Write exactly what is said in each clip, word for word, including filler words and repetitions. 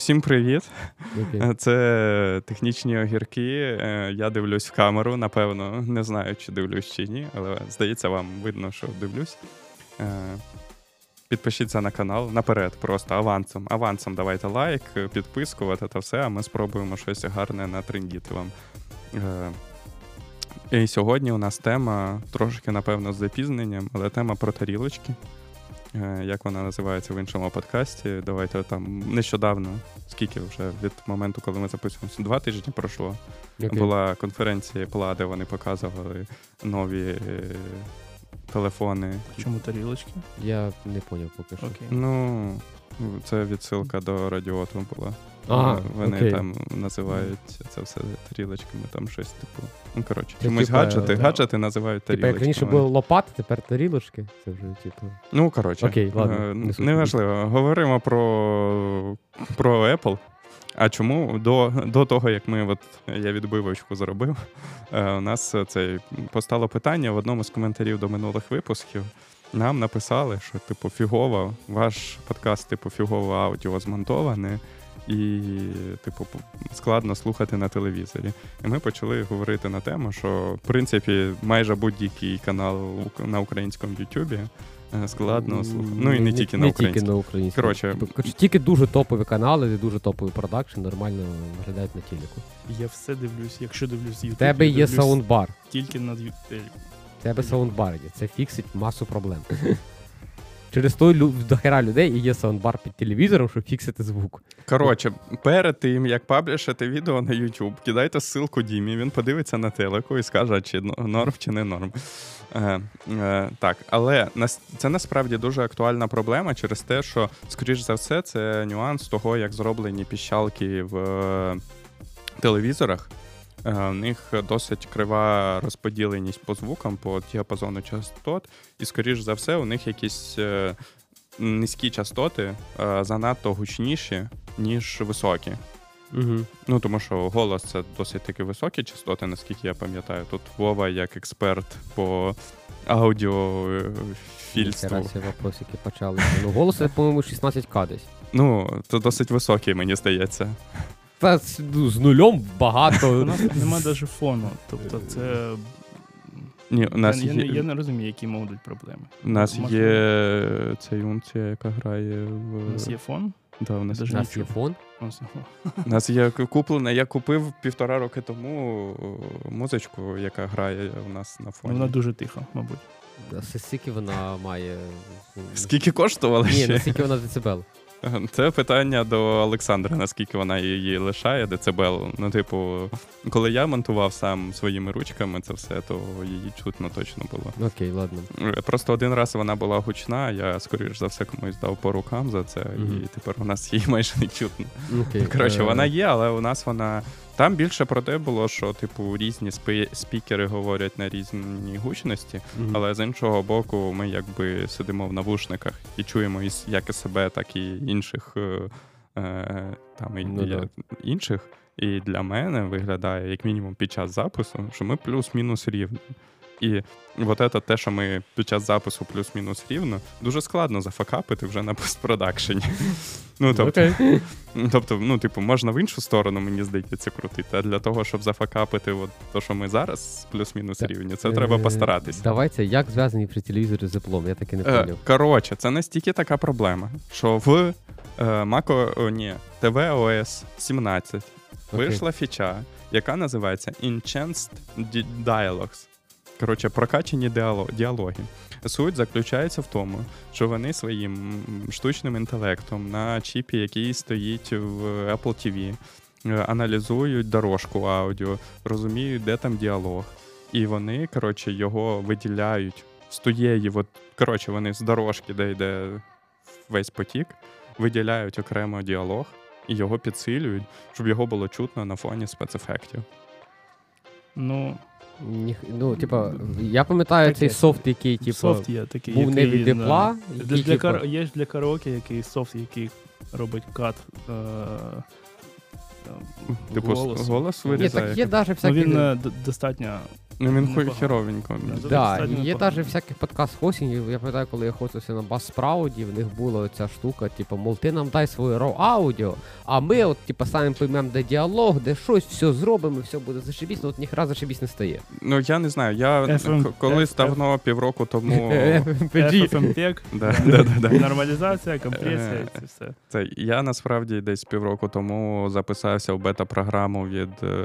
Всім привіт! Okay. Це технічні огірки. Я дивлюсь в камеру, напевно, не знаю, чи дивлюсь чи ні, але здається, вам видно, що дивлюсь. Підпишіться на канал наперед, просто авансом. Авансом давайте лайк, підписку, от це все, а ми спробуємо щось гарне натрендіти вам. І сьогодні у нас тема, трошки, напевно, з запізненням, але тема про тарілочки. Як вона називається в іншому подкасті. Давайте там нещодавно, скільки вже від моменту, коли ми записуємося, два тижні пройшло. Okay. Була конференція Apple, де вони показували нові телефони. Чому тарілочки? Я не поняв поки що. Okay. Ну, це відсилка до Радіоту була. А, Вони окей. там називають це все тарілочками, там щось типу. Ну, коротше, Це, чомусь типа, гаджети, да. гаджети називають Типа, тарілочками. як раніше були лопати, тепер тарілочки. Це вже, типу... Ну, коротше. Окей, ладно. Е, Не суть. Неважливо. Говоримо про, про Apple. А чому? До, до того, як ми, от, я відбивочку зробив, е, у нас це постало питання в одному з коментарів до минулих випусків. Нам написали, що, типу, фігово, ваш подкаст, типу, фігово аудіо змонтоване, і, типу, складно слухати на телевізорі. І ми почали говорити на тему, що, в принципі, майже будь-який канал на українському Ютубі складно слухати. Ну, і не, не тільки на українському. Не тільки на українському. Коротше, тільки дуже топові канали, дуже топовий продакшн нормально виглядають на телеку. Я все дивлюсь, якщо дивлюсь YouTube, в тебе є саундбар. Тільки на YouTube. В тебе саундбар є. Це фіксить масу проблем. Через той до хера людей і є саундбар під телевізором, щоб фіксити звук. Коротше, перед тим, як паблішити відео на YouTube, кидайте ссылку Дімі, він подивиться на телеку і скаже, чи норм, чи не норм. Е, е, так, але це насправді дуже актуальна проблема через те, що, скоріш за все, це нюанс того, як зроблені піщалки в е, телевізорах. У них досить крива розподіленість по звукам, по діапазону частот, і, скоріш за все, у них якісь е, низькі частоти е, занадто гучніші, ніж високі. Угу. Ну, тому що голос — це досить таки високі частоти, наскільки я пам'ятаю. Тут Вова, як експерт по аудіофільству. Зараз вопросики почали. Ну, голос, по-моєму, шістнадцять ка десь. Ну, це досить високий, мені здається. Та ну, з нульом багато. У нас немає навіть фону. Тобто це... Ні, у нас я, є... я, я не розумію, які можуть проблеми. У нас Можна... є ця юнція, яка грає в... У нас є фон? Да, у нас, у нас є фон. У нас є куплена, я купив півтора роки тому музичку, яка грає у нас на фоні. Вона дуже тиха, мабуть. Скільки вона має? Скільки коштувала Ні, ще? Ні, скільки вона децибел? Це питання до Олександра, наскільки вона її лишає, децибел. Ну, типу, коли я монтував сам своїми ручками це все, то її чутно точно було. Окей, ладно. Просто один раз вона була гучна, я, скоріш за все, комусь дав по рукам за це, mm-hmm. і тепер у нас її майже не чутно. Okay. Коротше, вона є, але у нас вона... Там більше про те було, що, типу, різні спі... спікери говорять на різні гучності, mm-hmm. але з іншого боку ми якби сидимо в навушниках і чуємо як і себе, так і інших, е, там, і ну, для інших. І для мене виглядає, як мінімум, під час запису, що ми плюс-мінус рівно. І от це те, що ми під час запису плюс-мінус рівно, дуже складно зафакапити вже на постпродакшені. Ну, тобто, okay. тобто, ну, типу, можна в іншу сторону, мені здається, крутити, а для того, щоб зафакапити от те, що ми зараз плюс-мінус рівні, це треба постаратися. Давайте, як зв'язані при телевізорі з Apple? Я таки не поняв. Коротше, це настільки така проблема, що в е, Mac, о, ні, tvOS сімнадцять okay. вийшла фіча, яка називається Enhanced Dialogues. Коротше, прокачані діалоги. Суть заключається в тому, що вони своїм штучним інтелектом на чіпі, який стоїть в Apple ті ві, аналізують дорожку аудіо, розуміють, де там діалог. І вони, коротше, його виділяють з тієї, от, коротше, вони з дорожки, де йде весь потік, виділяють окремо діалог і його підсилюють, щоб його було чутно на фоні спецефектів. Ну... Ні, ну, типа, я пам'ятаю таке, цей софт, який, типу, софт є, такий, був який, не від Apple. Да. Для, для кар... Є ж для караоке який софт, який робить кат е... типу, голосу. голос вирізає. Ні, так є навіть всякі... Ну, він д- достатньо Ну він хуй непогано. херовенько. Да, Так, да, да, і є непогано. навіть всяких подкаст-хостингів. Я пам'ятаю, коли я хостився на Buzzsprout, в них була ця штука, типу, мол, ти нам дай своє raw аудіо, а ми от, типу, самі поймемо, де діалог, де щось, все зробимо, все буде зашибісь, ну от ніхера зашибісь не стає. Ну я не знаю, я Еф ем к- колись Еф- давно, півроку тому. Еф ем пі джі. еф еф ем-тек, Да, да, да, да. нормалізація, компресія, Е, це все. Це я насправді десь півроку тому записався в бета-програму від е,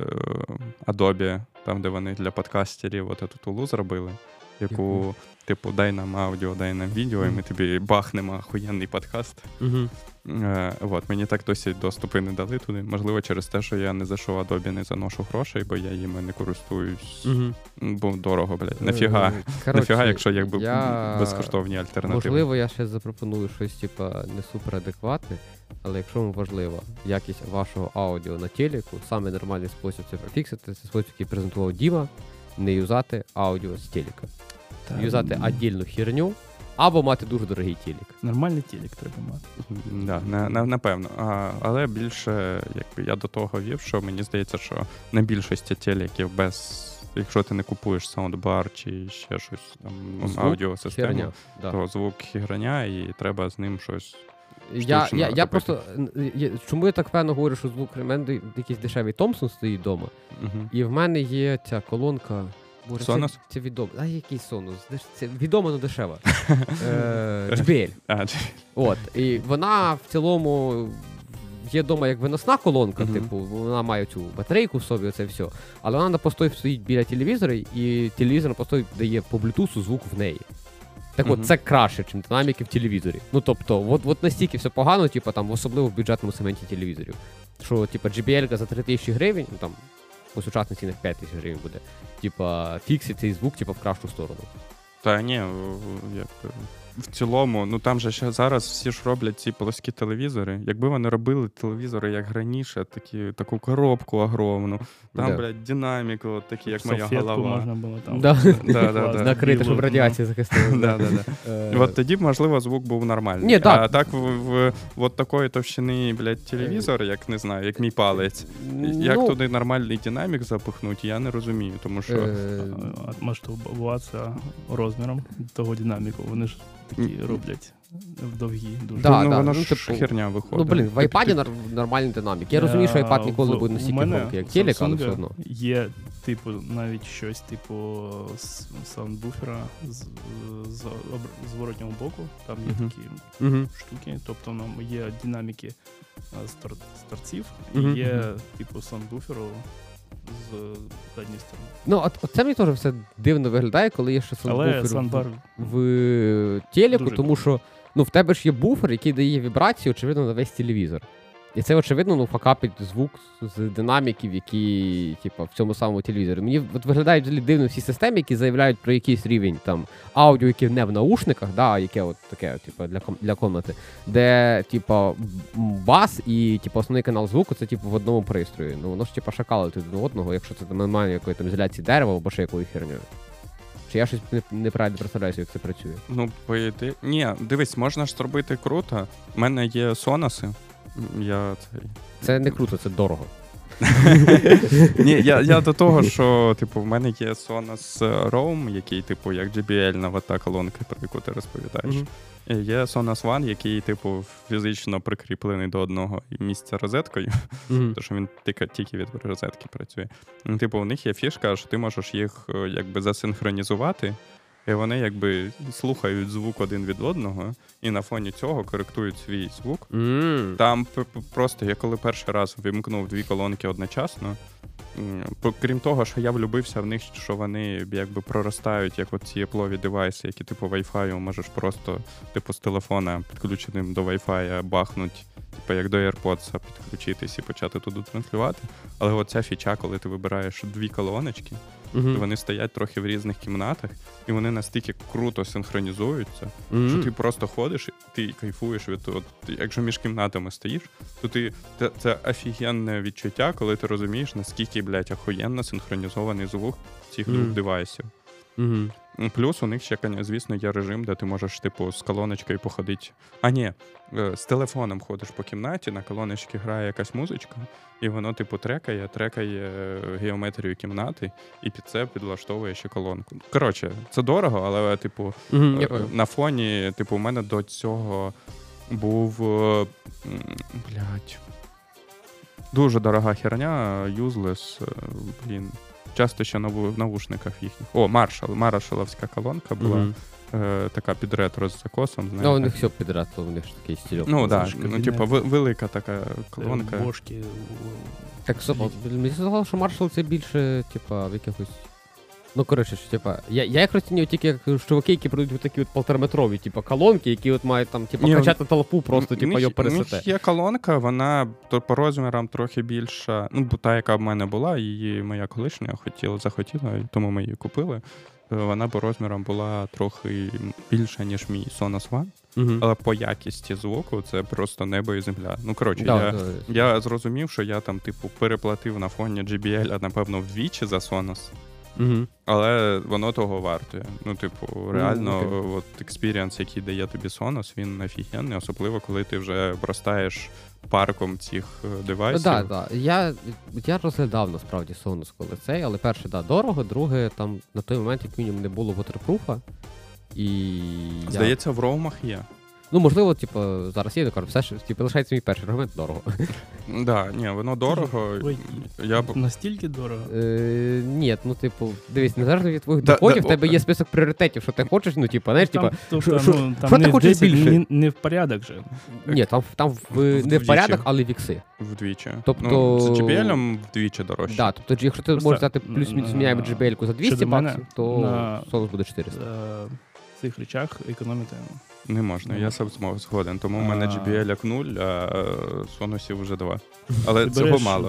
Adobe, там де вони для подкастерів от эту тулу зробили, яку, Яку? типу, дай нам аудіо, дай нам відео, і ми тобі бахнемо охуєнний подкаст. Угу. Е, от, мені так досі доступи не дали туди. Можливо, через те, що я не за що Adobe не заношу грошей, бо я їми не користуюсь, Угу. бо дорого, блядь. Нафіга. Нафіга, якщо якби я... безкоштовні альтернативи. Можливо, я ще запропоную щось, типа, не суперадекватне, але якщо вам важлива якість вашого аудіо на телеку, саме нормальний спосіб це профіксити, це спосіб, який презентував Діма, не юзати аудіо з телека. Юзати віддільну херню, або мати дуже дорогий телек. Нормальний телек треба мати. Да, на, на, напевно. А, але більше, якби я до того вів, що мені здається, що на більшості телеків без. Якщо ти не купуєш саундбар чи ще щось там, Звук, аудіосистему, Херня. Да. то звук херня, і треба з ним щось. Я, штучно я, я робити. просто. Я, чому я так певно говорю, що звук, в мене якийсь дешевий Томпсон стоїть вдома, Угу. і в мене є ця колонка. Боже, це, Sonos? це відомо. А який Sonos? Деш- Це відомо, але дешева. Е, джей бі ел. А, чи- От. І вона в цілому є вдома як виносна колонка, Мгм. типу, вона має цю батарейку в собі, оце все. Але вона на постой стоїть біля телевізора, і телевізор на постой дає по блютусу звук в неї. Так от, Мгм. це краще, ніж динаміки в телевізорі. Ну тобто, от, от настільки все погано, типу, там, особливо в бюджетному сегменті телевізорів. Що, типу, джей бі ел за три тисячі гривень, ну там, по сучасних цінах п'ять тисяч гривень буде. Типа, фіксить цей звук, типу, в кращу сторону. Та ні, в- як, в цілому, ну там же ще зараз всі ж роблять ці плоскі телевізори. Якби вони робили телевізори як раніше, такі, таку коробку огромну, там, Да. блядь, динаміку, от такі, як моя Салфетку голова. можна було там. Да. Да, да, да. Накрити, щоб Білу, радіація захистила. Да, да, да. Е, От тоді б, можливо, звук був нормальний. Ні, так. А так в, в от такої товщини, блядь, телевізор, як не знаю, як мій палець. Як ну, туди нормальний динамік запихнути, я не розумію, тому що е, А, масштабуватися розміром того динаміку. Вони ж такі роблять довгі дуже. Да, ну, да, воно ну, ж типу, херня виходить. Ну, блін, в Ти- iPad ти- нар- нормальний динамік. Я розумію, що iPad ніколи не буде В- настільки у мене громкий, як в телек, але Samsung все одно. Є, типу, навіть щось, типу, з саундбуфера з, з об- зворотнього боку. Там є Мгм. такі Угу. штуки. Тобто нам є динаміки а, з тор- з торців, Мгм. і є, типу, саундбуферу з задньої сторони. Ну, от, от це мені теж все дивно виглядає, коли є ще Але саундбуфер саундбар в, в телеку, Дуже тому що ну, в тебе ж є буфер, який дає вібрацію, очевидно, на весь телевізор. І це, очевидно, ну, факапить звук з динаміків, які, типу, в цьому самому телевізорі. Мені от виглядають взагалі дивно всі системи, які заявляють про якийсь рівень там аудіо, яке не в наушниках, да, яке от таке, типу, для, ком- для комнати, де, типу, м, бас і, типу, основний канал звуку, це, типу, в одному пристрої. Ну, воно ж, типу, шакалить один одного, якщо це там немає якої там ізоляції дерева або ще якою хернею. Чи я щось не- неправильно представляю, як це працює? Ну, по ідеї. Ні, дивись, можна ж зробити круто. У мене є сонаси. Я цей. Це не круто, це дорого. Ні, я, я до того, що типу, в мене є Sonos Roam, який, типу, як джей бі ел-нова та колонка, про яку ти розповідаєш. Мгм. І є Sonos One, який, типу, фізично прикріплений до одного місця розеткою, Мгм. тому що він тільки, тільки від розетки працює. Ну, типу, у них є фішка, що ти можеш їх е, якби засинхронізувати, і вони якби слухають звук один від одного, і на фоні цього коректують свій звук. М. Там п- п- просто я коли перший раз вимкнув дві колонки одночасно, м, по- крім того, що я влюбився в них, що вони якби проростають, як оці еплові девайси, які типу Wi-Fi можеш просто типу з телефона підключеним до Wi-Fi бахнуть, типу як до AirPods підключитись і почати туди транслювати. Але оця фіча, коли ти вибираєш дві колоночки, Мгм. і вони стоять трохи в різних кімнатах, і вони настільки круто синхронізуються, Мгм. що ти просто ходиш, і ти кайфуєш від того. Ти- Якщо між кімнатами стоїш, то ти це, це офігенне відчуття, коли ти розумієш, наскільки, блядь, охуєнно синхронізований звук цих двох Мгм. девайсів. Мгм. Плюс у них ще, звісно, є режим, де ти можеш, типу, з колоночкою походити. А ні, з телефоном ходиш по кімнаті, на колоночці грає якась музичка, і воно, типу, трекає, трекає геометрію кімнати, і під це підлаштовує ще колонку. Коротше, це дорого, але, типу, Mm-hmm. на фоні, типу, у мене до цього був, блядь, дуже дорога херня, useless, блін. Часто ще в навушниках їхніх. О, Маршал, Маршаловська колонка була. Mm-hmm. Е, така під ретро з закосом. Ну, у них все під ретро, у них ж такий стільок. Ну, так, да, ну, типу, велика така колонка. Бошки. Так, стоп, мені здавало, що Маршал це більше, типа, в якихось... Ну, коротше, що, типа, я, я їх розцінюю тільки як чуваки, які продають такі от полтораметрові, типа, колонки, які от мають там, типа, качати толпу, просто, типа, його пересете. Є колонка, вона по розмірам трохи більша, ну, та, яка в мене була, її моя колишня хотіла, захотіла, тому ми її купили. Вона по розмірам була трохи більша, ніж мій Sonos One, uh-huh. але по якісті звуку це просто небо і земля. Ну, коротше, да, я, да, я зрозумів, що я там, типу, переплатив на фоні джей бі ел, напевно, вдвічі за Sonos. Uh-huh. Але воно того вартує. Ну, типу, реально, uh, okay. от експірієнс, який дає тобі Sonos, він офігенний, особливо, коли ти вже простаєш парком цих девайсів. Так, так. Я, я розглядав, насправді, Sonos коли цей, але перше, да, дорого, друге, там на той момент, як мінімум, не було waterproof. І здається, я... в роумах є. Ну, можливо, типу, зараз є, не кажу, все ж, типу, лишається мій перший аргумент, дорого. Так, да, ні, воно дорого. Ой, я... Настільки дорого? Е, ні, ну, типу, дивись, незалежно від твоїх да, доходів, в да, тебе є список пріоритетів, що ти хочеш, ну, типу, знаєш, типу, що ну, ти хочеш більше? Не, не в порядок же. Ні, там, там в, не в порядок, але в ікси. Вдвічі. Тобто... Ну, з джей бі ел вдвічі дорожче. Так, да, тобто, якщо ти можеш взяти плюс-мінус міняємо джей бі ел-ку за двісті баксів, то на... Sonos буде чотириста. В цих речах економити не можна, mm. я сам згоден. Тому в мене джей бі ел як нуль, а Sonosів вже два. Але цього мало.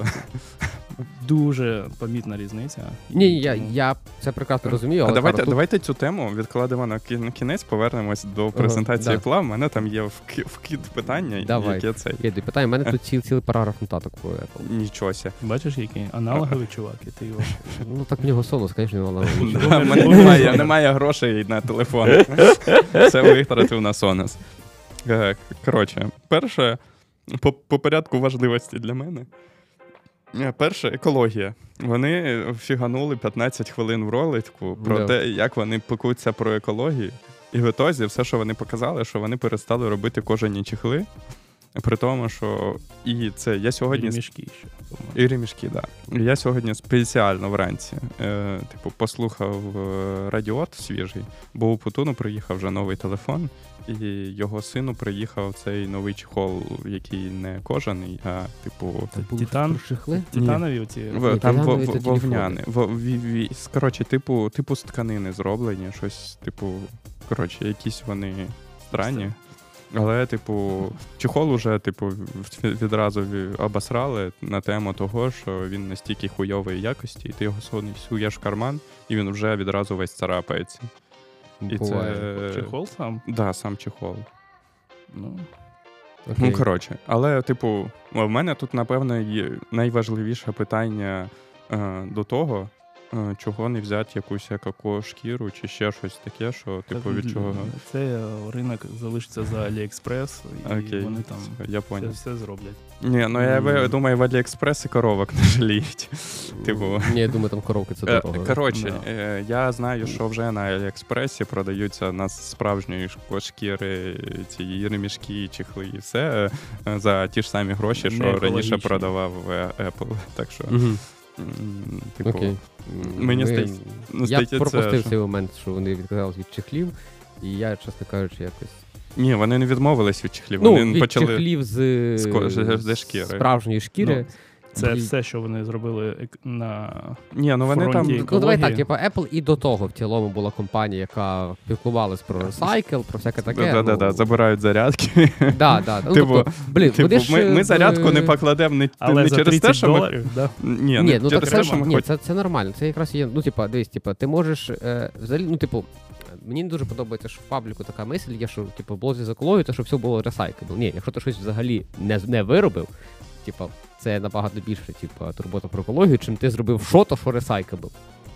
Дуже помітна різниця. Ні, я, я це прекрасно розумію. Але а давайте, тут... давайте цю тему відкладемо на кінець, повернемось до презентації ага, Apple. У мене там є вкид питання. Давай, яке це... є питання. У мене тут ціл, цілий параграф нотаток про Apple. Нічого ся. Бачиш, який аналоговий чувак, і ти його... Ну так в нього Sonos, звісно, аналоговий. У мене немає, немає грошей на телефон. Це витратив на Sonos. Коротше, перше, по, по порядку важливості для мене. Перше, екологія. Вони фіганули п'ятнадцять хвилин в ролику про yeah. те, як вони пекуться про екологію. І в ітозі все, що вони показали, що вони перестали робити кожані чехли. При тому, що і це я сьогодні... І ремішки ще. І ремішки, так. Да. Я сьогодні спеціально вранці е, типу, послухав радіот свіжий, бо у Путуну приїхав вже новий телефон, і його сину приїхав цей новий чехол, який не кожаний, а типу... Титан? Чехли? Титанові оці? В, там в, в, вовняний. Коротше, типу, типу з тканини зроблені, щось, типу, коротше, якісь вони странні. Але, типу, чехол уже, типу, відразу обосрали на тему того, що він настільки хуйової якості, і ти його суєш в карман, і він вже відразу весь царапається. І це... Чехол сам? Так, да, сам чехол. Ну, okay. ну коротше. Але, типу, в мене тут, напевно, є найважливіше питання е, до того, чого не взяти якусь како-шкіру чи ще щось таке, що типу від чого... Це ринок залишиться за AliExpress, і okay. вони там я все, все зроблять. Ні, ну я mm. думаю, в AliExpress і коровок не жаліють. Типу... Ні, я думаю, там коровки це дорого. Коротше, no. я знаю, що вже на AliExpress продаються на справжньої шкіри ці ремішки, чехли і все за ті ж самі гроші, що раніше продавав Apple. Так що... Mm-hmm. Типу, okay. мені Ми... стається... Я пропустив що... цей момент, що вони відказались від чехлів, і я, чесно кажучи, якось... Ні, вони не відмовились від чехлів, ну, вони від почали... чехлів з... з... з шкіри. Справжньої шкіри. Ну, це і... все, що вони зробили на Ні, ну вони фронті там... Ну, давай так, типу, Apple і до того в цілому була компанія, яка піклувалась про ресайкл, про всяке таке. Да-да-да, ну... забирають зарядки. Да, да. Ну, типу, тобто, блін, типу, вони ж... Ми, ми зарядку не покладемо не, але не за через те, що доларів, ми... Да? Ні, Ні, не ну, через так те, це, що ми ні, хоч... це, це нормально. Це якраз є, ну, типу, дивись, типу, ти можеш, е, взагалі, ну, типу, мені не дуже подобається, що в пабліку така мисль є, що, типу, в блозі з екологією, то, що все було ресайклбл. Ні, якщо ти щось взагалі не, не виробив, типу, це набагато більше, типу, турбота про екологію, чим ти зробив що-то, що ресайклбл.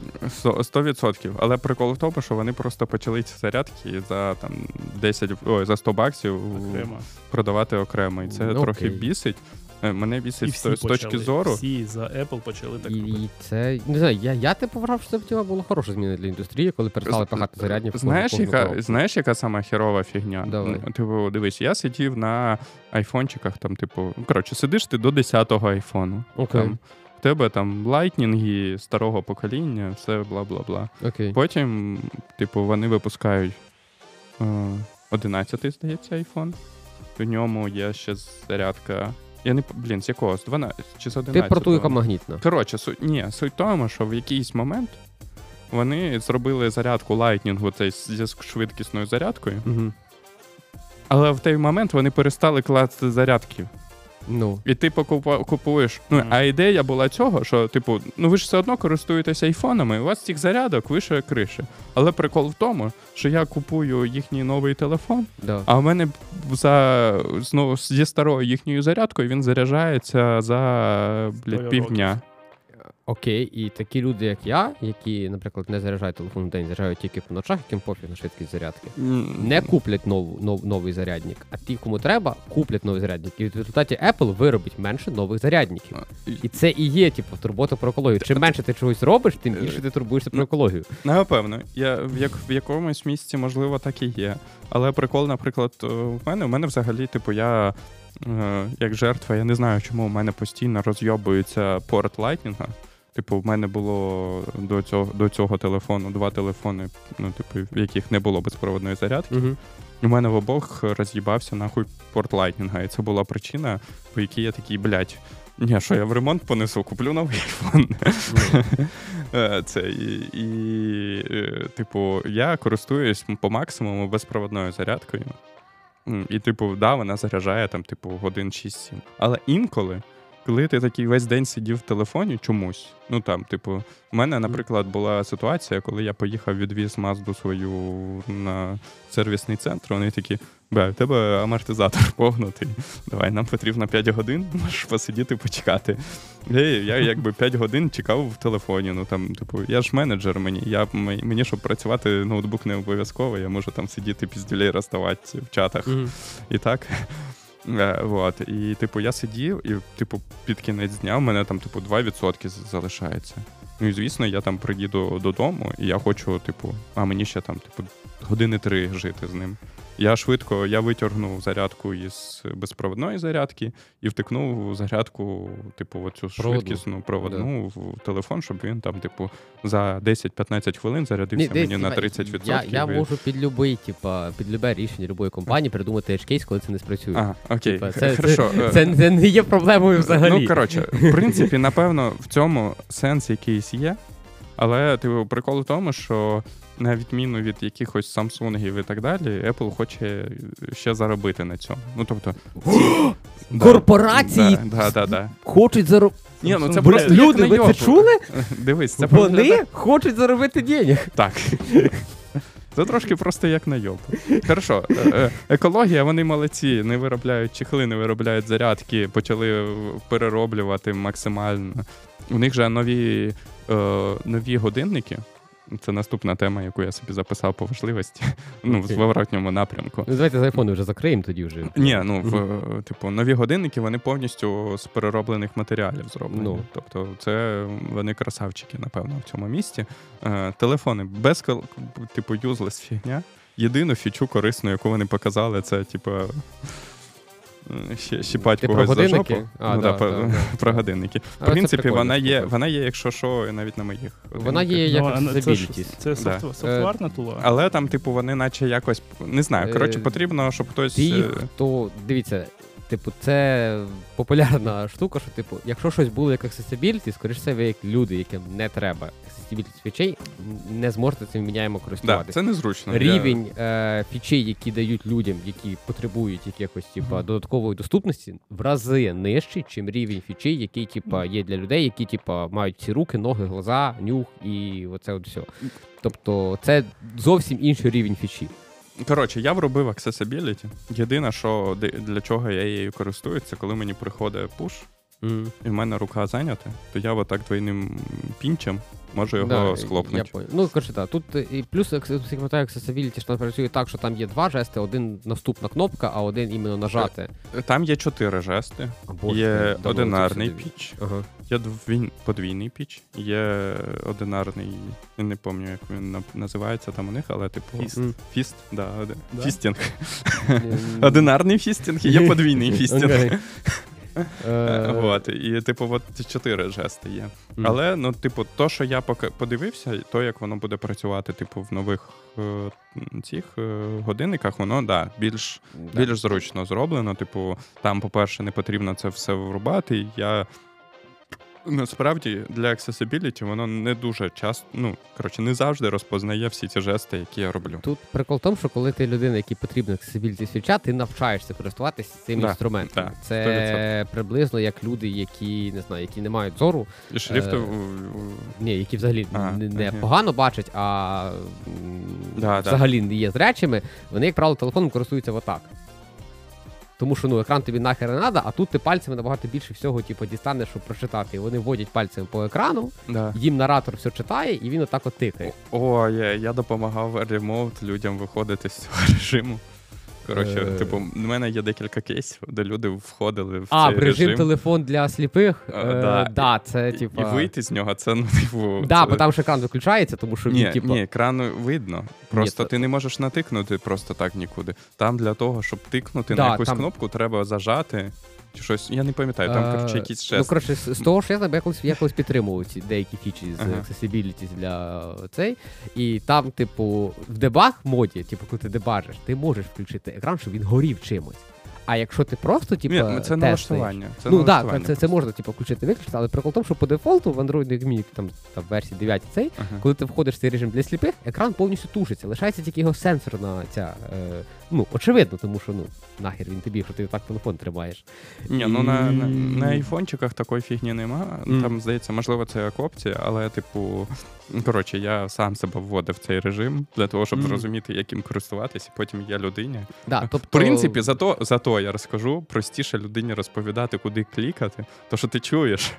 сто відсотків. Але прикол в тому, що вони просто почали ці зарядки за там десять, ой, за сто баксів Окремо. продавати окремо. І це Ну, трохи окей. бісить. Мене І бісить всі з, з точки почали. зору. Всі за Apple почали так І, робити. і це, не знаю, я, я типу вважав, що це типу, було хороше зміни для індустрії, коли перестали пихати зарядні в Знаєш, кожну яка, коробку. знаєш, яка сама херова фігня? Давай. Ну, Типу, дивись, я сидів на айфончиках, там, типу, ну, коротше, сидиш ти до десятого айфону. Окей. Там, в тебе там лайтнінги старого покоління, все бла-бла-бла. Окей. Потім, типу, вони випускають е, одинадцятий, здається, айфон. В ньому є ще зарядка. Я не п- блін, з якого? З дванадцятого чи з Ти одинадцятого? про ту, яка магнітна. Коротше, суть, ні, суть в тому, що в якийсь момент вони зробили зарядку Lightning цей зі швидкісною зарядкою, Угу. але в той момент вони перестали класти зарядки. Ну. І ти покупа- купуєш. Ну, Мгм. а ідея була цього, що, типу, ну ви ж все одно користуєтесь айфонами, у вас цих зарядок вище криші. Але прикол в тому, що я купую їхній новий телефон, Да. а в мене за знову зі старою їхньою зарядкою він заряджається за блядь, Троє півдня. Окей, і такі люди, як я, які, наприклад, не заряджають телефон в день, заряджають тільки по ночах, яким пофіг на швидкість зарядки, не куплять нову, нов, новий зарядник, а ті, кому треба, куплять новий зарядник. І в результаті Apple виробить менше нових зарядників. І це і є, типу, турбота про екологію. Чим менше ти чогось робиш, тим більше ти турбуєшся про екологію. Напевно, я в, як, в якомусь місці, можливо, так і є. Але прикол, наприклад, в мене, у мене взагалі, типу, я е, як жертва, я не знаю, чому у мене постійно розйобується порт Lightning. Типу, в мене було до цього, до цього телефону два телефони, ну, типу, в яких не було безпроводної зарядки. Угу. У мене в обох роз'їбався нахуй порт Lightning. І це була причина, по якій я такий, блядь, ні, що я в ремонт понесу, куплю новий айфон. Е, Це і, і, е, типу, я користуюсь по максимуму безпроводною зарядкою. М, І, типу, да, вона заряджає там, типу, годин шість-сім. Але інколи, коли ти такий весь день сидів в телефоні чомусь, ну там, типу, в мене, наприклад, була ситуація, коли я поїхав, відвіз Мазду свою на сервісний центр, вони такі, бля, в тебе амортизатор повнутий, давай, нам потрібно п'ять годин, можеш посидіти, почекати. І я якби п'ять годин чекав в телефоні, ну там, типу, я ж менеджер мені, я, мені, щоб працювати, ноутбук не обов'язково, я можу там сидіти, піздюлей розставати в чатах. Угу. І так. Е, вот. І, типу, я сидів, і, типу, під кінець дня в мене там, типу, два відсотки залишається. Ну, і, звісно, я там приїду додому, і я хочу, типу, а мені ще там, типу, години три жити з ним. Я швидко, я витягнув зарядку із безпроводної зарядки і втикнув зарядку, типу, оцю Проводну. швидкісну проводну в телефон, щоб він там, типу, за десять-п'ятнадцять хвилин зарядився мені на тридцять відсотків. Я, я і- можу під любий, типа, під любе рішення любої компанії придумати edge case, коли це не спрацює. А, окей, Типа, це, хорошо. це, Е, це, це не є проблемою взагалі. Ну, коротше, в принципі, напевно, в цьому сенс якийсь є, але типу, прикол в тому, що на відміну від якихось Samsungів і так далі, Apple хоче ще заробити на цьому. Ну, тобто... да, Корпорації Да, да, да, да. хочуть заробити. Ні, ну це Бля, просто люди, як ви це найоб. чули? Дивись, це Вони виглядає- хочуть заробити денег. Так. Це трошки просто як найоб. Хорошо, е, е, екологія, вони молодці, не виробляють чехли, не виробляють зарядки, почали перероблювати максимально. У них же нові, е, нові годинники. Це наступна тема, яку я собі записав по важливості. Ну, в Окей. зворотньому напрямку. Ну, давайте з айфону вже закриємо тоді вже. Ні, ну, в, типу, нові годинники, вони повністю з перероблених матеріалів зроблені. Ну. Тобто це вони красавчики, напевно, в цьому місті. Е, телефони без, кол- типу, useless фігня. Єдину фічу корисну, яку вони показали, це, типу, е, ще, щіпать Ти про когось за годинники? жопу. А, Ну, да, да, про, да, да. про годинники. В Але це принципі, прикольна вона є, штука. вона є, якщо що, навіть на моїх Вона годинниках. є як Ну, а це, ж- accessibility. це софт, Да. софтварна тула. Але там, типу, вони наче якось, не знаю, коротше, Е, потрібно, щоб хтось... Ті, е, хто, дивіться, типу, це популярна штука, що, типу, якщо щось було як accessibility, скоріш все, ви як люди, яким не треба accessibility фічей, не зможете цим міняємо Да, користуватися. це незручно. Я- Рівень е, фічей, які дають людям, які потребують якихось типа додаткової доступності, в рази нижчий, чим рівень фічей, які типа є для людей, які типа мають ці руки, ноги, глаза, нюх і оце от все. Тобто це зовсім інший рівень фічі. Коротше, я вробив accessibility. Єдине, що де- для чого я її користуюсь, це коли мені приходить пуш, Mm. і в мене рука зайнята, то я отак двойним пінчем можу його Да, схлопнути. Я понял. Ну, коротше, так. Тут і плюс пам'ятаю, accessibility, що там працює так, що там є два жести, один наступна кнопка, а один іменно нажати. Там є чотири жести. Або Є давно одинарний це все піч, Ага. є двін- подвійний піч, є одинарний, я не пам'ятаю, як він на- називається там у них, але типу Фіст. М. фіст, да, один. Да? Фістінг. М. Одинарний фістінг і є подвійний фістінг. Окей. Е, Е, От, і типу, от чотири жести є. М. Але, ну, типу, то, що я поки подивився, то, як воно буде працювати, типу, в нових е, цих е, годинниках, воно, да, більш, да. більш зручно зроблено. Типу, там, по-перше, не потрібно це все врубати. Я насправді для accessibility воно не дуже часто, ну, коротше, не завжди розпознає всі ці жести, які я роблю. Тут прикол в тому, що коли ти людина, якій потрібно accessibility свіча, ти навчаєшся користуватися цим Да, інструментом. да, Це сто відсотків. приблизно як люди, які не знаю, які не мають зору, І шрифти... Е, в- ні, які взагалі А, не, не ага. погано бачать, а м, Да, да. взагалі не є зрячими, вони, як правило, телефоном користуються отак. Тому що ну, екран тобі нахер не треба, а тут ти пальцями набагато більше всього типу, дістанеш, щоб прочитати. І вони вводять пальцем по екрану, Да. їм наратор все читає, і він отак от тикає. О, я, я допомагав ремоут людям виходити з цього режиму. Коротше, Е. типу, в мене є декілька кейсів, де люди входили в А, цей в режим режим. телефон для сліпих? А, Е, да. да, це І- типу. І вийти з нього, це, ну, типу... Да, це... бо там ж екран виключається, тому що Ні, він, типу. ні, екран видно. Просто Ні, ти не можеш натикнути просто так нікуди. Там для того, щоб тикнути Да, на якусь там- кнопку, треба зажати. Чи щось, я не пам'ятаю, там, Е, коротше, якийсь Ну, шест. коротше, з з того, що я знаю, бо я колись, я колись підтримував ці деякі фічі з Ага. accessibility для цей. І там, типу, в дебаг моді, типу, коли ти дебажиш, ти можеш включити екран, щоб він горів чимось. А якщо ти просто, типу, Ні, це тестуєш, налаштування. Це ну так, налаштування да, це, це просто. можна типу, включити виключити, але прикол в тому, що по дефолту в Android Mini, там, там версії дев'ять цей, Ага. коли ти входиш в цей режим для сліпих, екран повністю тушиться. Лишається тільки його сенсорна ця. Е, ну, очевидно, тому що ну, нахер він тобі, якщо ти так телефон тримаєш. Ні, ну на, на, І- на айфончиках такої фігні нема. Мгм. Там, здається, можливо, це як опція, але, типу, коротше, я сам себе вводив в цей режим для того, щоб Мгм. зрозуміти, яким користуватися, і потім я людині. Да, тобто, В принципі, зато, зато я розкажу, простіше людині розповідати, куди клікати, то що ти чуєш,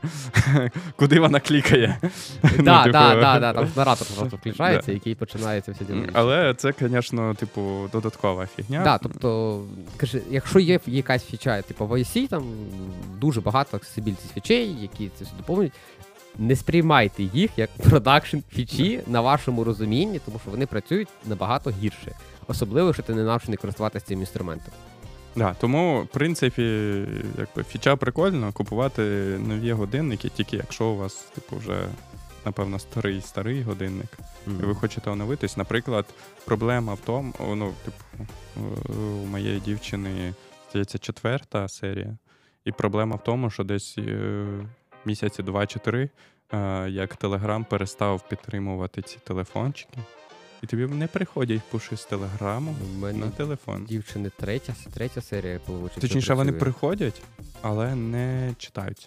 куди вона клікає. Да, Ну, да, типу, да, да, там наратор просто включається, який починається все діло. Але це, звісно, типу, додаткова фігня. Да, тобто, каже, якщо є якась фіча, типу в ай сі, там дуже багато accessibility фічей, які це все доповнюють, не сприймайте їх як продакшн фічі на вашому розумінні, тому що вони працюють набагато гірше. Особливо, якщо ти не навчений користуватися цим інструментом. Да, тому, в принципі, якби фіча прикольно купувати нові годинники, тільки якщо у вас, типу, вже, напевно, старий старий годинник, і ви хочете оновитись. Наприклад, проблема в тому, ну, типу, у моєї дівчини, здається, четверта серія, і проблема в тому, що десь е, місяці два чи три, е, як Telegram перестав підтримувати ці телефончики, і тобі не приходять пуші з Телеграму У мене на телефон. дівчини третя, третя серія, по-моєму, Точніше, вони приходять, але не читають.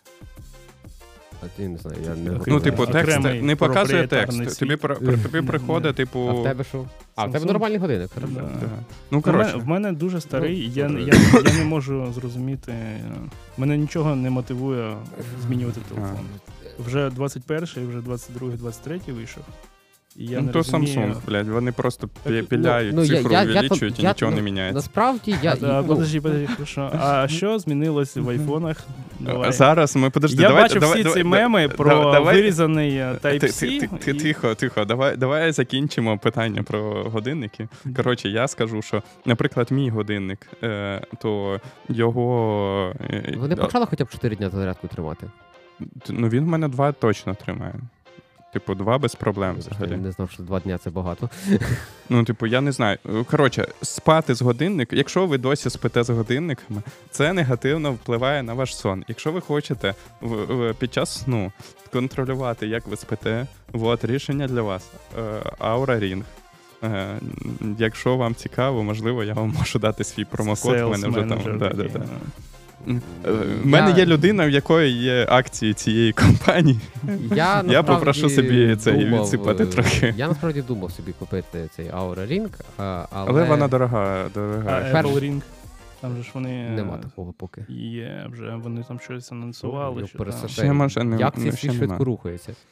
А ти не знаю, я не Ну, Ну, типу, Окремий текст не показує проприєтарний текст. світ. Тобі, про- про- тобі приходить, типу. А в тебе що? А, в тебе Samsung? нормальний годинник, хорошо. Да. Да. Ну, В мене, коротше. в мене дуже старий, Ну, я, добре. я, я не можу зрозуміти. Мене нічого не мотивує змінювати телефон. Вже двадцять перший, вже двадцять другий, двадцять третій вийшов. І я Ну, не то розумію. Samsung, блядь, вони просто пі- Так, піляють, ну, я- цифру я- я увеличують то- і я- нічого ну, не міняється. Насправді я... А, ну, подожди, подожди, хорошо. А що змінилось в айфонах? Давай. Зараз ми, подожди, Я давай, бачив давай, всі давай, ці давай, меми про давай. вирізаний е, Ти, ти, Type-C. ти, ти, і- Тихо, тихо, давай, давай закінчимо питання про годинники. Коротше, я скажу, що, наприклад, мій годинник, е, то його... е, Вони почали хоча б чотири дні зарядку тримати. Ну, він в мене два точно тримає. Типу, два без проблем Я взагалі. не знав, що два дні це багато. Ну, типу, я не знаю. Коротше, спати з годинником, якщо ви досі спите з годинниками, це негативно впливає на ваш сон. Якщо ви хочете в, в, під час сну контролювати, як ви спите, от рішення для вас. Е, Aura Ring. Е, якщо вам цікаво, можливо, я вам можу дати свій промокод. В мене вже там. Sales Да, да, такий, да. ну. Е, В мене Я- є людина, в якої є акції цієї компанії. Я, Я насправді, попрошу собі це думав, відсипати е, трохи. Я насправді думав собі купити цей Aura Ring, а, але, Але вона дорога, А дорога. перш- Apple Ring, там же ж вони нема такого поки. є вже, вони там щось анонсували. Його що там. пересадили. Ще може, не, Як ну, цей ще світ нема. швидко рухається?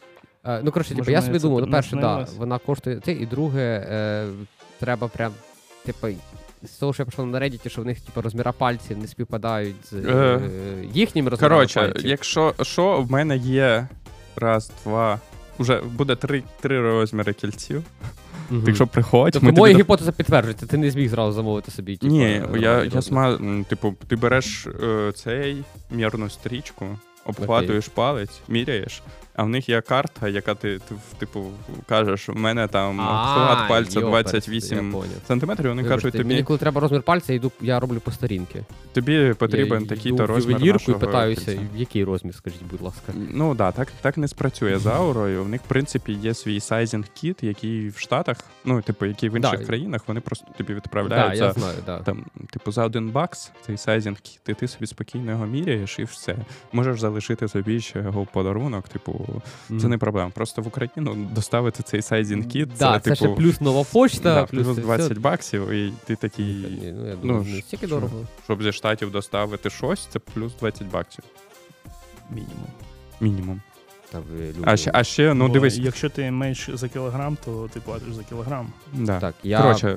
Е, ну, коротше, типу, Може, я мені собі це думав, ну, не перше, да, снилось? вона коштує це, і друге, е, треба прям, типу, з того, що я пішов на Reddit, що в них, типу, розміра пальців не співпадають з е, Е, їхніми розмірами Коротше, пальців. якщо що, в мене є раз, два, уже буде три, три розміри кільців. Мгм. Якщо приходь, Тобто ми моя тобі... гіпотеза підтверджується, ти не зміг зразу замовити собі, типу, Ні, я, нормальний я розмір. сма, м, типу, ти береш е, цей мірну стрічку, обхватуєш палець, міряєш, а в них є карта, яка ти, ти типу, кажеш, в мене там обхват пальця двадцять вісім сантиметрів, вони Вибачте, кажуть, тобі, мені коли треба розмір пальця, я йду, я роблю по сторінки. тобі потрібен я такий-то йду в розмір ювелірку і нашого питаюся, кільця. в який розмір, скажіть, будь ласка. Ну да, так, так не спрацює з аурою. В них, в принципі, є свій сайзінг-кіт, який в Штатах, ну, типу, який в інших Да. країнах, вони просто тобі Так, відправляють я за, знаю, да. там, типу, за один бакс цей сайзінг-кіт, і ти собі спокійно його міряєш і все. Можеш залишити собі ще його в подарунок, типу, це Мгм. не проблема. Просто в Україну доставити цей сайзінг-кіт, Да, це, це ще типу, плюс нова почта, да, плюс плюс це двадцять все. баксів, і ти такий, Ні, ну, я ну, думаю, не ж- стільки що? дорого. щоб зі Штатів доставити щось, це плюс двадцять баксів. Мінімум. Мінімум. Та ви люди. А ще, а ще ну Бо дивись, Якщо ти менш за кілограм, то ти платиш за кілограм. да. Так, я... Коротше,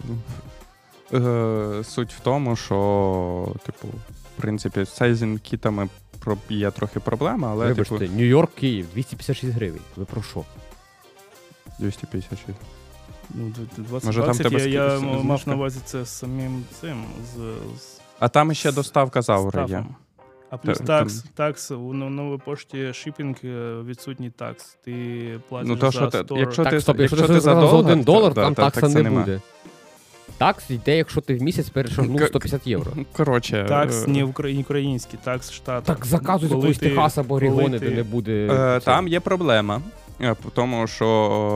е, суть в тому, що, типу, в принципі, з сайзінг-кітами про- є трохи проблема, але, Вибачте, типу, Нью-Йорк, Київ, двісті п'ятдесят шість гривень. Ви про що? двісті п'ятдесят шість. Ну, д- двадцять Може, там баксів, тебе я, я скидка, м- мав знижка? на увазі це з самим цим, з, з А там ще доставка з аури є. штрафом. А плюс Та- такс, там- такс, у но- новій пошті шипінг, е, відсутній такс. Ти платиш Ну, то, за що ти- стор. якщо ти- Так, стоп, якщо, якщо ти ти за сказав за долар, один то- долар, да, там та- такса такса не нема. буде. Такс йде, якщо ти в місяць перейшов К- сто п'ятдесят євро. Коротше, Такс е, не укра- український, такс штат. Так заказуй з Коли якоїсь ти- Техаса або коли Орегони, ти- де не буде... е, це. там є проблема, е, в тому, що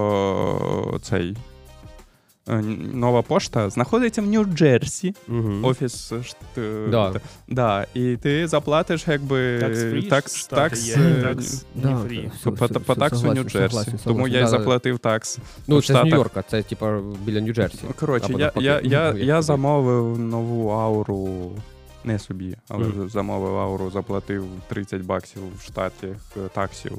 о, цей е, нова пошта знаходиться в Нью-Джерсі. Мгм. Офіс шт- е, Да. та- да, і ти заплатиш якби Такс-фрі такс, штати такс, є, е, такс Да, не фрі. все, по, все, по, по все, таксу согласен, Нью-Джерсі. согласен, Тому согласен. я й Да, да. заплатив такс. Ну, в це з Штатах. Нью-Йорка, це типа біля Нью-Джерсі. Коротше, Або я, навпаки. я, я, Як я туди. замовив нову ауру, не собі, але Мгм. замовив ауру, заплатив тридцять баксів в штаті е, таксів.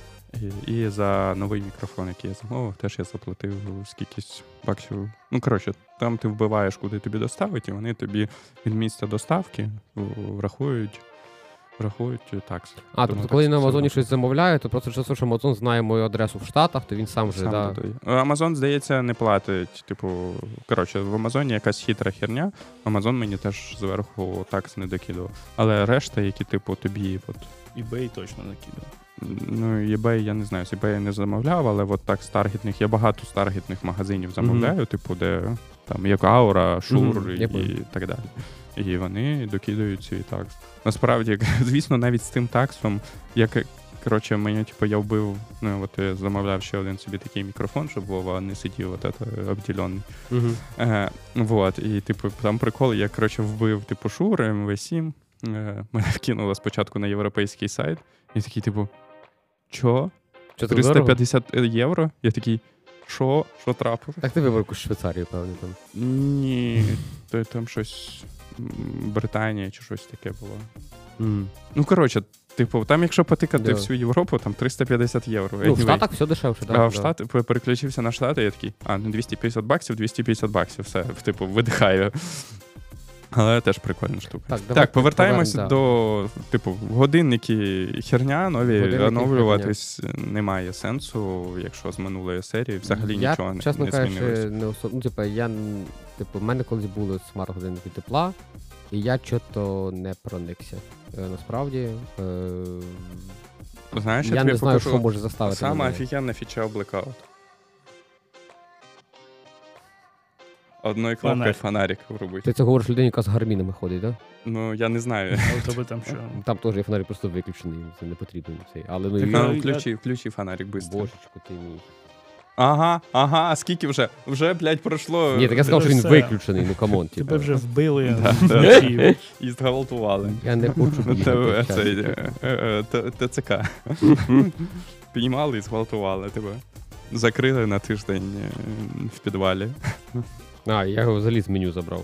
І, і за новий мікрофон, який я замовив, теж я заплатив скількись баксів. Ну, коротше, там ти вбиваєш, куди тобі доставить, і вони тобі від місця доставки врахують, врахують такс. А, Тому тобто, так коли це на все Амазоні добре. щось замовляю, то просто через те, що Амазон знає мою адресу в Штатах, то він сам вже, Сам да. додає. Амазон, здається, не платить. Типу, коротше, в Амазоні якась хитра херня. Амазон мені теж зверху такс не докидував. Але решта, які, типу, тобі, от, eBay точно накидав. ну, eBay, я не знаю, з eBay я не замовляв, але от так з таргетних, я багато з таргетних магазинів замовляю, типу, де там як Аура, Шур Мгм, і, я понял. і так далі. І вони докидують свій такс. Насправді, звісно, навіть з тим таксом, як, коротше, мені, типу, я вбив, ну, от я замовляв ще один собі такий мікрофон, щоб Вова не сидів от это, обділений. Мгм. Е, вот, і, типу, там прикол, я, коротше, вбив, типу, Шур, ем ве сім, е, мене вкинуло спочатку на європейський сайт, і такий, типу, чо? Що це триста дорого? п'ятдесят євро? Я такий, що? Що трапилось? Так ти вибрав якусь Швейцарію, певно, там. Ні, то там щось м, Британія чи щось таке було. Мгм. Ну, коротше, типу, там, якщо потикати Да. всю Європу, там триста п'ятдесят євро. Ну, в Anyway. Штатах все дешевше, так. А в Штати пе- переключився на Штати, я такий, а, ну двісті п'ятдесят баксів, двісті п'ятдесят баксів, все, типу, видихаю. Але теж прикольна штука. Так, Так, давайте повертаємося повернемо, до, типу, годинники херня, нові, Годинники оновлюватись немає сенсу, якщо з минулої серії взагалі я, нічого не, чесно не кажучи, змінилося. не особ... ну, типу, я, н- типу, в мене колись були смарт-годинники тепла, і я чого-то не проникся. Е, насправді, е... Знаєш, я, я тобі не знаю, покажу що може заставити саме мене. офігенна фіча Blackout. Одною кнопкою Фонарик. фонарик врубить. Ти це говориш людині, яка з гармінами ходить, так? Ну, я не знаю. А у тебе там що? Там теж є фонарик просто виключений, це не потрібен цей. Але ну Так, і... а- Ну, я- включи, включи фонарик швидко. Божечко ти мій. Ага, ага, а скільки вже? Вже, блядь, пройшло. Ні, так я сказав, що він все. виключений, ну камон. Тебе типу. вже вбили Да, да. вночі. І зґвалтували. Я не хочу Це, бігати. цей, е, е, Т- ТЦК. Піймали і зґвалтували тебе. Закрили на тиждень е, в підвалі. А, я його взагалі з меню забрав.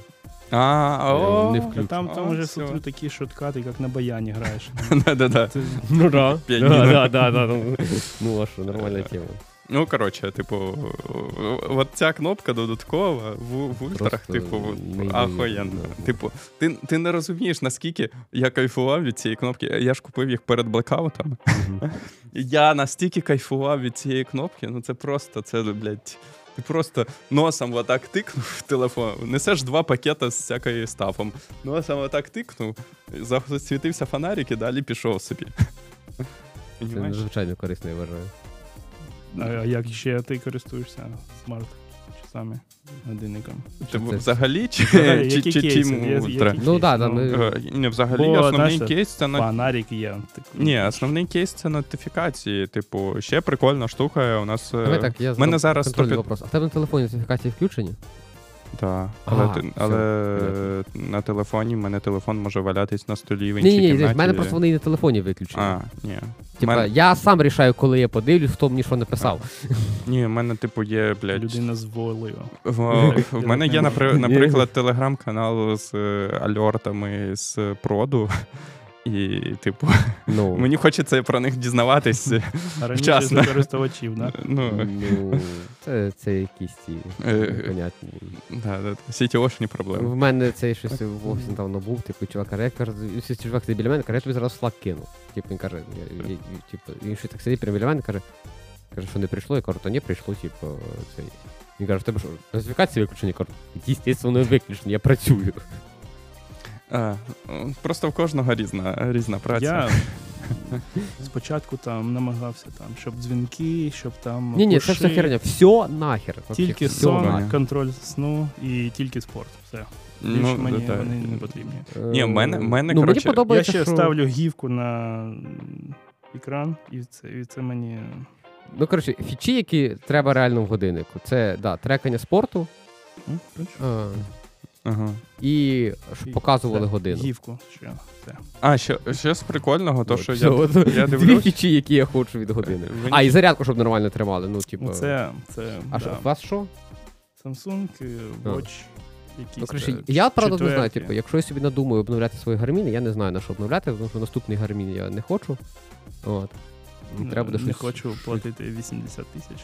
А, о, не А включ- там, там А, вже всё. смотрю такі шоткати, як на баяні граєш. Да-да-да. Ти- Ну да. Піаніно. Да, да, да, да. Ну а що, нормальна тема. Ну, коротше, типу, от ця кнопка додаткова в, в ультрах, Просто типу, неймовірно, ахуєнно. да. Типу, ти, ти не розумієш, наскільки я кайфував від цієї кнопки. Я ж купив їх перед блекаутом. Я настільки кайфував від цієї кнопки, ну це просто, це, блядь, ти просто носом отак тикнув в телефон, несеш два пакета з всякою стафом, носом отак тикнув, засвітився фонарик і далі пішов собі. Це Понімаєш? надзвичайно корисно, я вважаю. А а як ще ти користуєшся смарт-часами, годинником? Ти це- взагалі чи, Взагалі, чи, які чи, чи кейси? Є- ультра? які Ну, да, кейси? да, ми- Е, Ні, взагалі Бо, основний знаєш, кейс це на... Фонарик є. Так, Ні, основний кейс це нотифікації. Типу, ще прикольна штука. У нас. е, Давай так, я в мене задам зараз контрольний сто п'ять вопрос. А в тебе на телефоні нотифікації включені? Да. Але, А, ти- все, але на телефоні в мене телефон може валятись на столі в іншій Ні, ні, ні, кімнаті. в мене просто вони і на телефоні виключені. А, ні. Типа, мене- я сам рішаю, коли я подивлюсь, хто мені що написав. Ні, в мене, типу, є, блядь. Людина з волею. В, в мене є, напри- Ні. наприклад, телеграм-канал з е, альортами з проду. І, типу, Ну, мені хочеться про них дізнаватись. А раніше Вчасно. за користувачів, да? Ну, ну це, це якісь ті Е, непонятні. да, да, сітіошні проблеми. В мене цей щось в офісі недавно був, типу, чувак, каже, я кажу, всі чувак сидить біля мене, каже, я тобі зараз флаг кину. Типу, він каже, я, я, типу, він щось так сидить прямо біля мене, каже, каже, що не прийшло, я кажу, то не прийшло, типу, цей. Він каже, в тебе що, нотифікації виключені? Я кажу, дійсно, вони виключені, я працюю. А, просто в кожного різна, різна праця. Я спочатку там намагався, там, щоб дзвінки, щоб там Ні, ні, це пуши, все херня, все нахер. вообще, Тільки все сон, нахер. контроль сну і тільки спорт. Все. Більше Ну, мені да, вони да. не потрібні. Ні, в мене- в мене, ну, коротше, мені подобається, Я ще що... ставлю гівку на екран, і це, і це мені. Ну, коротше, фічі, які треба реально в годиннику. Це, да, трекання спорту М, бачиш? а, Ага. і щоб І показували це, годину. Гівку. Що? Це. А, ще, ще з прикольного, то, От, що все, я, от, я Дві дивлюсь. фічі, які я хочу від години. Ви А, і зарядку, щоб нормально тримали. Ну, типу. Ну, це, це А що, да. у вас що? Samsung, е, А. Watch, якісь. Ну, коротше, е, я правда не знаю, четверті. типу, якщо я собі надумаю обновляти свої гарміни, я не знаю на що обновляти, тому що наступний гармін я не хочу. От. Не- Треба буде не щось- хочу платити вісімдесят тисяч.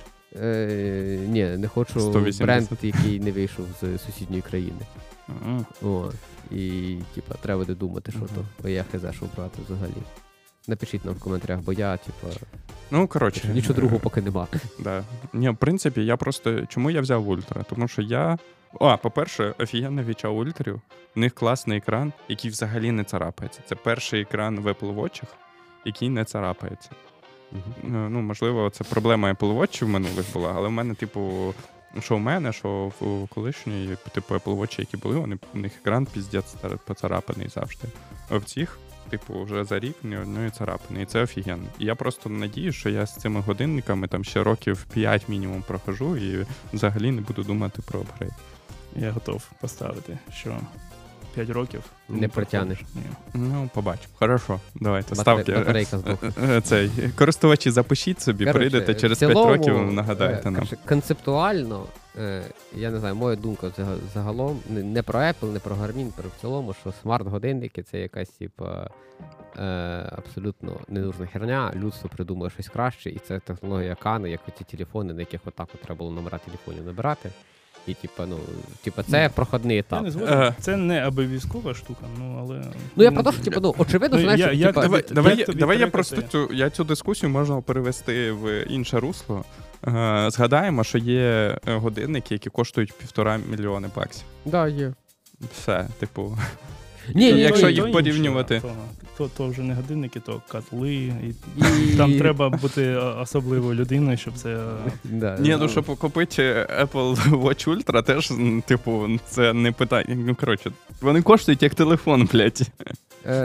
Е, ні, не хочу сто вісімдесят. бренд, який не вийшов з сусідньої країни. Ага. О, і, типа, треба буде думати, що Мгм. то. Бо я хз, що брати взагалі. Напишіть нам в коментарях, бо я, типа, Ну, коротше. нічого другого поки нема. Да. Ні, в принципі, я просто. Чому я взяв ультра? Тому що я. А, по-перше, офігенно відчав ультрів. У них класний екран, який взагалі не царапається. Це перший екран в Apple Watch, який не царапається. Мгм. Е, Ну, можливо, це проблема Apple Watch в минулих була, але в мене, типу, що в мене, що в колишній, типу, Apple Watch, які були, вони, у них екран піздець цар- поцарапаний завжди. А в цих, типу, вже за рік ні одної царапини. І це офігенно. І я просто надію, що я з цими годинниками там ще років п'ять мінімум прохожу і взагалі не буду думати про апгрейд. Я готов поставити, що п'ять років. Не протягнеш. Ні. Ну, побачимо. Хорошо, давайте, Батаре- ставте. батарейка здохне. Е, е, Цей, користувачі, запишіть собі, Коротше, прийдете через в цілому, п'ять років, нагадаєте е, нам. коротше, концептуально, е, я не знаю, моя думка взага- загалом, не, не про Apple, не про Garmin, про в цілому, що смарт-годинники це якась, типа, е, абсолютно ненужна херня, людство придумає щось краще, і це технологія Кани, як ті телефони, на яких отак от треба було номера телефонів набирати. І, типа, ну, типа, це проходний Я етап. не згоден. Е. Це не обов'язкова штука, ну але. Ну, я про те, що, типа, ну, очевидно, Ну, знаєш, я- що, як типа, тобі- Давай, Як давай, я- тобі давай я трекати? просто цю, я цю дискусію можна перевести в інше русло. Е, згадаємо, що є е, годинники, які коштують півтора мільйони баксів. да, є. Все, типу. Ні, ні, Якщо ні, їх то порівнювати. інше, То, то, то вже не годинники, то котли. І... І- Там треба бути особливою людиною, щоб це. Да, Ні, да. ну щоб купити Apple Watch Ultra, теж, м, типу, це не питання. Ну, коротше, вони коштують як телефон, блядь. Е,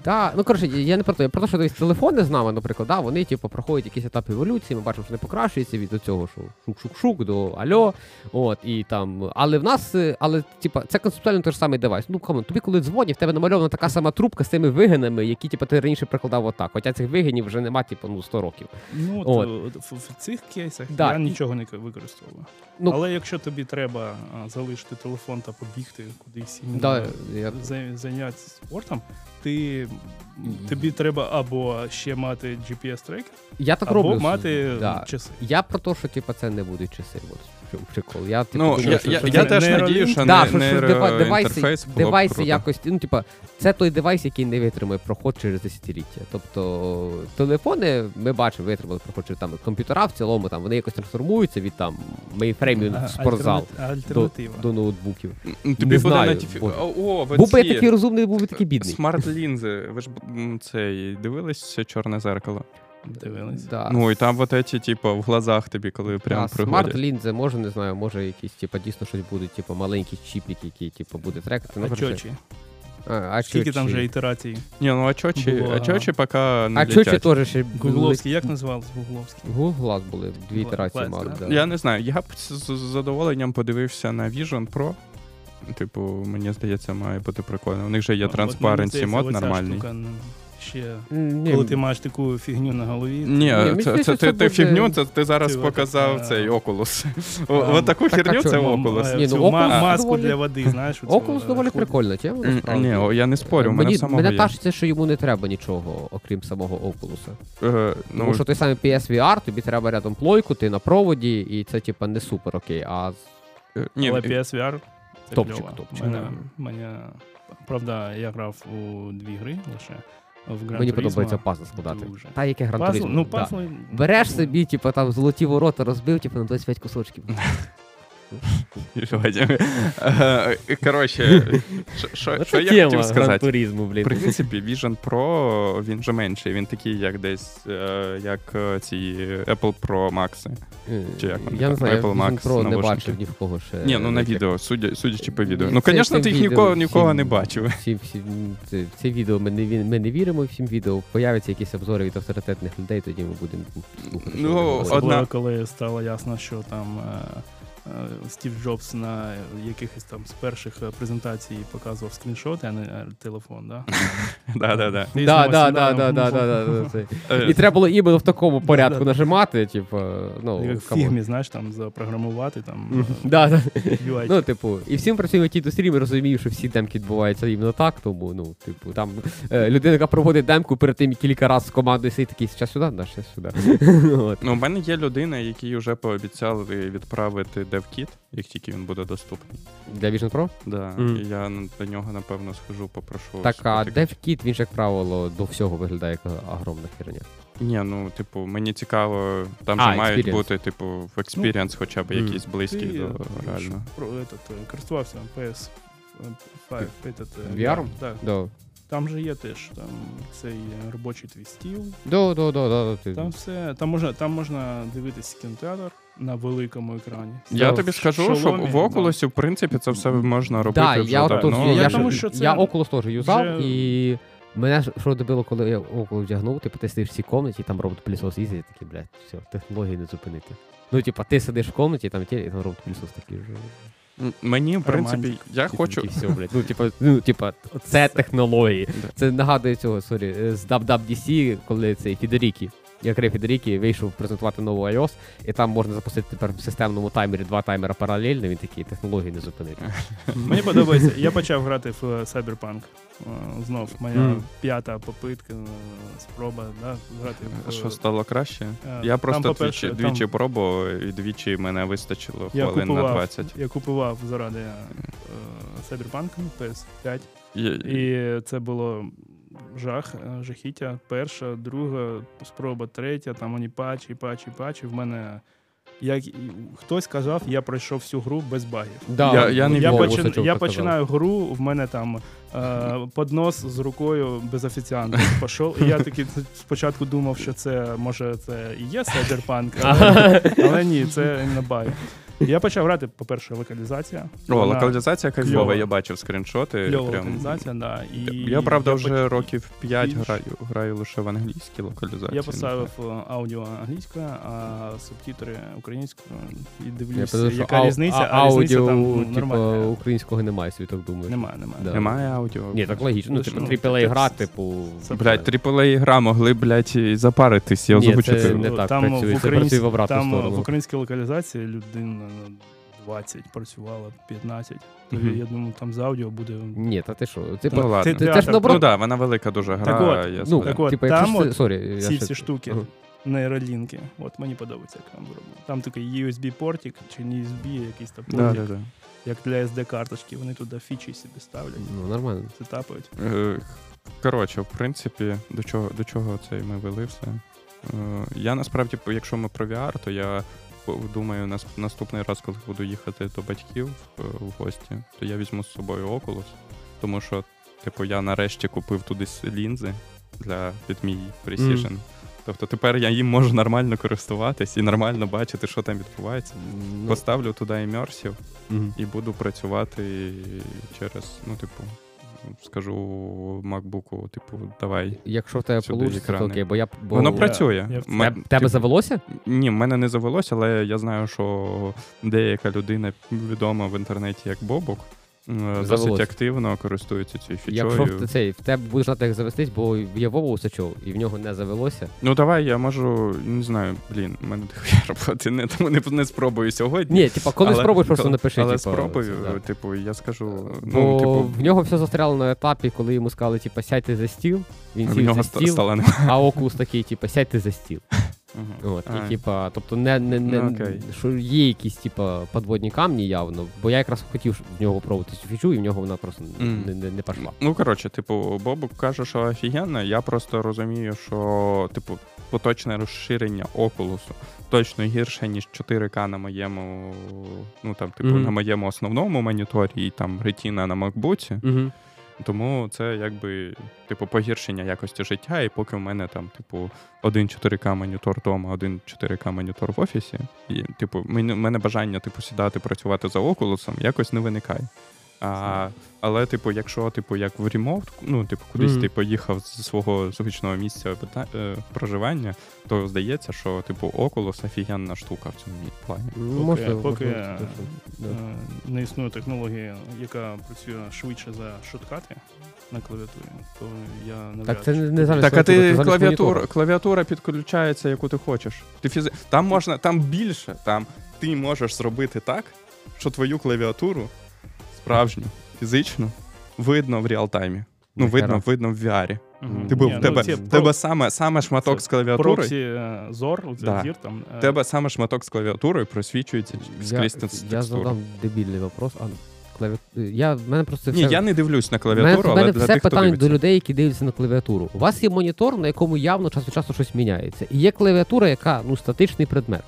Так, ну коротше, я не про те, я про те, що десь телефони з нами, наприклад, да, вони типу проходять якийсь етап еволюції, ми бачимо, що не покращується від цього, що шук-шук-шук до альо, от, і там, але в нас, але, типу, це концептуально той ж самий девайс. Ну, камон, тобі коли дзвонять, в тебе намальована така сама трубка з цими вигинами, які, типу, ти раніше прикладав отак, хоча цих вигинів вже нема, типу, ну, сто років. Ну, от. То, в, в цих кейсах да. я нічого не використовую. Ну, але якщо тобі треба а, залишити телефон та побігти кудись і да, я... зайнятися спортом, ти, тобі треба або ще мати джі пі ес-трекер, я так або роблю. мати да. часи. Я про те, що типу, це не будуть часи. От. Прикол. Я, типу, ну, думаю, я, що, я, що я це... теж надію, що да, не, що, що нейроінтерфейс було девайси круто. якось, ну, типа, це той девайс, який не витримає проход через десятиліття. Тобто телефони, ми бачимо, витримали проход через там комп'ютера в цілому, там, вони якось трансформуються від там мейнфреймів в спортзал до, до ноутбуків. Тобі не буде знаю, натифі... бо... О, був би я такий розумний, був би такий бідний. Смарт-лінзи. Ви ж цей, дивились «Чорне зеркало»? Дивились. Да. Ну, і там вот эти, типу, в глазах тобі, коли прям да, приходять. Смарт-лінзи, може, не знаю, може якісь, типу, дійсно щось буде, типу, маленький чіпік, який, типу, буде трекати. А чочі? А, а Скільки чочі? там вже ітерацій? Ні, ну а чочі, Було, а чочі поки не А летять. чочі теж ще... Гугловський, як називався Гугловський? Гуглас були, дві Гла- ітерації клас, мали, да? да. Я не знаю, я б з з задоволенням подивився на Vision Pro. Типу, мені здається, має бути прикольно. У них же є Transparency мод нормальний. Ще, Ні, коли ти маєш таку фігню на голові. Ні, Ні, це, мені це, здається, це, це ти буде- фігню, це ти зараз Ти показав отак, цей а, Oculus. а, О, таку так, а херню це чому? Oculus. Ні, ну, Цю Oculus ма- маску доволі- для води, знаєш. оцю, Oculus доволі е, прикольна тема, М, насправді. Ні, о, я не спорю, у мене Мені, самого мене є. кажеться, що йому не треба нічого, окрім самого Oculus. Е, Тому ну, що той самий пі ес ві ар, тобі треба рядом плойку, ти на проводі, і це, типа, не супер окей, а... е, ні, Але пі ес ві ар це Топчик, кльово. топчик, Мене, да. мене, правда, я грав у дві гри лише. В Gran Мені Turismo подобається пазл складати. дуже. Та яке Gran Пазл, Turismo, ну, да. пазл, Береш собі, типу, там золоті ворота розбив, типу, на двадцять п'ять кусочків. Е, Коротше, що- що що я хотів сказати? Туризму, блін. В принципі, Vision Pro, він вже менший, він такий, як десь, е, як е, ці Apple Pro Max. Чи як вони Я не там, знаю, я Apple Vision Max Pro не наушники. бачив ні в кого ще. Ні, ну на як- відео, судя- судячи по відео. Ні, Ну, це звісно, всім ти їх відео, нікого, нікого всім- не бачив. Всі, всі, це, це відео ми не, ві- ми не віримо всім відео. Появляться якісь обзори від авторитетних людей, тоді ми будемо слухати. що Ну, вони говорять. одна- Особливо, коли стало ясно, що там е, е, Стів Джобс на якихось там з перших е, презентацій показував скріншоти, а не е, телефон, да? Да-да-да. Ти Да, знову да, сідав, да, да, ну, да, да, да, це. Е, І треба було іменно в такому порядку да. нажимати, типу, ну, Як в камон. фігмі, знаєш, там запрограмувати, там Мгм. е, Да, да. ю ай. Ну, типу, і всім працюємо в тій індустрії, ми розуміємо, що всі демки відбуваються іменно так, тому, ну, типу, там е, людина, яка проводить демку, перед тим кілька разів з командою сидить такий, зараз сюди, да, зараз сюди. От. Ну, у мене є людина, якій вже пообіцяли відправити DevKit, як тільки він буде доступний. Для Vision Pro? Да, Мгм. і я до нього, напевно, схожу, попрошу. Так, а спотикати. DevKit, він ж, як правило, до всього виглядає як огромна херня. Ні, ну, типу, мені цікаво, там А, же мають experience. бути, типу, в experience хоча б Мгм. якісь близькі Ти, до е, реального. Про, этот, е, користувався пі ес п'ять, этот, е, ві ар? Так. Да. Там же є теж там цей е, робочий твій стіл. Да, да, да, да, ти. Там все, там можна, там можна дивитися кінотеатр на великому екрані. Я Да, тобі в скажу, що шоломі, в Oculus, в принципі, це все можна робити Да, вже я, от давно. тут, я, Я ж- тому, що це я Oculus теж юзав, вже- і мене ж що добило, коли я Oculus вдягнув, типу, ти сидиш в цій комнаті, там робот-пилісос їздить, і такий, блядь, все, технології не зупинити. Ну, типа, ти сидиш в комнаті, там тілі, і там робот-пилісос такий вже. М, Мені, в принципі, Романтик. я Типу, хочу... такий, все, блядь. Ну, типа, ну, типа, це технології. Да. Це нагадує цього, сорі, з даб даб ді сі, коли цей Федерікі. Я крив Федерікі, вийшов презентувати нову iOS, і там можна запустити тепер в системному таймері два таймера паралельно, він такий, технології не зупинити. Мені подобається. Я почав грати в е, Cyberpunk. Е, Знов моя Мгм. п'ята попитка, е, спроба, да, грати в Що стало краще? Е, Я там, просто по-перше, двічі, там- двічі пробував, і двічі мене вистачило Я хвилин на купував, двадцять. я купував заради е, Cyberpunk пі ес п'ять. Я- І це було жах, е, жахіття. Перша, друга спроба, третя, там вони патчі, патчі, патчі. В мене, як і- хтось сказав, я пройшов всю гру без багів. Да, Я- я не Я, Вова почин, Васильчук я казав. починаю гру, в мене там е, поднос з рукою без офіціанта пішов. І я таки спочатку думав, що це може це і є Cyberpunk, але, але ні, це не баг. Я почав грати, по-перше, локалізація. О, Вона локалізація кайфова, кльова. я бачив скріншоти. Кльова Прям... локалізація, да. І Я, правда, я вже поч- років п'ять більш- граю, граю лише в англійській локалізації. Я поставив е, аудіо англійською, а субтитри українською. І Я дивлюся, подумав, що яка ау- різниця, а- а різниця аудіо, там ну, типу, нормальна. українського немає, собі так думаю. Немає, немає. Да. Немає аудіо. Ні, так логічно. Ну, Ну, типу, ну, трипл ей гра, це- типу... це- Блядь, трипл ей гра могли, блядь, і запаритись і Ні, озвучити. це не так там працює, в це українсь- працює в обратну там сторону. в українській локалізації людина ну, двадцять працювала, п'ятнадцять. То Мгм. я думаю, там з аудіо буде... Ні, та ти що? Типу, Ну ладно. Ти- це ж театр. наоборот. Ну так, да, вона велика дуже гра. Так от, я Ну, згоден. так от, типу, якщо там ж ти- от сорі, я Ці ще- всі штуки, Ага. нейролінки. От мені подобається, як там зроблено. Там такий ю ес бі-портик чи не ю ес бі, якийсь там Да, портик, да, да. як для ес ді-карточки. Вони туди фічі собі ставлять, Ну, нормально. це тапають. Е, Коротше, в принципі, до чого, до чого це ми вели все. Е, Я насправді, якщо ми про ві ар, то я думаю, нас- наступний раз, коли буду їхати до батьків е, в гості, то я візьму з собою Oculus, тому що, типу, я нарешті купив туди с- лінзи для під мій Precision. Мгм. Тобто тепер я їм можу нормально користуватись і нормально бачити, що там відбувається. Ну, Поставлю туди immersive мгм. і буду працювати через, ну, типу, скажу MacBook'у, типу, давай. Якщо в тебе Сюди вийде, то екрани. окей, бо я... Бо... Воно я- працює. я в Ме- Тебе, тебе типу, завелося? Ні, в мене не завелося, але я знаю, що деяка людина відома в інтернеті як Бобок, е, досить Завелося. активно користується цією Якщо фічою. в, цей, в тебе будеш знати, як завестись, бо є Вова Усачов, і в нього не завелося. Ну давай, я можу, не знаю, блін, в мене дохуя роботи, не, тому не, не спробую сьогодні. Ні, типа, коли Але- спробуєш, просто коли- напиши. Але типа, спробую, це, да. типу, я скажу, Бо ну, типу, в нього все застряло на етапі, коли йому сказали, типа, сядьте за стіл, він в сів нього за ста- стіл, стало не. а Окулус такий, типа, сядьте за стіл. От, А. і, типа, тобто, не, не, не, Ну, окей. що є якісь, типа, подводні камні явно, бо я якраз хотів в нього попробувати цю фічу, і в нього вона просто Мгм. не, не, не пішла. Ну, коротше, типу, Бобук каже, що офігенно, я просто розумію, що, типу, поточне розширення Окулусу точно гірше, ніж чотири К на моєму, ну, там, типу, Мгм. на моєму основному моніторі і там ретіна на макбуці. Угу. Тому це якби, типу, погіршення якості життя, і поки в мене там, типу, один чотири К монітор вдома, один чотири К монітор в офісі, і, типу, в мене бажання, типу, сідати працювати за Окулусом якось не виникає. А, але, типу, якщо, типу, як в ремоут, ну, типу, кудись Мгм. ти поїхав з свого звичного місця пита- е, проживання, то здається, що, типу, Oculus офігенна штука в цьому плані. Ну, можливо, поки можливо, е, це точно. Да. е, не існує технології, яка працює швидше за шоткати на клавіатурі, то я навряд Так це чи- не, не замість Так, а клавіатури, ти це замість клавіатура, монітора. клавіатура підключається, яку ти хочеш. Ти фізи... Там можна, там більше, там ти можеш зробити так, що твою клавіатуру справжню, фізичну, видно в реалтаймі. Ну, Ніхера. видно, видно в ві ар. Мгм. Типу, Ні, в ну, тебе, ці в тебе саме, саме шматок це з клавіатури, Проксі е, зор, оце Да. зір там. е, в тебе саме шматок з клавіатурою просвічується Я, скрізь я текстуру. задам дебільний вопрос. А, клаві... я, в мене просто Ні, все... я не дивлюсь на в мене, клавіатуру, в але мене для все тих, хто питання до дивиться. людей, які дивляться на клавіатуру. У вас є монітор, на якому явно час від часу щось міняється. І є клавіатура, яка ну, статичний предмет.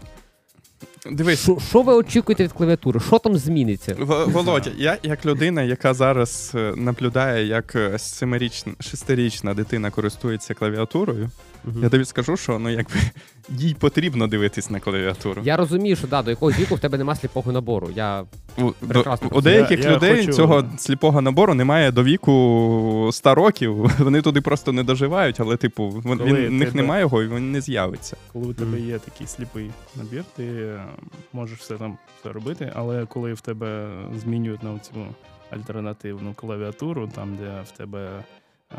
Дивись, Що, що ви очікуєте від клавіатури? Що там зміниться? В- Володя, я як людина, яка зараз е, наблюдає, як е, семирічна, шестирічна дитина користується клавіатурою, Мгм. я тобі скажу, що ну якби їй потрібно дивитись на клавіатуру. Я розумію, що да, до якогось віку в тебе немає сліпого набору. Я У, до, прекрасно у деяких Я- я людей хочу- цього сліпого набору немає до віку ста років. Вони туди просто не доживають, але типу вон- Коли він, в них тебе- немає його, і він не з'явиться. Коли у тебе Мгм. є такий сліпий набір, ти е, можеш все там все робити, але коли в тебе змінюють на цю альтернативну клавіатуру, там, де в тебе е,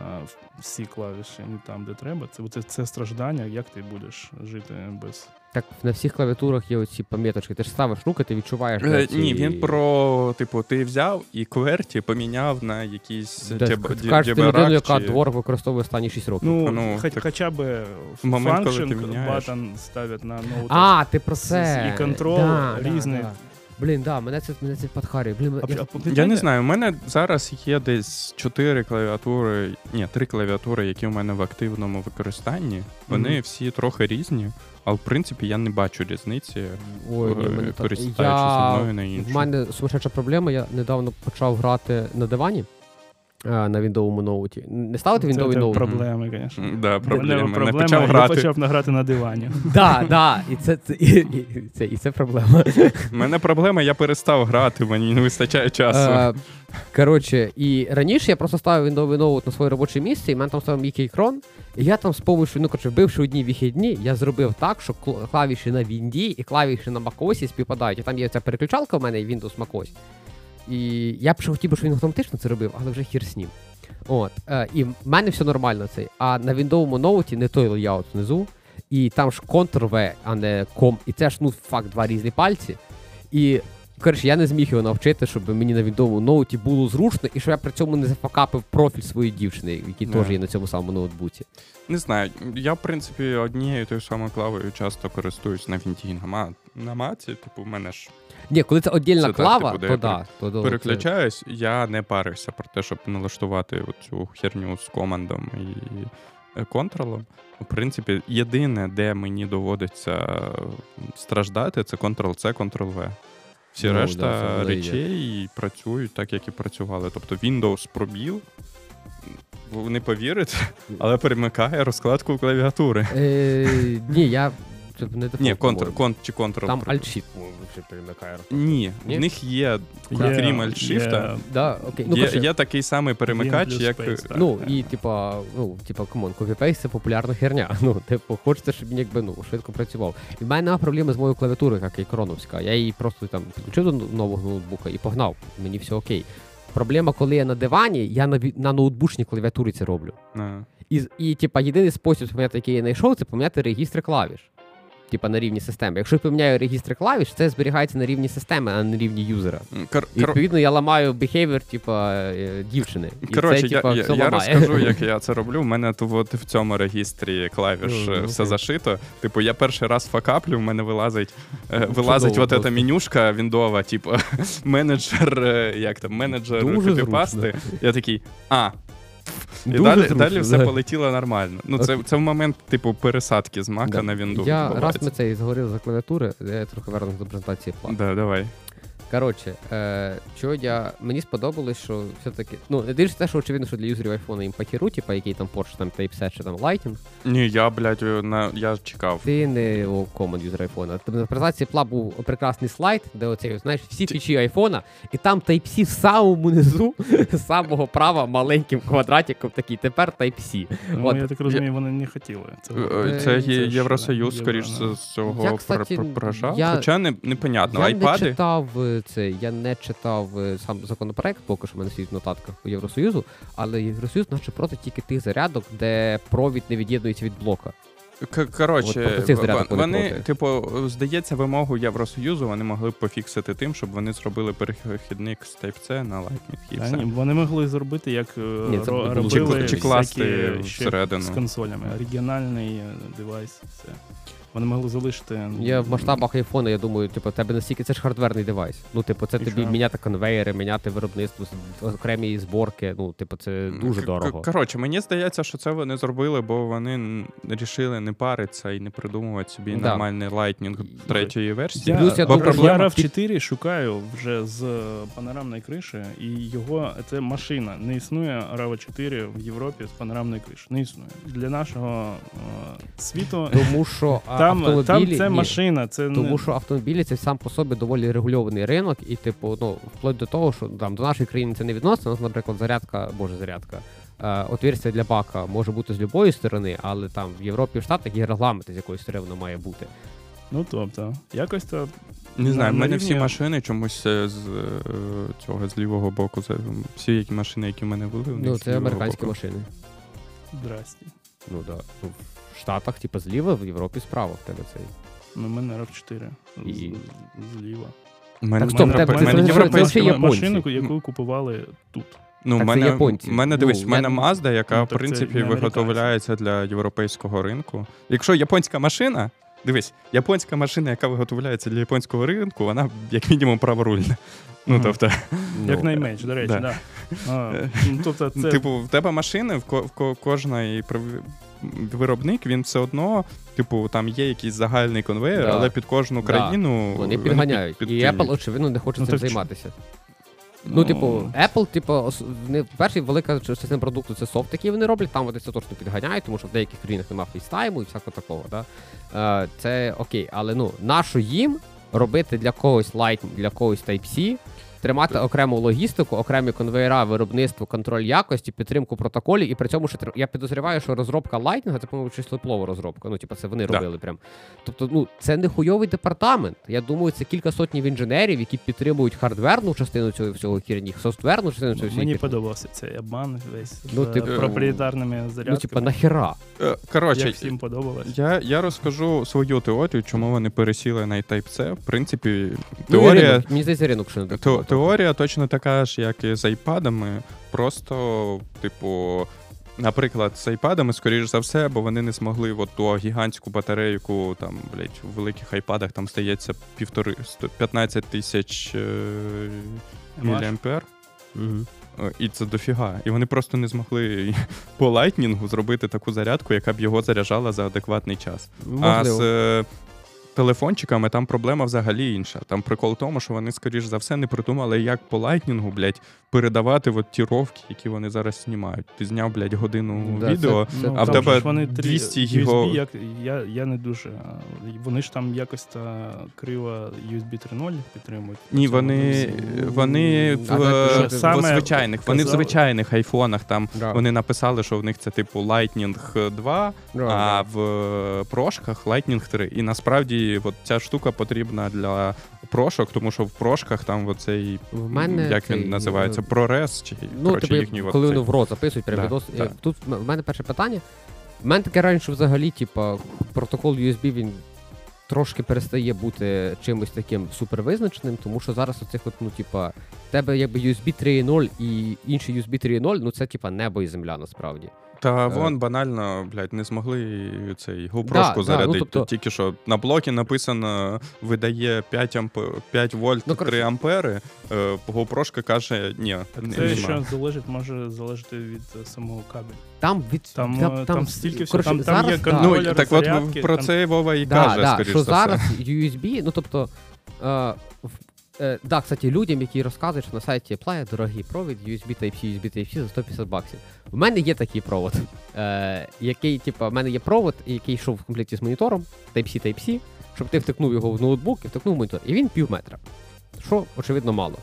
всі клавіші не там, де треба, це, це, це страждання, як ти будеш жити без. так на всіх клавіатурах є оці пам'яточки. Ти ж ставиш руки, ти відчуваєш. Е, де ці- Ні, він про, типу, ти взяв і QWERTY поміняв на якісь Да, джеб- кажеш, джеберак ти людину, яка чи- двор використовує останні шість років. Ну, ну, хоч, так хоча б в момент, коли ти function міняєш. button ставлять на ноутах. А, ти про з- це. і контрол да, різний. Да, да. Блін, да, мене це мене це підхарює. Блін, А, я, а, Я не знаєте, знаю, у мене зараз є десь чотири клавіатури, ні, три клавіатури, які у мене в активному використанні. Вони Мгм. всі трохи різні, але в принципі я не бачу різниці, Ой, ні, е, мене так. користаючись Я... одною на іншу. В мене сумасшедша проблема. Я недавно почав грати на дивані. а, на віндовому ноуті. Не ставити Це віндовий те ноут? проблеми, звісно. Да, проблеми. Не проблема, почав я грати. почав награти на дивані. Да, да, і це, це, і, і, це, і це проблема. У мене проблема, я перестав грати, мені не вистачає часу. Е, Коротше, і раніше я просто ставив віндовий ноут на своє робоче місце, і в мене там став Мікей Крон, і я там з помощью, ну, коротше, вбивши одні вихідні, я зробив так, що кл- клавіші на Вінді і клавіші на macOS співпадають. І там є ця переключалка в мене, і Windows macOS. І я б ще хотів, щоб він автоматично це робив, але вже хір з ним. От, е, і в мене все нормально цей. А на віндовому ноуті не той лейаут внизу, і там ж Ctrl-V, а не ком, і це ж, ну, факт, два різні пальці. І, коротше, я не зміг його навчити, щоб мені на віндовому ноуті було зручно, і щоб я при цьому не зафакапив профіль своєї дівчини, який Не. теж є на цьому самому ноутбуці. Не знаю, я, в принципі, однією тою самою клавою часто користуюсь на вінті. На, ма- на маці, типу, в мене ж Ні, коли це отдільна Це так, клава, типу, де то я да. То, то, переключаюсь, я не парився про те, щоб налаштувати цю херню з командом і е, контролом. В принципі, єдине, де мені доводиться страждати, це контрол-С, контрол-В. Всі Ну, решта да, це воно і є. речей працюють так, як і працювали. Тобто Windows пробіл, ви не повірите, але перемикає розкладку клавіатури. Е, ні, я... Це не Ні, дефолт, контр, по-моєму. кон, чи контрол. Там Alt-Shift, по-моєму, ще перемикає. Ні, Ні? в них є, Є- крім є- Alt-Shift, Да, окей. Ну, є, коротше, є такий самий перемикач, Win плюс як... Space, так. Ну, і типа, ну, типа, камон, копіпейст це популярна херня. Ну, типу, хочеться, щоб він якби ну швидко працював. І в мене немає проблеми з моєю клавіатурою, як і кроновська. Я її просто там підключив до нового ноутбука і погнав. Мені все окей. Проблема, коли я на дивані, я на, ві- на ноутбучній клавіатурі це роблю. А. І, і типа, єдиний спосіб поміняти, який я знайшов, це поміняти регістри клавіш. Типа на рівні системи. Якщо я поміняю регістри клавіш, це зберігається на рівні системи, а не на рівні юзера. Кор- І, відповідно, я ламаю behavior, типа, е, дівчини. І Коротше, це, типа, я, я, все я ламає. розкажу, як я це роблю. У мене тут от в цьому регістрі клавіш Ну, е, ну, все окей. зашито. Типу, я перший раз факаплю, в мене вилазить, е, вилазить Чудово от ця просто. менюшка віндова, типу, менеджер, е, як там, менеджер Дуже копіпасти. Я такий, а, і Дуже далі, зручно, далі все да. полетіло нормально. Ну, це, Окей. це в момент, типу, пересадки з Мака Да. на Windows. Я відбувається. раз ми це і заговорили за клавіатури, я трохи вернусь до презентації плат. Да, давай. Коротше, е, що я, мені сподобалось, що все-таки, ну, не дивишся те, що очевидно, що для юзерів айфона їм похеру, типа, який там Porsche, там Type-C чи там Lightning, Ні, я, блядь, на, я чекав. ти не о, common юзер айфона. Тобто на презентації Пла був прекрасний слайд, де оцей, знаєш, всі фічі айфона, і там Type-C в самому низу, з самого права маленьким квадратиком такий, тепер Type-C. Ну, От. я так розумію, вони не хотіли. Це Е, Е, Це це є ж, Євросоюз, Євро, скоріш да. з цього Я, пр- кстати, пр- прожав. я- Хоча не, непонятно. Я Айпади. не читав е, це, я не читав е, сам законопроект, поки що в мене стоїть в нотатках у Євросоюзу, але Євросоюз наче проти тільки тих зарядок, де провід не від'єднується від блока. К- Коротше, От проти цих зарядок в- вони вони, проти. типу, здається, вимогу Євросоюзу вони могли б пофіксити тим, щоб вони зробили перехідник з Type-C на Lightning і Та все. ні, вони могли зробити, як е, Ні, це ро- було Чи, робили дуже чи класти всякі ще всередину. з консолями. Оригінальний е, девайс, все. Вони могли залишити. Я в масштабах айфона, я думаю, типу, тебе настільки це ж хардверний девайс. Ну, типу, це І тобі що? міняти конвейери, міняти виробництво, з- окремі зборки. Ну, типу, це дуже К- дорого. к- Коротше, мені здається, що це вони зробили, бо вони н- рішили не паритися і не придумувати собі Да. нормальний Lightning третьої версії. Я, Плюс я Бо думаю, я проблема рав чотири шукаю вже з е, панорамної криші, і його це машина. Не існує рав чотири в Європі з панорамної криші. Не існує. Для нашого е, світу Тому що а, там, автомобілі... там це ні. машина. Це Тому не... що автомобілі це сам по собі доволі регульований ринок, і типу, ну, вплоть до того, що там до нашої країни це не відносно. У нас, наприклад, зарядка, боже, зарядка. Е, отверстя для бака може бути з будь-якої сторони, але там в Європі, в Штатах є регламенти, з якої сторони воно має бути. Ну тобто, якось то. Не знаю, в на мене рівні- всі машини чомусь е, з е, цього з лівого боку. Це всі які машини, які в мене були. у них Ну, з це лівого американські боку. машини. Здрасті. Ну да. Ну, в Штатах, типу, зліва, в Європі справа в тебе цей. Ну, у мене рав чотири. І- З- Зліва. У мене, Так, стоп, в мене, тебе- в це- мене це- європейські це ма- японці. машину, яку купували тут. Ну, Так в це мене, японці. в мене, дивись, Ну, в мене я- Mazda, яка, Ну, в так це принципі, не американці. виготовляється для європейського ринку. Якщо японська машина, дивись, японська машина, яка виготовляється для японського ринку, вона як мінімум праворульна. Ну, Мгм. тобто, Як Ну, найменш, до речі, да. да. А, ну, тобто це... типу, в тебе машини, в, ко- в ко- кожний прив- виробник, він все одно, типу, там є якийсь загальний конвейер, Да. але під кожну Да. країну Вони під- підганяють. І підтягують. Apple, очевидно, не хоче Ну, цим так ч- займатися. Ну, типу, Apple, типу, ос- не, перший велика частина продукту це софт, який вони роблять, там вони це точно підганяють, тому що в деяких країнах немає фейстайму і всякого такого, да? Е, це окей, але ну, нащо їм робити для когось Lightning, для когось Type-C, тримати окрему логістику, окремі конвейера, виробництво, контроль якості, підтримку протоколів, і при цьому ще тр- я підозріваю, що розробка Lightning, це, по-моєму, числоплова розробка, ну, типу, це вони Да. робили прям. Тобто, ну, це не хуйовий департамент. Я думаю, це кілька сотнів інженерів, які підтримують хардверну частину цього всього херні, софтверну частину цього всього. Мені херні. подобався цей обман весь Ну, з типу, проприєтарними зарядками. Ну, типа, нахера? Е, Коротше, Як всім подобалось. я, я розкажу свою теорію, чому вони пересіли на Type-C. В принципі, Ну, теорія, ринок, мені здається, ринок ще не те- такий. теорія точно така ж, як і з айпадами. Просто, типу, наприклад, з айпадами, скоріш за все, бо вони не змогли от ту гігантську батарейку, там, блядь, у великих айпадах там стається півтори, сто- п'ятнадцять тисяч е, міліампер. Угу. Е, І це дофіга. І вони просто не змогли по лайтнінгу зробити таку зарядку, яка б його заряджала за адекватний час. А з е, телефончиками там проблема взагалі інша. Там прикол в тому, що вони, скоріш за все, не придумали, як по лайтнінгу, блядь, передавати от ті ровки, які вони зараз знімають. Ти зняв, блядь, годину Да, відео, це- Ну, а в там тебе же ж вони три двісті ю ес бі, його... як, я, я не дуже. а, Вони ж там якось та криво ю ес бі три нуль підтримують. Ні, Це вони, всі. вони в, А так, в що саме звичайних, вони в казали- звичайних айфонах там Да. вони написали, що в них це типу Lightning два, Да, а да. в прошках Lightning три. І насправді от ця штука потрібна для прошок, тому що в прошках там оцей, В мене як цей, він називається, е, ProRes, чи Ну, коротше, типу, їхній от коли цей. вони в рот записують прям Да, відос. да. Е, Тут в мене перше питання. В мене таке раніше взагалі, типа, протокол ю ес бі, він трошки перестає бути чимось таким супервизначеним, тому що зараз оцих от, ну, типа, в тебе якби ю ес бі три нуль і інший ю ес бі три нуль, ну це типа небо і земля насправді. Та Е. вон банально, блядь, не згли цей Да, GoPro-шку да, зарядити. ну, тобто- Тут тільки що на блокі написано, видає п'ять, амп... п'ять вольт, Ну, коротше- три ампери. Е, GoPro-шка каже, ні, Так не- це нема. що залежить, може залежати від е, самого кабелю. Там від Там, там, е, там стільки всього, коротше, там- там є зараз, кон- да, Ну, контролер так от зарядки, про там- це Вова і да, каже, да, скоріш що за зараз все. ю ес бі, ну тобто, е, в- е, да, кстати, людям, які розказують, що на сайті Apple є дорогий провід ю ес бі Type-C, ю ес бі Type-C за сто п'ятдесят баксів. У мене є такий провод, е, який, типу, в мене є провод, який йшов в комплекті з монітором, Type-C, Type-C, щоб ти втикнув його в ноутбук і втикнув в монітор. І він пів метра. Що, очевидно, мало.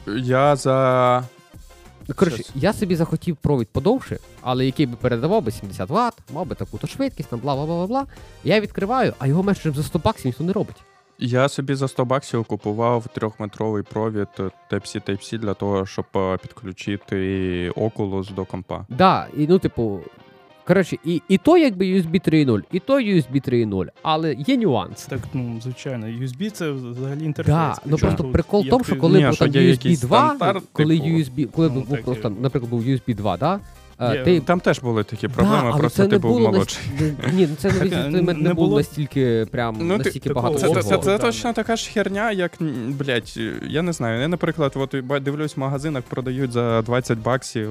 Я за... Коротше, Щас. я собі захотів провід подовше, але який би передавав би сімдесят ватт, мав би таку-то швидкість, там бла-бла-бла-бла. Я відкриваю, а його менше ніж за сто баксів ніхто не робить. Я собі за сто баксів купував трьохметровий провід Type-C Type-C для того, щоб е, підключити Oculus до компа. Да, і ну, типу, коротше, і, і то якби ю ес бі три нуль, і то ю ес бі три нуль, але є нюанс. Так, ну, звичайно, ю ес бі це взагалі інтерфейс. Да, ну Причому просто тут, прикол в як тому, що ти- коли Ні, був що там є ю ес бі якийсь два, стандарт, коли типу, ю ес бі, коли ну, був так, просто, і- наприклад, був ю ес бі два, да? е, Є- ти, Там теж були такі проблеми, да, але просто це ти не був було молодший. Настільки, ні, ну це Так, не, е, не, не, не було було- настільки прям Ну, ти- настільки такого багато Це, це, це, всього. це Ого. точно така ж херня, як, м, блядь, я не знаю. Я, наприклад, от ба- дивлюсь, в магазинах продають за двадцять баксів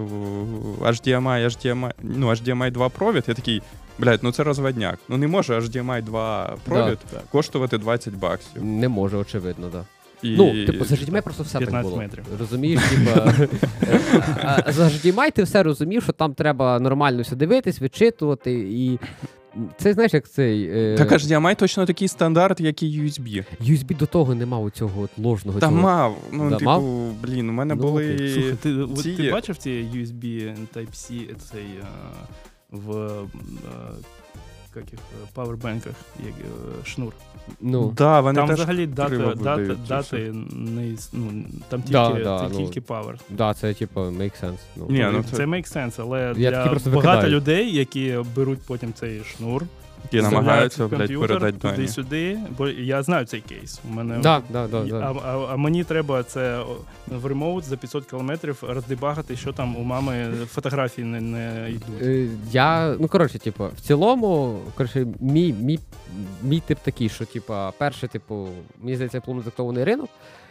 ейч ді ем ай, ейч ді ем ай, ну, ейч ді ем ай два провід. Я такий, блядь, ну це розводняк. Ну не може ейч ді ем ай два провід Так. коштувати двадцять баксів. Не може, очевидно, да. І... Ну, типу, за ейч ді ем ай просто все так п'ятнадцять було. метрів. Розумієш, типа, а за ейч ді ем ай ти все розумів, що там треба нормально все дивитись, вичитувати, і це, знаєш, як цей... е, Так ейч ді ем ай точно такий стандарт, як і ю ес бі. ю ес бі до того не мав цього от ложного Та цього. мав. Ну, Да, типу, мав? блін, у мене Ну, були... окей. Слухай, ти, от ці- ти бачив ці ю ес бі Type-C цей а, в а, як їх, павербенках, як е, шнур? Ну, Да, вони Там теж взагалі дати, криво дати, видають це дати не іс- ну, там тільки, Да, да, це ну. тільки power. да, це, типу, make sense. Ну. Ні, Тобто ну, це це- make sense, але Я для такі просто багато викидаю. людей, які беруть потім цей шнур, які намагаються, вставляють в блядь, комп'ютер передати дані. туди-сюди, бо я знаю цей кейс. У мене Да, да, да, І- да. А, а, а мені треба це о, в ремоут за п'ятсот кілометрів роздебагати, що там у мами фотографії не, не йдуть. Е, Я, ну коротше, типу, в цілому, коротше, мій, мій, мій тип такий, що, типу, перше, типу, мені здається, плавно диктований ринок.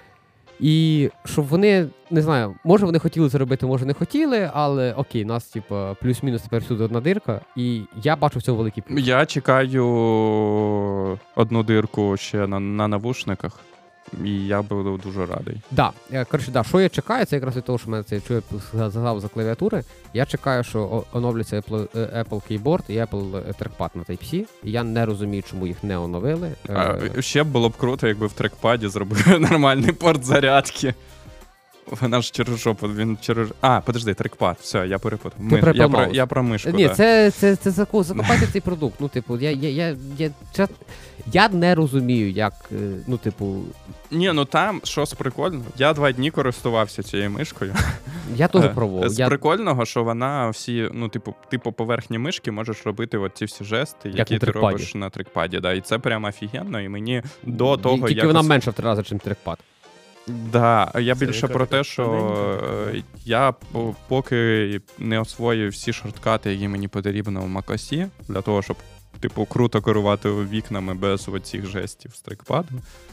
І щоб вони, не знаю, може вони хотіли зробити, може не хотіли, але окей, нас, типу, плюс-мінус тепер всюди одна дирка, і я бачу в цьому великий плюс. Я чекаю одну дирку ще на, на навушниках. І я буду дуже радий. Да, коротше, да, що я чекаю, це якраз від того, що в мене це, що я згадав за клавіатури, я чекаю, що оновляться Apple, Apple Keyboard і Apple Trackpad на Type-C, і я не розумію, чому їх не оновили. А, ще б було б круто, якби в трекпаді зробили нормальний порт зарядки. Вона ж через жопу, він через... А, подожди, трекпад, все, я перепутав. Ми... Я, про... я про мишку, Ні, да. це, це, це закопати цей продукт. Ну, типу, я, я, я, я, я, я не розумію, як, ну, типу... Ні, ну там, щось прикольно. Я два дні користувався цією мишкою. Я теж пробував. З я... прикольного, що вона всі, ну, типу, ти по поверхні мишки можеш робити от ці всі жести, як які ти трекпаді. робиш на трекпаді. Да. І це прямо офігенно, і мені до того, Тільки якось... вона менша в три рази, ніж трекпад. Да, я Це більше яка про така те, що тоненька? я поки не освоїв всі шорткати, які мені потрібно в macOS, для того, щоб, типу, круто керувати вікнами без оцих жестів з трекпаду,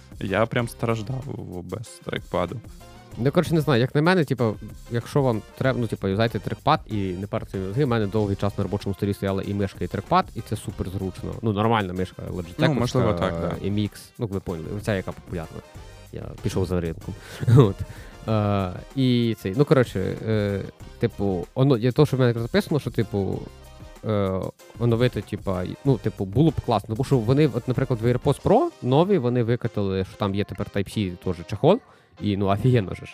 я прям страждав без трекпаду. Ну, коротше, не знаю, як на мене, типу, якщо вам треба, ну, типу, взяти трекпад і не парити мозги, в мене довгий час на робочому столі стояла і мишка, і трекпад, і це супер зручно. Ну, нормальна мишка, Logitech, Ну, можливо, так, да. ем ікс, ну, ви поняли, оця яка популярна. Я пішов за ринком. От. Е, і цей, ну, коротше, е, типу, оно, є то, що в мене записано, що, типу, е, оновити, типа, ну, типу, було б класно, тому що вони, от, наприклад, в AirPods Pro нові, вони викатали, що там є тепер Type-C теж чехол, і, ну, офігенно же ж.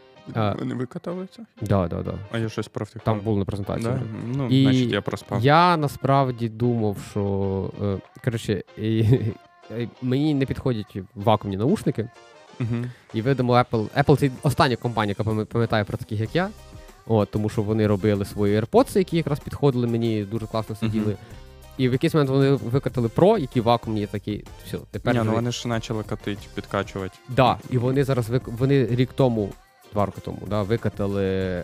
А, Вони викатали це? Да, да, да. А я щось провтикав. Там було на презентації. Да? Ну, І значить, я проспав. Я насправді думав, що, е, коротше, і, і, мені не підходять вакуумні наушники. Угу. І видимо, Apple, Apple це остання компанія, яка пам'ятає про таких, як я. От, тому що вони робили свої AirPods, які якраз підходили мені, дуже класно сиділи. Uh-huh. І в якийсь момент вони викатали Pro, які вакуумні, такі, все, тепер... Ні, вже... ну вони ж почали катити, підкачувати. Так, да, і вони зараз, вик... вони рік тому, два роки тому, да, викатали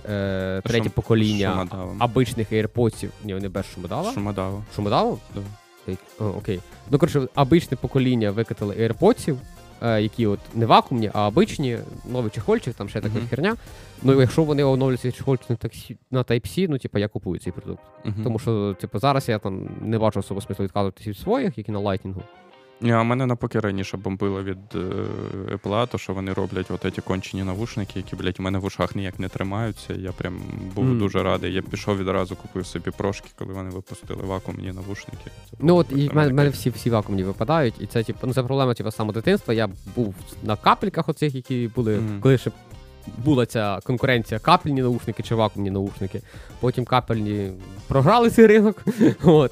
е, третє Шум... покоління обичних AirPods. Ні, вони без шумодава. Шумодаву. Шумодаву? Да. О, окей. Ну, коротше, обичне покоління викатали AirPods, які от не вакуумні, а обичні, новий чехольчик, там ще така uh-huh. херня. Ну, якщо вони оновлюються чехольчик на Type-C, ну, типу, я купую цей продукт. Uh-huh. Тому що, типу, зараз я там не бачу особо смислу відказуватися від своїх, які на Lightning. Ні, а мене навпаки раніше бомбило від е, Apple, то що вони роблять от ці кончені навушники, які, блядь, у мене в ушах ніяк не тримаються. Я прям був mm. дуже радий. Я пішов відразу, купив собі прошки, коли вони випустили вакуумні навушники. Це ну от і в мене, мене всі, всі вакуумні випадають, і це, типу, ну, це проблема, типу, саме дитинства. Я був на капельках оцих, які були, mm. коли ще була ця конкуренція, капельні наушники чи вакуумні наушники. Потім капельні програли цей ринок. От.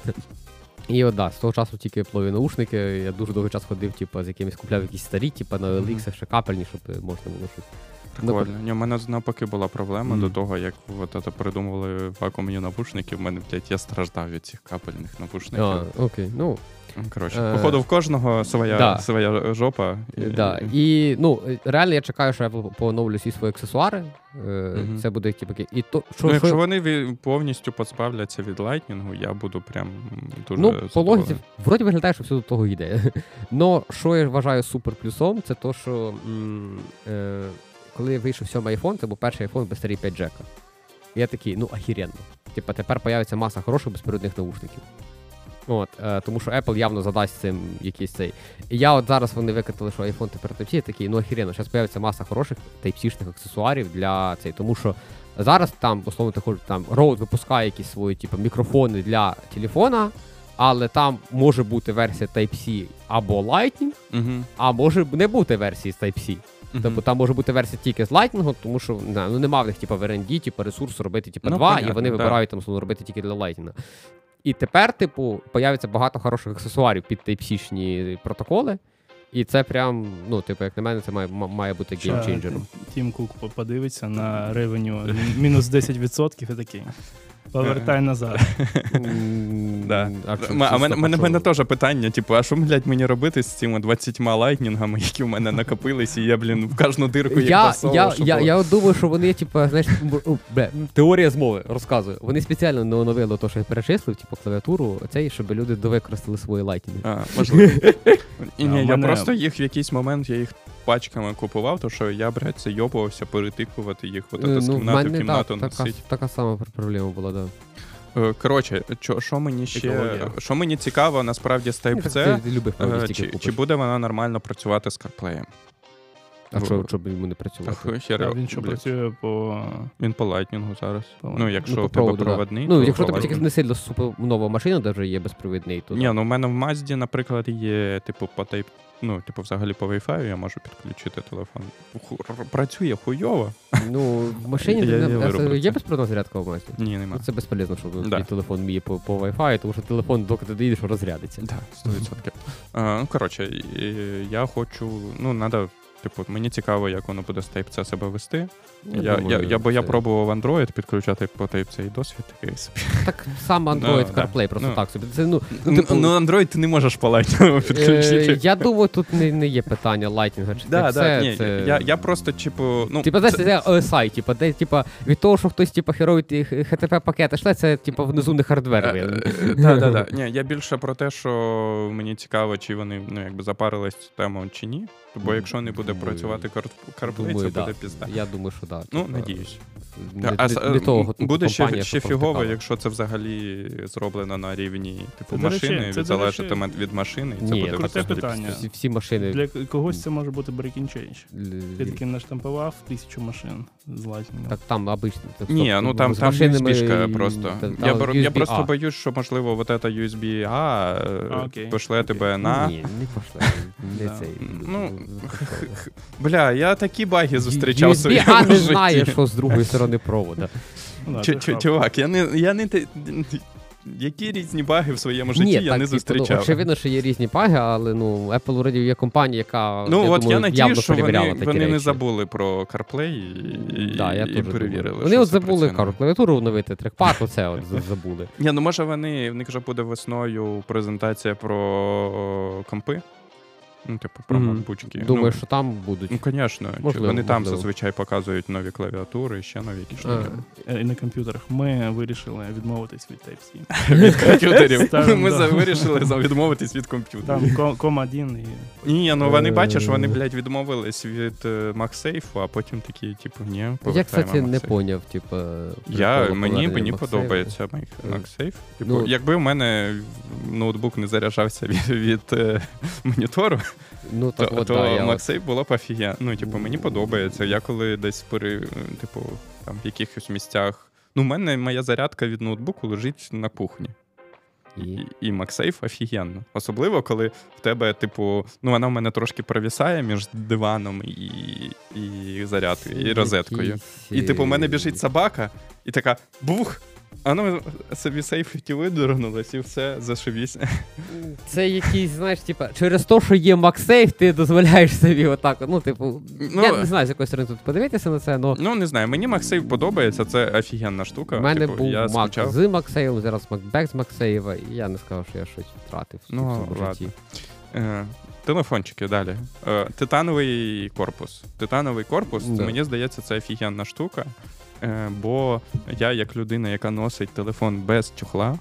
І от, да, з того часу тільки плові наушники, я дуже довгий час ходив, типу, з якимись купляв якісь старі, типу, на Ел Ікс, ще капельні, щоб можна було щось. Прикольно. Ні, у мене навпаки була проблема mm. до того, як от це придумували вакуумні навушники, в мене, блядь, я страждав від цих капельних навушників. А, окей, ну... Коротше, е... походу в кожного своя, да. своя жопа. І, да. і, ну, реально я чекаю, що я поновлю всі свої аксесуари. Mm-hmm. Це буде, типу, і то, що, ну, якщо що... вони повністю позбавляться від лайтнінгу, я буду прям дуже Ну, по логіці, вроді виглядає, що все до того йде. Но, що я вважаю супер плюсом, це то, що м- е- коли вийшов сьомий айфон, це був перший айфон без три п'ять джека. І я такий, ну, ахіренно. Типа, тепер появиться маса хороших безперервних наушників. От, е, тому що Apple явно задасть цим якийсь цей. І я от зараз вони викатали, що iPhone тепер Type-C, я такий, ну ахіренно, зараз появиться маса хороших Type-C-шних аксесуарів для цей, тому що зараз там, условно, так, там Rode випускає якісь свої, типу, мікрофони для телефона, але там може бути версія Type-C або Lightning, uh-huh. а може не бути версії з Type-C. Uh-huh. Тобто там може бути версія тільки з Lightning, тому що не, ну, нема в них типу, в ар енд ді, типу, ресурсу робити типу, ну, два, понятно, і вони да. вибирають там, словно, робити тільки для Lightning. І тепер, типу, появиться багато хороших аксесуарів під Type-C-шні протоколи. І це прям, ну, типу, як на мене, це має, має бути геймчейнджером. Тім Кук подивиться на ревеню мінус десять відсотків і такий. Повертай назад. Да. А в мене, мене теж питання, типу, а що, блядь, мені робити з цими двадцятьма лайтнінгами, які в мене накопились, і я, блін, в кожну дирку їх я, засовував, я, щоб... я, я от думаю, що вони, типу, знаєш, бля, теорія змови, розказую. Вони спеціально не оновили те, що я перечислив, типу, клавіатуру, цей, щоб люди довикористали свої лайтнінги. А, можливо. І ні, я просто їх в якийсь момент, я їх пачками купував, тому що я, блядь, це йобувався перетикувати їх от ну, з кімнати в кімнату да, носить. Така, така сама проблема була, да. Коротше, що мені ще, що мені цікаво, насправді, з Type-C, чи, чи буде вона нормально працювати з CarPlay? А що, щоб йому не Та працювати? хуй хер, А він що блядь. працює по... Він по лайтнінгу зараз. По Ну, якщо Ну, у по тебе проводу, да. проводний, Ну, то якщо по тебе тільки лайтнінгу. не сильно супер нова машина, де вже є безпровідний, то... Ні, да. ну в мене в Мазді, наприклад, є, типу, по тейп, ну, типу, взагалі по Wi-Fi я можу підключити телефон. Ху- Працює хуйово. Ну, в машині Я- не- я не- вироблю це є це. безпровідна зарядка в Мазді? Ні, нема. Ну, це безполезно, що Да. твій телефон вміє по, по Wi-Fi, тому що телефон, доки ти доїдеш, розрядиться. Так, сто відсотків. А, ну, коротше, і- я хочу, ну, надо, типу, мені цікаво, як воно буде з Type-C себе вести. Я, я, думаю, я, бо я це- пробував Android підключати по Type-C, і досвід такий собі. Так сам Android Ну, CarPlay, просто ну. так собі. Це, ну, Ну, типу, ну, Android ти не можеш по Lightning е, підключити. я думаю, тут не, не є питання лайтінга чи Да, Type-C, да, ні, це... я, я просто, типу, ну, Типа, знаєш, це о ес ай, типа, де, типа, від того, що хтось, типа, херовий ті ейч ті ті пі пакети шле, це, типа, внизу не хардвер. Так, так, так. Ні, я більше про те, що мені цікаво, чи вони, ну, якби запарились цю тему чи ні. Бо якщо не буде Думаю, працювати кар- CarPlay, це Думаю, буде да. пізда. Я думаю, що так. Да, Ну, типа, надіюсь. Не, А, не, а, не того буде ще, компанія, ще що фігово, провтикала. якщо це взагалі зроблено на рівні типу, Це, до речі, машини, це, від до речі, залежатиме від машини, і це Ні, буде круте взагалі питання. пізда. Всі, всі машини... Для когось це може бути break and change. л- Ти таки наштампував тисячу машин з Lightning. Так там обично. так, Ні, стоп, ну там, з там машинами ю ес бі-шка і- просто. та- я, там бор- я просто ю ес бі-A. боюсь, що, можливо, вот это ю ес бі-A А, окей. пошле тебе на... Ні, не пошли. Не Да. цей. Ну, Бля, я такі баги зустрічав в ю ес бі-A своєму не житті. знає, що з другої сторони провода. Ну, да, Чу- це чу- факт. Чувак, я не, я не те- які різні баги в своєму житті Ні, я так, не типу, зустрічав. Ну, очевидно, що є різні баги, але ну, Apple вроді є компанія, яка, Ну, я от думаю, я надію, явно що перевіряла вони, такі вони речі. не забули про CarPlay і, і, Да, я і теж перевірили. думаю. що Вони от це забули працює. кару клавіатуру оновити, трекпад, оце от за- забули. Ні, ну може вони, в них вже буде весною презентація про компи. Ну, типу, про Мгм. макбучки. Думаю, ну, що там будуть. Ну, звісно. Можливо, Вони там можливо. зазвичай показують нові клавіатури, ще нові якісь штуки. А, Е, І на комп'ютерах. Ми вирішили відмовитись від Type-C. Від комп'ютерів. Ставимо, Ми да. за- вирішили за- відмовитись від комп'ютерів. Там ком- ком один і... Ні, ну вони Е. бачиш, вони, блядь, відмовились від е, MagSafe, а потім такі, типу, ні, Я, повертаємо кстати, не MagSafe. поняв, типу. Я, приколу мені, повернення мені MagSafe. подобається Mag- Е, MagSafe. Типу, ну- якби в мене ноутбук не заряджався від, від е, монітору, Ну, то, так от, то да, я от- MagSafe було б офігенно. Ну, типу, мені подобається. Я коли десь пере, типу, там, в якихось місцях. Ну, в мене моя зарядка від ноутбуку лежить на кухні. І... І, і MagSafe офігенно. Особливо, коли в тебе, типу, ну вона в мене трошки провісає між диваном і, і зарядкою, і розеткою. Якісь, І, типу, в мене е, біжить собака, і така бух! А ну собі сейфті видернулась, і все, зашибісь. Це якийсь, знаєш, типа, через те, що є MagSafe, ти дозволяєш собі отак. Ну, типу, Ну, я не знаю, з якої сторони тут подивитися на це, але Ну, не знаю, мені MagSafe подобається, це офігенна штука. в мене типу, був я Mac скучав. з MagSafe, зараз MacBack з MagSafe, і я не сказав, що я щось втратив в Ну, цьому ладно. житті. Е, телефончики далі. Е, титановий корпус. Титановий корпус, Да. мені здається, це офігенна штука. Е, бо я, як людина, яка носить телефон без чохла,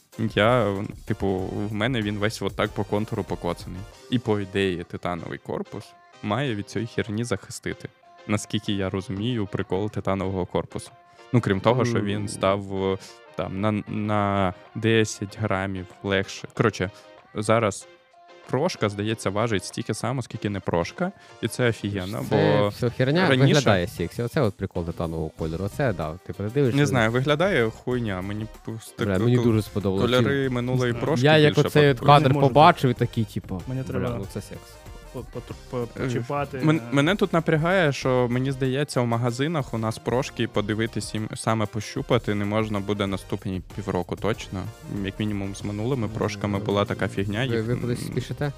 я, типу, в мене він весь отак по контуру покоцаний. І по ідеї, титановий корпус має від цієї херні захистити. Наскільки я розумію, прикол титанового корпусу. Ну, крім того, що він став е, там на, на десять грамів легше. Коротше, зараз прошка, здається, важить стільки само, скільки не прошка. І це офігенно, Це бо все херня раніше- виглядає сексі. Оце от прикол титанового кольору. Оце, да, ти передивишся. не знаю, виглядає хуйня. Мені просто Бля, мені дуже сподобалося. кольори минулої Не знаю. прошки Я як більше оцей от пакують. Я не кадр можу побачив і такий, типу, Мені бля, треба- ну це секс. по- по- по- Почіпати. Мен- Мене тут напрягає, що мені здається, в магазинах у нас прошки подивитись їм саме пощупати не можна буде наступні півроку точно. Як мінімум з минулими прошками була така фігня. Ви, Їх, ви кудись м, спішите?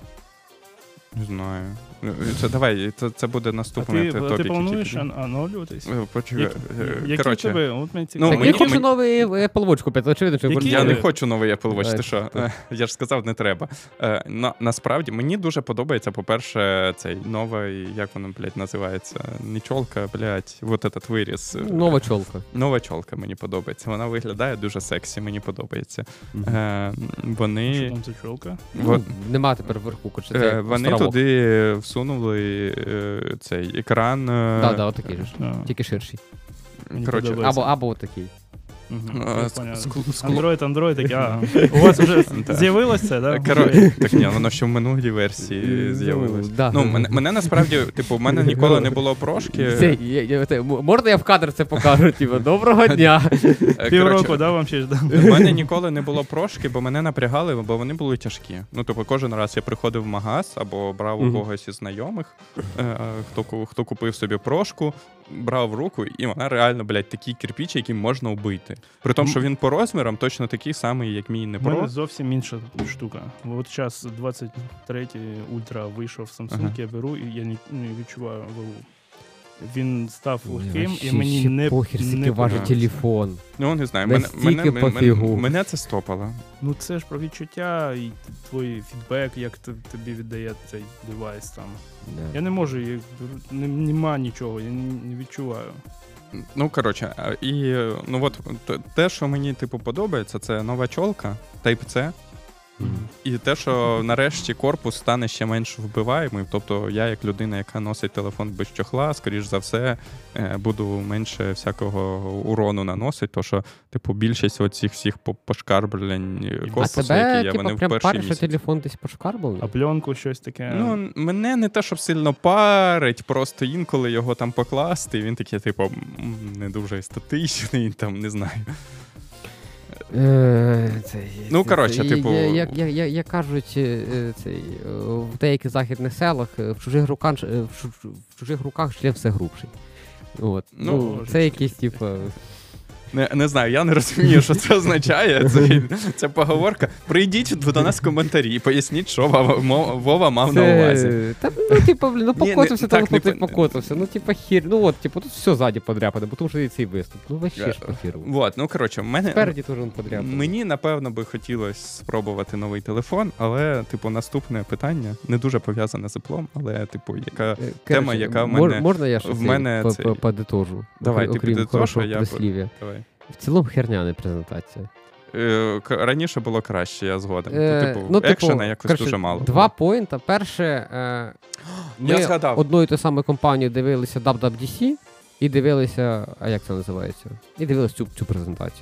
Не знаю. Це давай, це, це буде А наступний ти, т- ти топік. плануєш який- ан- оновлюватись? Е, почекай, Які, е, які в коротше, тебе? От мені Ну, цікаво. Так, мені- я хочу мені- новий Apple Watch купити, очевидно, що Які? Я не Е, хочу новий Apple Watch, ти Давай, що? так. Е, Я ж сказав, не треба. Е, на, насправді, мені дуже подобається, по-перше, цей новий, як воно, блядь, називається? Не чолка, блядь, вот этот виріс. Е, Нова чолка. Нова чолка мені подобається. Вона виглядає дуже сексі, мені подобається. Мгм. Е, вони Що там за чолка? вот, Ну, нема тепер вверху, коротше, е, це вони островок. туди всунули е, цей екран. е, Да, да, отакий же ж. А, Тільки ширший. мені коротше, подобається. Або, або отакий. Угу. А, Я ск- поняв. ск- ск- Android, Android, таке, а, у вас вже Так. з'явилось це, да? Коротше, так ні, воно ще в минулій версії з'явилось. Ну, да. Ну, мене, мене насправді, типу, в мене ніколи не було Це, прошки. я, я, те, м- можна я в кадр це покажу? Типу, доброго дня. Е, Півроку, коротше, да, вам ще ж да? в мене ніколи не було прошки, бо мене напрягали, бо вони були тяжкі. Ну, тобто, кожен раз я приходив в магаз або брав у Мгм. когось із знайомих, е, е, хто, ку- хто купив собі прошку, брав в руку, і вона реально, блядь, такий кирпіч, яким можна вбити. При тому, що він по розмірам точно такий самий, як мій не У мене про. зовсім інша штука. От зараз двадцять третій ультра вийшов Samsung, Ага. я беру і я не, не відчуваю вагу. Він став Ой, легким і вообще, мені ще не, похер, не скільки важить подобається. телефон. Ну, не знаю, мене, Настільки мене, мене, пофігу. мене, мене це стопало. Ну це ж про відчуття і твій фідбек, як т- тобі віддає цей девайс там. Я не можу, я, не, нема нічого, я не, не відчуваю. Ну, коротше, а, і е, ну от т- те, що мені типу подобається, це нова чолка, Type-C. Мгм. І те, що нарешті корпус стане ще менш вбиваємим. Тобто я, як людина, яка носить телефон без чохла, скоріш за все, е, буду менше всякого урону наносити, то що, типу, більшість оцих всіх по- пошкарблень А корпусу, тебе, які є, типу, вони в прям перший париш, що місяць. телефон десь пошкарблений? А пленку щось таке. Ну, н- мене не те, щоб сильно парить, просто інколи його там покласти, і він такий, типу, м, не дуже естетичний, там, не знаю. Е, це- Ну, це- коротше, це- типу- я- Як, як, як, як кажуть, е, цей, е, в деяких західних селах е, в чужих руках, е, в чу- в чужих руках член все грубший. От. Ну, Ну, це якийсь, типу... Не, не знаю, я не розумію, що це означає. Це, це поговорка. Прийдіть до нас в коментарі і поясніть, що Вова, Мо- Вова мав на увазі. Це... Та, ну, типу, блін, ну Ні, не- покотився, так, телефон, не ти по- покотився. Ну, типу, хір, ну от, типу, тут все ззаді подряпане, бо тому що і цей виступ. Ну, вообще ж похіру. Вот, ну, коротше, в мене, Спереді теж він подряпаний. мені, напевно, би хотілося спробувати новий телефон, але, типу, наступне питання не дуже пов'язане з Apple, але, типу, яка... Е, тема, коротше, яка в мож- мене- Можна я ще в цей мене по- цей- по- подитожу? Давай, Окрім ти підитож, хорошого а я... прислів'я. Давай. В цілому херняна презентація. Е, к- Раніше було краще, я згоден. Е, типу, ну, типу, екшена якось коротше, дуже мало. Два поінта. Перше, е, ми Я згадав. одною і ту саму компанію дивилися дабл ю дабл ю ді сі і дивилися, а як це називається? І дивилися цю, цю презентацію.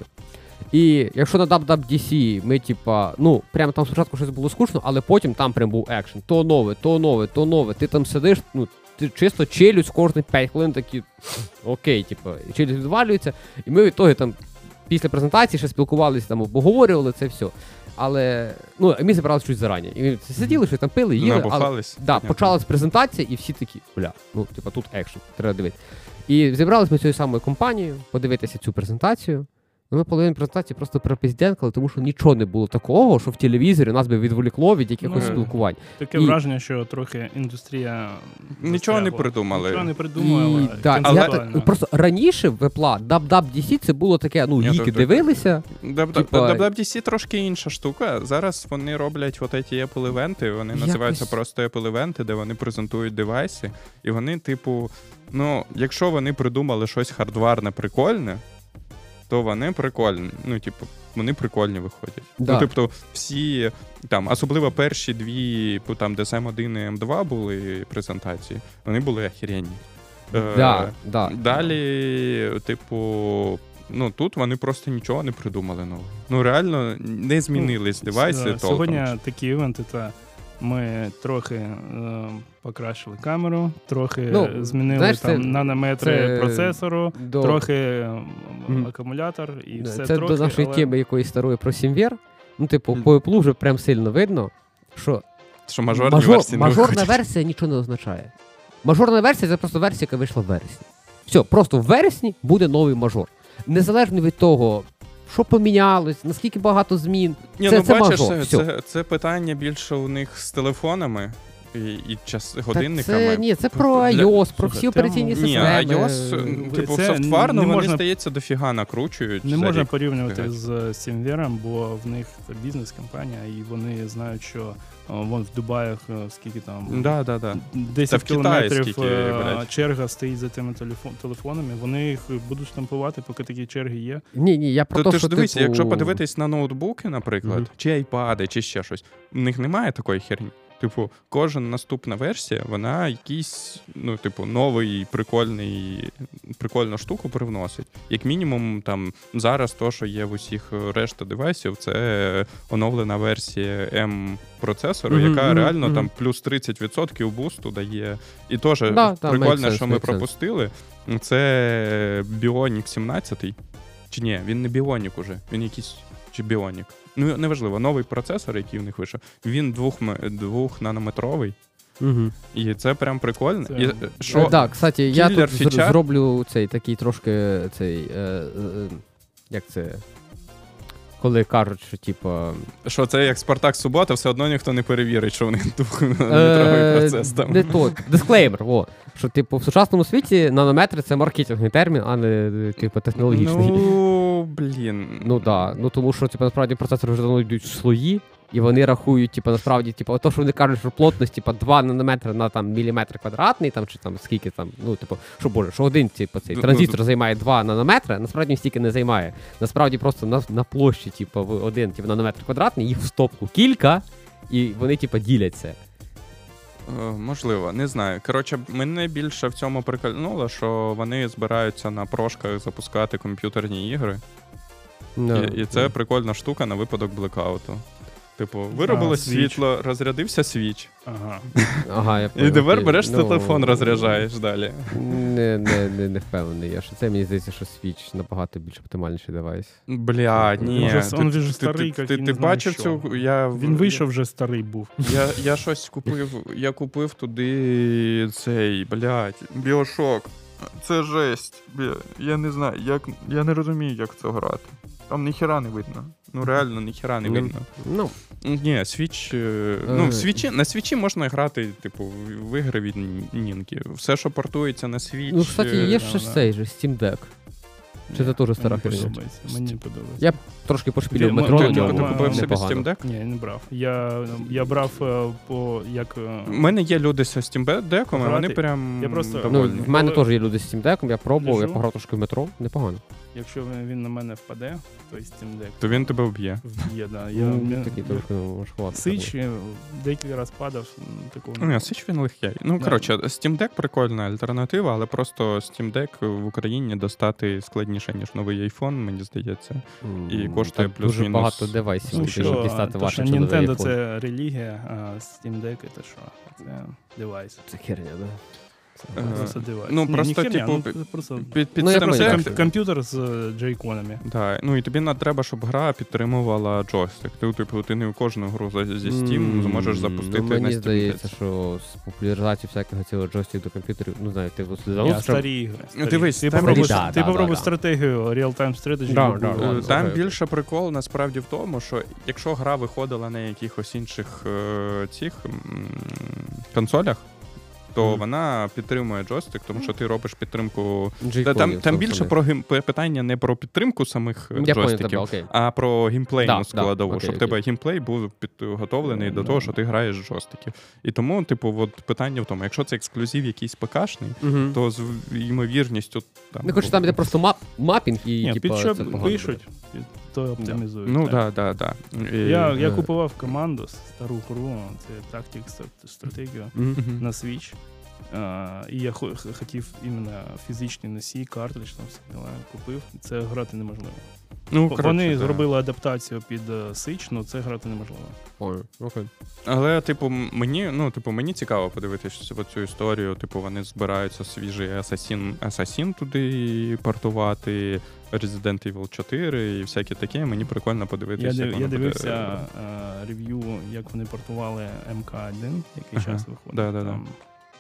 І якщо на дабл ю дабл ю ді сі ми, типа, ну, прямо там спочатку щось було скучно, але потім там прям був екшен. То нове, то нове, то нове. Ти там сидиш, ну, ти чисто челюсть кожних п'ять хвилин такі, окей, типа, челюсть відвалюється. І ми в ітогі там після презентації ще спілкувалися, там обговорювали це все. Але, ну, ми зібралися щось зарані. І ми сиділи, щось там пили, їли, але Набухались. да, почалась презентація, і всі такі, бля, ну, типа, тут екшн, треба дивитися. І зібралися ми цією самою компанією подивитися цю презентацію. Ну, ми половину презентації просто пропиздянкали, тому що нічого не було такого, що в телевізорі нас би відволікло від якихось Ну, спілкувань. Таке І- враження, що трохи індустрія Нічого не застрягла. придумали. Нічого не придумали. І, да, Але- я так, просто раніше в Apple дабл ю дабл ю ді сі це було таке, ну, Ні, ліки так, так, дивилися. дабл Типа- ю дабл ю ді сі трошки інша штука. Зараз вони роблять от ці Apple-івенти, вони Якось- називаються просто Apple-івенти, де вони презентують девайси. І вони, типу, ну, якщо вони придумали щось хардварне прикольне, то вони прикольні. Ну, типу, вони прикольні виходять. Да. Ну, тобто, всі, там, особливо перші дві, бо там, де ес ем один і ем два були презентації, вони були охеренні. Е, Да, да. Далі, типу, ну тут вони просто нічого не придумали нового. Ну реально не змінились девайси. С- толком. Сьогодні такі івенти, та ми трохи е, покращили камеру, трохи Ну, змінили знаєш, там це- нанометри це процесору, До, трохи м, Мгм. акумулятор і да, все це трохи, до нашої але... теми якоїсь старої про сімвер. Ну, типу, Мгм. по Apple вже прям сильно видно, що Що мажорні Мажор- версії не мажорна виходять. версія нічого не означає. Мажорна версія це просто версія, яка вийшла в вересні. Все, просто в вересні буде новий мажор. Незалежно від того, що помінялось, наскільки багато змін. Ні, це, ну це бачиш, мажор. це, Все. це, це питання більше у них з телефонами і, і час, Так годинниками. це, ні, це про Для- iOS, про всі Слухай, операційні тему- Ні, системи. а iOS, типу, Це софтварно не вони, можна- здається, дофіга накручують. Не за можна рік. порівнювати Фігать. з Сімвером, бо в них це бізнес-компанія, і вони знають, що о, вон в Дубаях е, скільки там Да, да, да. десять Та в Китаї кілометрів скільки, е, блядь. черга стоїть за тими телефон- телефонами. Вони їх будуть штампувати, поки такі черги є. Ні, ні, я про То, те, ти що ж дивись, типу... якщо подивитись на ноутбуки, наприклад, Мгм. чи айпади, чи ще щось, в них немає такої херні. Типу, кожна наступна версія, вона якийсь, ну, типу, новий, прикольний, прикольну штуку привносить. Як мінімум, там, зараз то, що є в усіх решта девайсів, це оновлена версія М-процесору, Мгм, яка мгм, реально мгм. там плюс тридцять відсотків бусту дає. І теж Да, да, прикольно, make sense, що ми make sense. пропустили, це Bionic сімнадцять. Чи ні, він не Bionic уже, він якийсь, чи Bionic. Ну, неважливо, новий процесор, який в них вийшов, він двох, двохнанометровий, Угу. і це прям прикольно. Це- І, що, Так, да, кстати, я кілер тут фіча- зр- зроблю цей такий трошки цей. Е, е, як це? Коли кажуть, що типа. що це як Спартак Субота, все одно ніхто не перевірить, що в них двохнанометровий Е, процес там. Не то, дисклеймер, во. Що, типу, в сучасному світі нанометри це маркетинговий термін, а не типу технологічний. Ну, блін. Ну да. Ну тому що, типу, насправді процесори вже давно йдуть в слої, і вони рахують, типу, насправді, типу, то, що вони кажуть, що плотність, типу, два нанометри на там міліметр квадратний, там чи там скільки там, ну, типу, що боже, що один, типу, цей Ну, транзистор займає два нанометри, насправді він стільки не займає. Насправді просто на, на площі, типу, в один типу, нанометр квадратний, їх в стопку кілька, і вони, типу, діляться. Е, Можливо, не знаю. Коротше, мене більше в цьому прикольнуло, що вони збираються на прошках запускати комп'ютерні ігри. І, і це прикольна штука на випадок блекауту. Типу, виробило А, світло, розрядився свіч. Ага. Ага, я І понял, тепер окей. береш Ну, телефон, розряджаєш далі. Не, не, не, не впевнений. Я що це мені здається, що Switch набагато більш оптимальніший девайс. Бля, ні. Він же- ти- він же ти- старий, ти- як Ти і не ти знаю бачив що. цю? Я, Він вийшов вже старий був. Я, я щось купив, я купив туди цей, блядь, Біошок. Це жесть. Бля, я не знаю, як, я не розумію, як це грати. Там ніхіра не видно. Ну реально ніхіра не Ну, видно. Ну, Ні, свіч. е, Ну, Е. в свічі, на свічі можна грати, типу, в ігри від Нінки. Все, що портується на свіч. ну, кстати, е, є да, ще да. цей же Steam Deck. Чи це теж стара Мені херня? подобається. Мені подобається. Я трошки пошпілив Ти- метро ти- на ти- ньому. ти купив собі непогано. Steam Deck? Ні, не брав. Я, я брав е, по як. е, У мене є люди з Steam Deck, а вони Грати? прям Я просто- Ну, довольні. в мене Коли- теж є люди з Steam Deck, я пробував, я Лежу. пограв трошки в метро, непогано. Якщо він він на мене впаде, то Steam Deck То він тебе вб'є. вб'є, да. Я, Ну, я, такий я, трошки важкувато. Сич е, декілька разів падав, м, такого. Ну, ні, Switch він легкий. Ну, Да. коротше, Steam Deck прикольна альтернатива, але просто Steam Deck в Україні достати складніше, ніж новий iPhone, мені здається. М, і коштує так дуже плюс-мінус багато девайсів, Ну, тільки, що, щоб дістати то, ваше що чи новий Nintendo iPhone. це релігія, а Steam Deck це що? Це девайс. Це херня, да? Е, Просто девайс. ну, Ні, просто, не херня, типу, ну, це просто Під, під Ну, я Steam понял, Deck- так, ком- комп'ютер з е, джейконами. Да, ну і тобі не треба, щоб гра підтримувала джойстик. Ти, типу, ти не у кожну гру за- зі Steam М, зможеш запустити ну, на мені Steam здається, Deck. що з популяризацією всякого цього джойстик до комп'ютерів, ну, знаю, ти от Ні, заносиш, щоб- старі ігри. старі. дивись, ти там попробуй, різні- Да, ти да, попробуй да, да. стратегію, real-time strategy. Да, любу. да, Е, да. Там окей. більше прикол насправді в тому, що якщо гра виходила на якихось інших е, цих м, консолях, то Мгм. вона підтримує джойстик, тому що ти робиш підтримку. Та, джейконів, там, там там більше саме. про гейм... питання не про підтримку самих е, Я понял тебе, джойстиків, окей. а про геймплейну Да, да, складову, окей, щоб в окей. тебе геймплей був підготовлений до Да. того, що ти граєш з джойстиків. І тому, типу, от питання в тому, якщо це ексклюзив якийсь ПКшний, Мгм. то з ймовірністю там. Не хочу, там іде просто мап, мапінг і, Ні, типу, під що це погано пишуть, під то оптимізують. Ну так. так, так, так. Я, я Е. купував команду, стару гру, це Tactics стратегію буде. Мгм. на Switch. А, і я хо- х- хотів іменно фізичний носій, картридж, там все діла, купив. Це грати неможливо. Ну, Вони коротше, да. зробили адаптацію під е, Switch, але це грати неможливо. Понял, окей. Але, типу, мені, ну, типу, мені цікаво подивитися в цю історію. Типу, вони збираються свіжий Assassin, Assassin туди портувати, Resident Evil чотири і всяке таке. Мені прикольно Я, подивитися. див, як я воно дивився буде. е, рев'ю, як вони портували ем ка один, який Ага, час виходить. да-да-да. Там,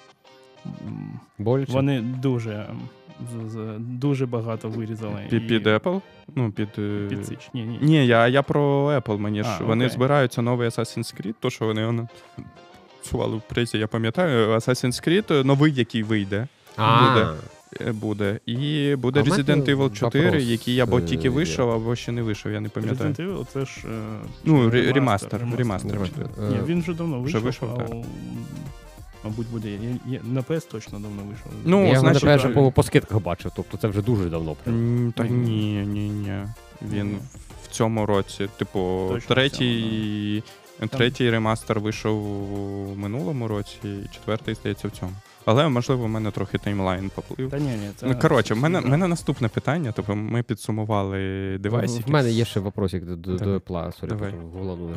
м, Боляче? вони дуже, м, з- з- дуже багато вирізали. Під, і- під Apple? Ну, під... е, Під Switch. Ні, ні. Ні, я, я про Apple. Мені ж А, вони окей. збираються новий Assassin's Creed, то що вони воно сували в пресі, я пам'ятаю. Assassin's Creed новий, який вийде. А, буде. е, Буде. І буде А в мене Resident Evil чотири, вопрос, який або е, тільки є. вийшов, або ще не вийшов, я не пам'ятаю. Resident Evil, це ж е, Ну, чи ре- ремастер, ремастер. Нормально. Ні, Е, він вже давно Вже вийшов, вийшов, а, м, мабуть, буде. Я, я, на пі ес точно давно вийшов. Ну, Я його, значить, напевно, так. по, по скидках бачив, тобто це вже дуже давно. Прям. М, Та ні, ні, ні. Він Ну. в цьому році, типу, Точно в третій Третій ремастер вийшов у минулому році, і четвертий, здається, в цьому. Але, можливо, в мене трохи таймлайн поплив. Та ні, ні, це... Ну, коротше, в мене, мене наступне питання, тобто ми підсумували девайсики. В мене є ще вопросик до, до, до Apple, сорі, Давай. головну.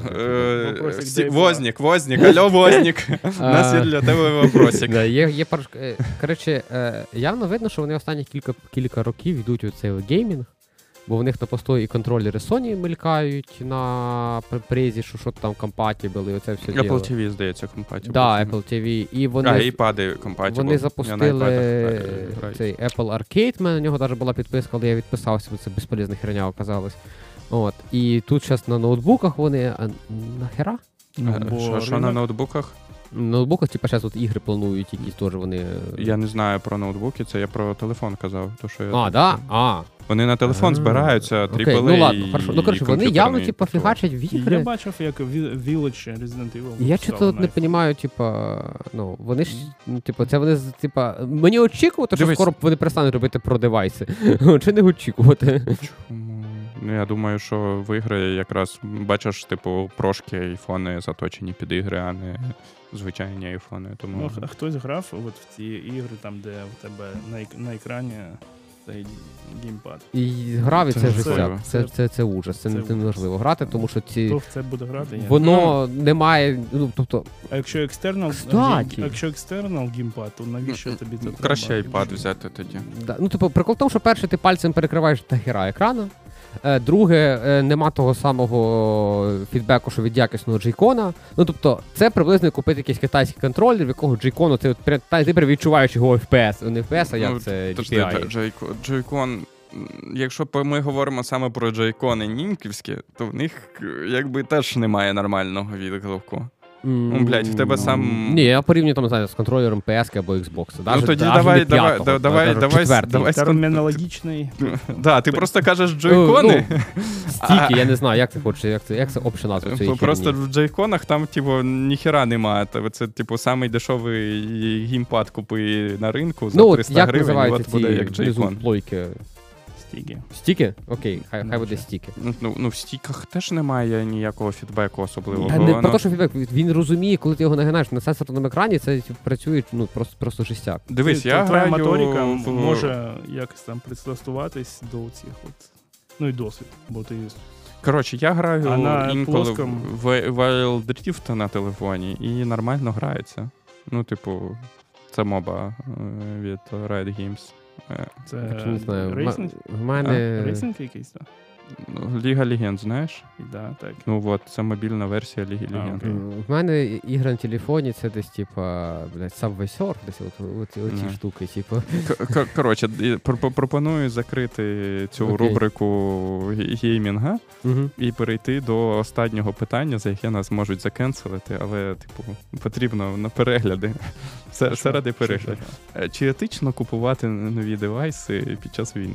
Е, всі- Вознік, Вознік, алло, Вознік. У нас є для тебе вопросик. Да, є, є пар... е, Коротше, е, явно видно, що вони останні кілька, кілька років йдуть у цей геймінг, бо в них на постої і контролери Sony мелькають на презі, що що там compatible і оце все діло. Apple ті ві, здається, компатібл. Да, Apple ті ві. І вони, А, і пади компатібл. вони запустили цей Apple Arcade, в мене на нього навіть була підписка, але я відписався, бо це безполезна херня оказалась. От. І тут зараз на ноутбуках вони... А нахера? Ну, бо Що, що на ринок- ноутбуках? На ноутбуках, типу, зараз от ігри планують якісь теж вони... Я не знаю про ноутбуки, це я про телефон казав. То, що я А, да? А. Вони на телефон А, збираються, окей, трипл ей ну ладно, хорошо. Ну, коротше, вони явно, типу, фігачать в І ігри. Я бачив, як Ви- Village Resident Evil. Я чого от не розумію, типа, ну, вони ж, ну, типу, це вони, з- типа, мені очікувати, що Дивись. скоро вони перестануть робити про девайси. Чи не очікувати? Чому? Ну, я думаю, що в ігри якраз бачиш, типу, прошки айфони заточені під ігри, а не звичайні айфони. Тому Ну, а хтось грав от в ці ігри, там, де в тебе на, ек- на екрані цей геймпад. І грав, і Це це можливо. жестяк. Це, це, це ужас, це, Це не- ужас. неможливо грати, тому що ці... Хто в це буде грати? Я. Воно не має, ну, тобто, А якщо екстернал, Кстати. якщо екстернал геймпад, то навіщо тобі це треба? краще iPad взяти тоді. да, ну, типу, прикол в тому, що перше ти пальцем перекриваєш та хера екрана, Е, Друге, е, нема того самого фідбеку, що від якісного джейкона. Ну, тобто, це приблизно як купити якийсь китайський контролер, в якого джейкону ти, от, прям- та- ти прям відчуваєш його еф пі ес. Не еф пі ес, а як Ну, це Тож, ді пі ай. Джейкон, Джейкон, якщо б ми говоримо саме про джейкони нінківські, то в них якби теж немає нормального відгуку. Ну, блядь, в тебе сам- Ні, я порівнюю там, не знаю, з контролером пі ес або Xbox. Ну тоді давай, давай, давай, давай, давай, давай. Термінологічний. Да, ти просто кажеш джойкони. Стіки, я не знаю, як це хоче, як це, як це обща назва цієї Просто херні. в джейконах там, типу, ніхіра немає. Тобто Це, типу, самий дешевий геймпад купи на ринку за Ну, от триста як гривень, і називаються от буде ці як внизу джейкон. плойки? Стіки. Стіки? Окей, хай, хай буде Наче. стіки. Ну, ну, в стіках теж немає ніякого фідбеку особливого. Та не про Воно- те, що фідбек, він розуміє, коли ти його нагинаєш на сенсорному екрані, це типу, працює ну, просто, просто жестяк. Дивись, Ти- я твоя граю моторика в... може якось там пристосуватись до цих от. Ну і досвід, бо ти Коротше, я граю А на інколи плоскому? в Wild Rift на телефоні і нормально грається. Ну, типу, це моба е, від Riot Games. Е, це Так що не знаю. рейсинг? В мене... Рейсинг якийсь, так? ну, Ліга Легенд, знаєш? Да, так. Ну от, це мобільна версія Ліги А, Легенд. окей. В мене ігра на телефоні, це десь, типа, блядь, Subway Surf, десь от, от, оці Мгм. штуки, типу. К- к- Коротше, і пр- пропоную закрити цю Окей. рубрику ге- геймінга Угу. і перейти до останнього питання, за яке нас можуть закенселити, але, типу, потрібно на перегляди. Все, Що? все ради Що, перегляду. що, Е, Чи етично купувати нові девайси під час війни?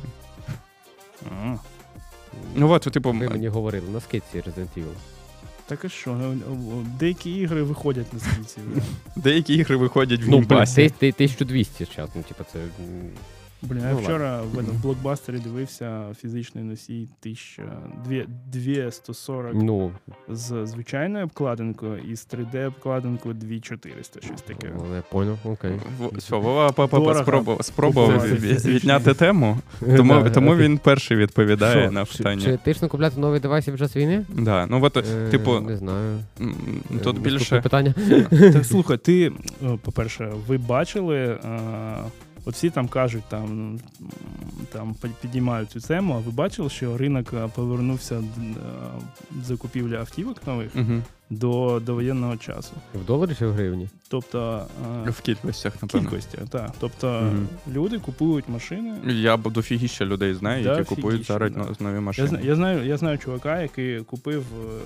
що? А, Ну от, типу, Ви мені говорили, на скидці Resident Evil. Так і що? Ну, деякі ігри виходять на скільці. деякі ігри виходять в Ну, блін, геймпасі. ти, ти, тисяча двісті зараз, ну, типа, це... м, Блін, Ну, я ладно. вчора в, в блокбастері дивився фізичний носій тисяча двісті сорок Ну, з звичайною обкладинкою і з три де обкладинкою дві тисячі чотириста, щось таке. я понял, окей. В- Все, Вова па- па- Дорого. спробував, спробував Купувати від- фізичний. відняти тему, тому, Да, тому окей. він перший відповідає Що, на чи- питання. Чи етично купляти нові девайси під час війни? Да, ну от, Е, типу, Не знаю. м, Е, тут наступне більше... питання. Так слухай, ти, е, по-перше, ви бачили, е, от всі там кажуть, там, м, там пі- підіймають цю тему, а ви бачили, що ринок е, повернувся е, закупівлі автівок нових Мгм. до, до воєнного часу. В доларі чи в гривні? Тобто е, В кількостях, напевно. кількості, так. Тобто Мгм. люди купують машини. Я б дофігіща людей знаю, Да, які купують фігіща, зараз да. но- нові Я, машини. зна- я, знаю, я знаю чувака, який купив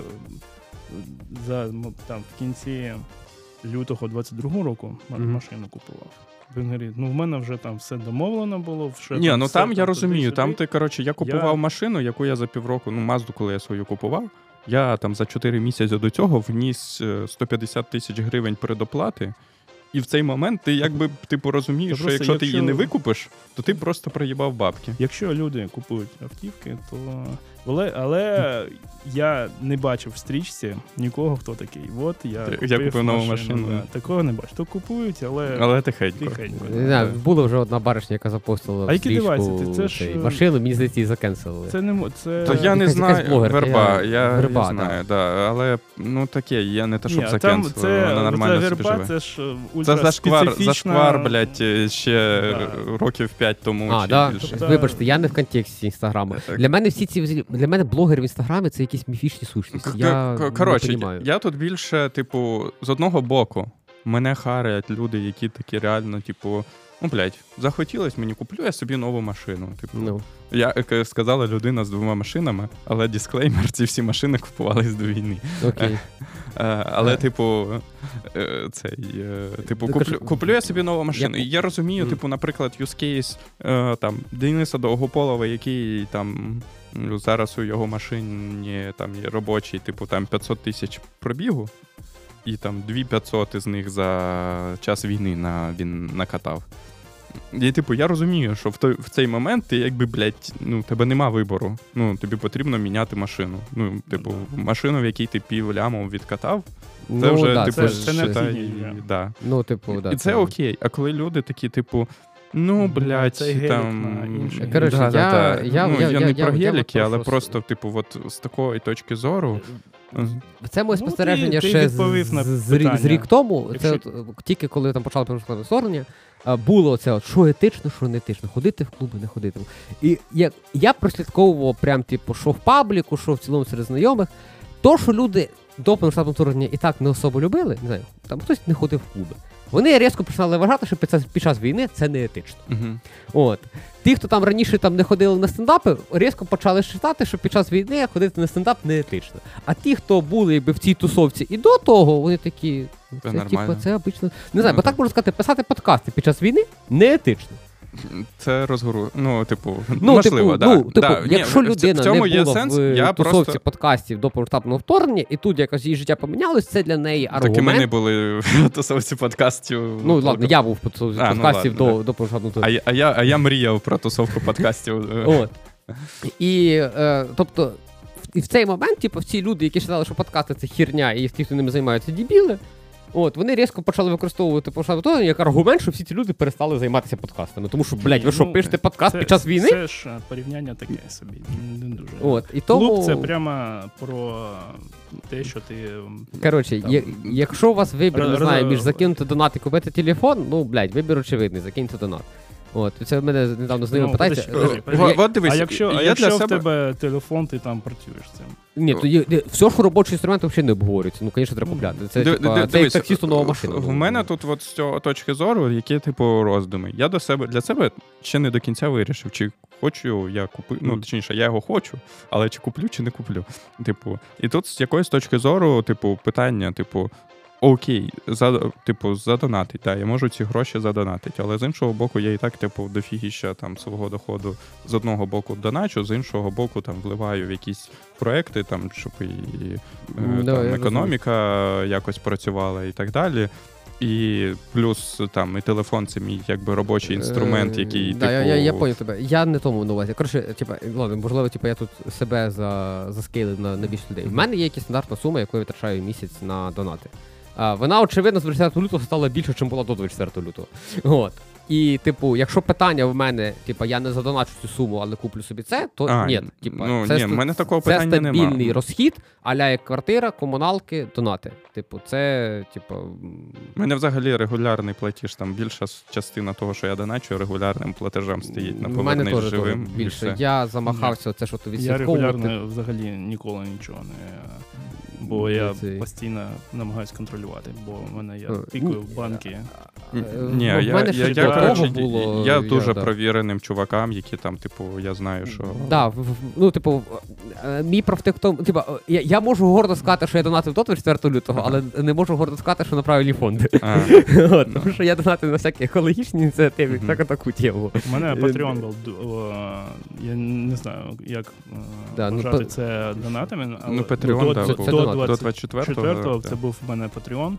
е, за, м, там, в кінці лютого двадцять другого року ма- Мгм. машину купував. Він говорить, ну в мене вже там все домовлено було. Вже, Ні, ну все, там я туди, розумію, сюди. там ти, коротше, я купував Я- машину, яку я за півроку, ну, Мазду, коли я свою купував, я там за чотири місяці до цього вніс е, сто п'ятдесят тисяч гривень предоплати, і в цей момент ти якби, типу, розумієш, Та що просто якщо ти її якщо- не викупиш, то ти просто проїбав бабки. Якщо люди купують автівки, то Але, але я не бачив в стрічці нікого, хто такий. От я Я купив, купив нову машину. машину. Да. Такого не бачу. То купують, але, Але тихенько. тихенько. Не знаю, була вже одна баришня, яка запостила А в які стрічку девайси? Ти- це ж, цей е, машину, мені здається, її закенселили. Це не мо- це... То я не якась- якась знаю, блогерка, верба, я- я, верба, я знаю, да. але ну таке, я не те, щоб Ні, а там закенсили, це, вона нормально це собі верба, живе. це ж Це ультра зашквар, специфічна... зашквар, блядь, ще Да. років п'ять тому А, чи да? більше. Тобто- Вибачте, я не в контексті інстаграму. Так. Для мене всі ці для мене блогери в інстаграмі це якісь міфічні сущності. К- Я к- Коротше, не я, розумію. я тут більше, типу, з одного боку, мене харять люди, які такі реально, типу, ну, блядь, захотілось мені, куплю я собі нову машину. Типу, Ну, я як сказала людина з двома машинами, але дисклеймер, ці всі машини купувались до війни. окей. Е, Але, Е. типу, е, цей, е, типу, Ну, куплю, кажу, куплю я собі нову машину. я- І я розумію, Мгм. типу, наприклад, use case е, там, Дениса Довгополова, який там ну, зараз у його машині там є робочий, типу, там п'ятсот тисяч пробігу, і там дві п'ятсот із них за час війни на, він накатав. І, типу, я розумію, що в той в цей момент ти якби, блядь, ну, тебе нема вибору. Ну, тобі потрібно міняти машину. Ну, типу, машину, в якій ти пів ляму відкатав, це Ну, вже, да, типу, це- ж- це считай, необхідність, да. Ну, типу, да. І це окей. А коли люди такі, типу, ну, блядь, Цей гелік там... на інший. Коротше, да, я- да, да. я- ну, я- я я- не я- про я геліки, от але просто- просто, типу, от з такої точки зору... Це моє Ну, спостереження ти- ти ще з, відповів на з, з, рік, з питання. рік тому. Це Якщо- от, е, тільки коли там почали перешкодне вторгнення, е, було це, от, що етично, що не етично, ходити в клуби, не ходити. І я, я прослідковував прям, типу, що в пабліку, що в цілому серед знайомих. То, що люди до повномасштабного вторгнення і так не особо любили, не знаю, там хтось не ходив в клуби. Вони різко починали вважати, що під час, під час війни це не етично. Угу. От. Ті, хто там раніше там не ходили на стендапи, різко почали читати, що під час війни ходити на стендап не етично. А ті, хто були якби, в цій тусовці і до того, вони такі. «Ну, Це Це, нормально. типу, це обично. Не знаю, Ну, бо так можна сказати, писати подкасти під час війни не етично. Це розгору. Ну, типу, Ну, можливо, типу, да. ну, типу, да. Ні, якщо в ц- людина в цьому не є була сенс, в я тусовці просто... подкастів до повномасштабного вторгнення, і тут якось її життя помінялось, це для неї аргумент. Так і ми не були в тусовці подкастів. Ну, ладно, я був в тусовці А, ну, подкастів ладно, до, да. до повномасштабного А, вторгнення. я- а, я, а я мріяв про тусовку подкастів. От. І, е, тобто, в- і в цей момент, типу, всі люди, які вважали, що подкасти це херня, і ті, хто ними займаються, дебіли, от, вони різко почали використовувати повномасштабне як аргумент, що всі ці люди перестали займатися подкастами. Тому що, блядь, ви що, Ну, пишете подкаст Це- під час війни? Це ж е, порівняння таке собі. Не дуже. От, і тому... Клуб це прямо про те, що ти. м, Коротше, Там. є, якщо у вас вибір, не Р- знаю, р- між закинути донат і купити телефон, ну, блядь, вибір очевидний, закиньте донат. От, і це в мене недавно знайомі Ну, питається. подожди, подожди, е, подожди. я- От, от дивись, а якщо, а я якщо для в себе... тебе телефон, ти там працюєш з цим. Ні, то є, є- все, що робочий інструмент, взагалі не обговорюється. Ну, звісно, треба купляти. Це, Ди- типа, ди- це як дивись, таксісту нова машина. В в мене тут от з цього точки зору, які, типу, роздуми. Я до себе, для себе ще не до кінця вирішив, чи хочу я купити, ну, точніше, я його хочу, але чи куплю, чи не куплю. Типу, і тут з якоїсь точки зору, типу, питання, типу, окей, за, типу, задонатить, так, я можу ці гроші задонатити, але з іншого боку, я і так, типу, дофігіща там свого доходу з одного боку доначу, з іншого боку, там, вливаю в якісь проекти, там, щоб і е, Ну, да, там, я економіка якось працювала і так далі. І плюс там і телефон це мій якби робочий інструмент, який, Е, типу... Да, я, я, я поняв тебе. Я не тому на увазі. Коротше, типа, ладно, можливо, типа, я тут себе за, заскейлив на, на більше людей. У мене є якась стандартна сума, яку я витрачаю місяць на донати. А, вона, очевидно, з двадцять четвертого лютого стала більше, ніж була до двадцять четвертого лютого. От. І, типу, якщо питання в мене, типа, я не задоначу цю суму, але куплю собі це, то А, ні. Типа, ну, це, ні, в мене такого це питання нема. стабільний розхід, аля як квартира, комуналки, донати. Типу, це, типу... У мене взагалі регулярний платіж, там більша с- частина того, що я доначу, регулярним платежем стоїть на У мене повернись теж живим. і більше. все. Я замахався, це що то Я відслідковувати. регулярно взагалі ніколи нічого не. Бо я Цей. постійно намагаюся контролювати, бо в мене я Е, пікаю в банки. Ні, в я, мене я, ще я, до того коротше, було, я я, дуже да. провіреним чувакам, які там, типу, я знаю, що... Да, в- в- ну, типу, е, мій профтек в тому, типу, я, я можу гордо сказати, що я донатив до двадцять четвертого лютого, але не можу гордо сказати, що на правильні фонди. А, От, тому що я донатив на всякі екологічні ініціативи, Мгм. так таку тему. У мене Е, Patreon був, ду- е, я не знаю, як е, Да, ну, вважати па- це донатами, але ну, до, Patreon, да, до, був. це до донат. до двадцять двадцять четвертого. четвертого да. це був в мене Patreon.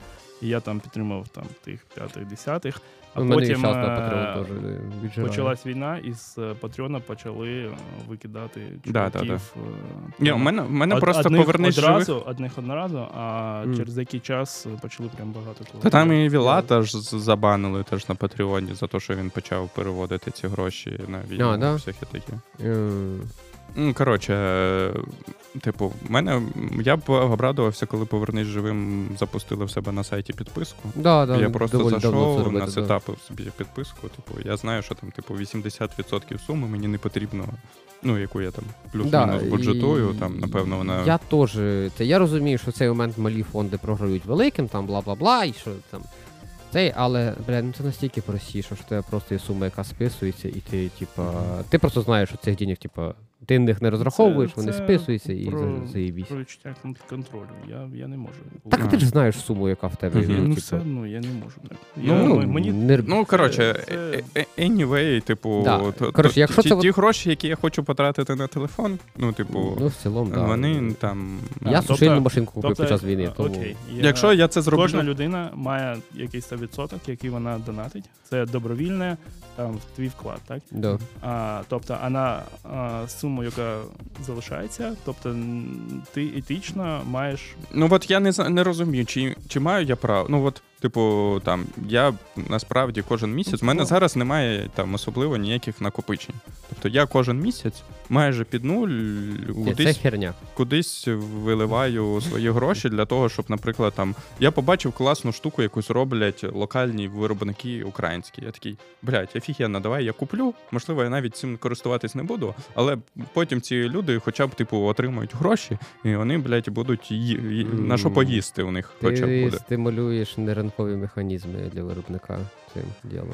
І я там підтримав там тих п'ятих, десятих. А У мене і потім щас на е, Patreon теж віджирає. почалась війна, і з Патреона почали е, викидати Да, чуваків. да, е, Ні, у прямо мене, у мене од- просто одних повернись одразу, живих. одних одразу, а Мгм. через який час почали прям багато кого. Та там і Вілата ж з- забанили теж на Патреоні за те, що він почав переводити ці гроші на війну. А, да? Всякі такі. Ем, Ну, коротше, е, типу, в мене я б обрадувався, коли «Повернись живим» запустили в себе на сайті підписку. Да, да, Я просто доволі давно це зайшов, робити, да. насетапив собі підписку. Типу, я знаю, що там, типу, вісімдесят відсотків суми мені не потрібно, ну, яку я там плюс-мінус Да, бюджетую, і там, напевно, вона. Я теж. Це я розумію, що в цей момент малі фонди програють великим, там бла-бла-бла, і що там. Цей, але, бля, ну це настільки простіше, що тебе просто є сума, яка списується, і ти, типа, ти просто знаєш, що цих денег, типа, ти на них не розраховуєш, Це- вони це списуються і про- за- заєбісь. Про відчуття кон- контролю. Я, я не можу. Так А. ти ж знаєш суму, яка в тебе. Мгм. ну, Ну, типа. все одно, я не можу. Так. Ну, Я, Ну, м- мені не... Ну, коротше, Це- е- е- anyway, типу, Да. то- Коротше, то- якщо ті, це от- ті гроші, які я хочу потратити на телефон, ну, типу, ну, в цілому, да. вони там. Я тобто- сушильну машинку купив тобто, під час війни, а, тому... окей, я- Якщо я це зроблю. Кожна людина має якийсь там відсоток, який вона донатить. Це добровільне, там, твій вклад, так? Да. А, тобто, а на а, суму, яка залишається, тобто м, ти етично маєш. Ну от я не, зна- не розумію, чи, чи маю я право. Ну от, типу, там, я насправді кожен місяць, в мене Ну. зараз немає там особливо ніяких накопичень. Тобто я кожен місяць майже під нуль Ні, це кудись, херня. кудись виливаю свої гроші для того, щоб, наприклад, там, я побачив класну штуку, якусь роблять локальні виробники українські. Я такий, блядь, офігенно, давай я куплю. Можливо, я навіть цим користуватись не буду, але потім ці люди хоча б, типу, отримають гроші, і вони, блядь, будуть ї... ї- на що поїсти у них хоча б Ти буде. стимулюєш неринкові механізми для виробника цим ділом.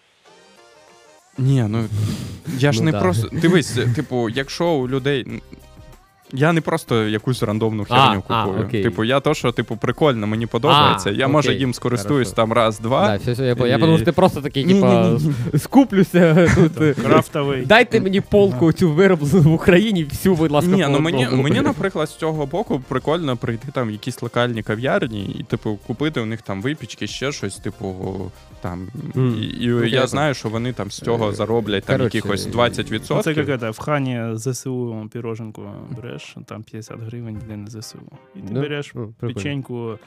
Ні, ну я ж Ну не да. просто. Дивись, типу, якщо у людей. Я не просто якусь рандомну А, херню а, купую. окей. Типу, я то, що типу прикольно, мені подобається. А, я може окей, їм скористуюсь хорошо. там раз-два. Да, все, все, я, по- я і- подумав, що ти просто такий, типа, Ні-ні-ні. скуплюся тут. е, Крафтовий. Дайте мені полку цю вироблену в Україні, всю, будь ласка, Ні, по ну мені, одному. мені, наприклад, з цього боку прикольно прийти там в якісь локальні кав'ярні і, типу, купити у них там випічки, ще щось, типу, там. Мгм. І, і Ну, я ясно. знаю, що вони там з цього Е, зароблять там коротше, якихось двадцять Ну, відсотків. це як це, в хані ЗСУ піроженку береш, там п'ятдесят гривень для ЗСУ. І ти Ну, береш ну, прикольно. печеньку е,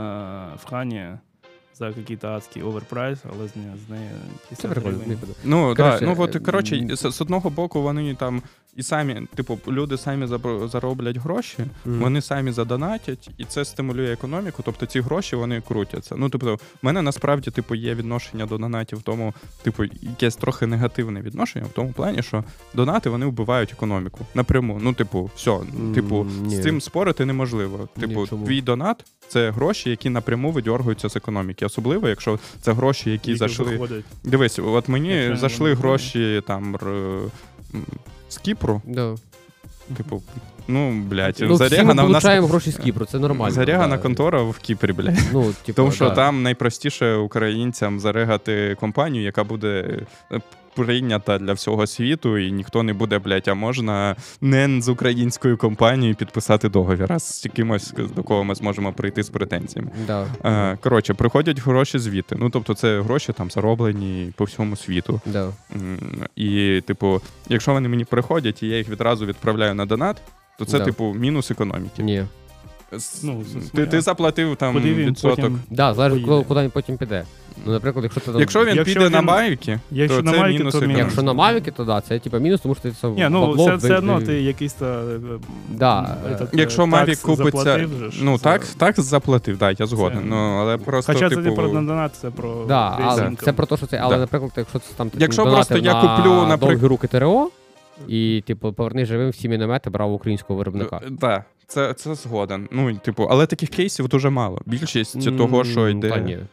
в хані за якийсь адський оверпрайс, але з, не- з неї Це п'ятдесят прикольно. гривень. мені подобається. Ну, Коротше, да, ну от, е, коротше, м. з, з одного боку вони там і самі, типу, люди самі забро- зароблять гроші, Мгм. вони самі задонатять, і це стимулює економіку, тобто ці гроші, вони крутяться. Ну, тобто, в мене насправді, типу, є відношення до донатів в тому, типу, якесь трохи негативне відношення, в тому плані, що донати, вони вбивають економіку напряму. Ну, типу, все, М, типу, ні. з цим спорити неможливо. Ні, Типу, чому? твій донат — це гроші, які напряму видьоргуються з економіки. Особливо, якщо це гроші, які Які зайшли. виходять. Дивись, от мені Якщо не зайшли можна гроші там р- м, з Кіпру. Да. Типу, ну, блядь, Ну, всі ми зарягана в нас получаємо гроші з Кіпру, це нормально. зарягана да. контора в Кіпрі, блядь. Ну, типу, Тому що да. там найпростіше українцям зарегати компанію, яка буде е, прийнята для всього світу, і ніхто не буде, блядь, а можна не з українською компанією підписати договір, а з кимось, до кого ми зможемо прийти з претензіями. Да. Е, Коротше, приходять гроші звідти. Ну, тобто, це гроші там зароблені по всьому світу. Да. М, І, типу, якщо вони мені приходять, і я їх відразу відправляю на донат, то це, Да. типу, мінус економіки. Ні. С- Ну, ти, ти заплатив там Куди він відсоток. потім Да, залежить, поїде? куди, куди він потім піде. Ну, наприклад, якщо ти там... Якщо він Якщо піде на він- Мавіки, якщо то на це Мавіки, мінус то мінус. економіки. Якщо на Мавіки, то да, це типа мінус, тому що ти це Ні, ну бабло все, все ви- одно ви- ти якийсь та, е, Да, м, е, этот, Якщо е, Mavic такс купиться, заплатив же ж ну за- так, так заплатив, так, я згоден. Це- Ну, але просто, Хоча це типу, не про донат, це про Да, весь але інком. це про те, що це, але, Да. наприклад, якщо це там ти Якщо донатив просто я на куплю, наприк- довгі руки ТРО, і, типу, поверни живим всі міномети брав у українського виробника. Так, да, це, це згоден. Ну, типу, але таких кейсів дуже мало. Більшість М, того, що йде. Та ні.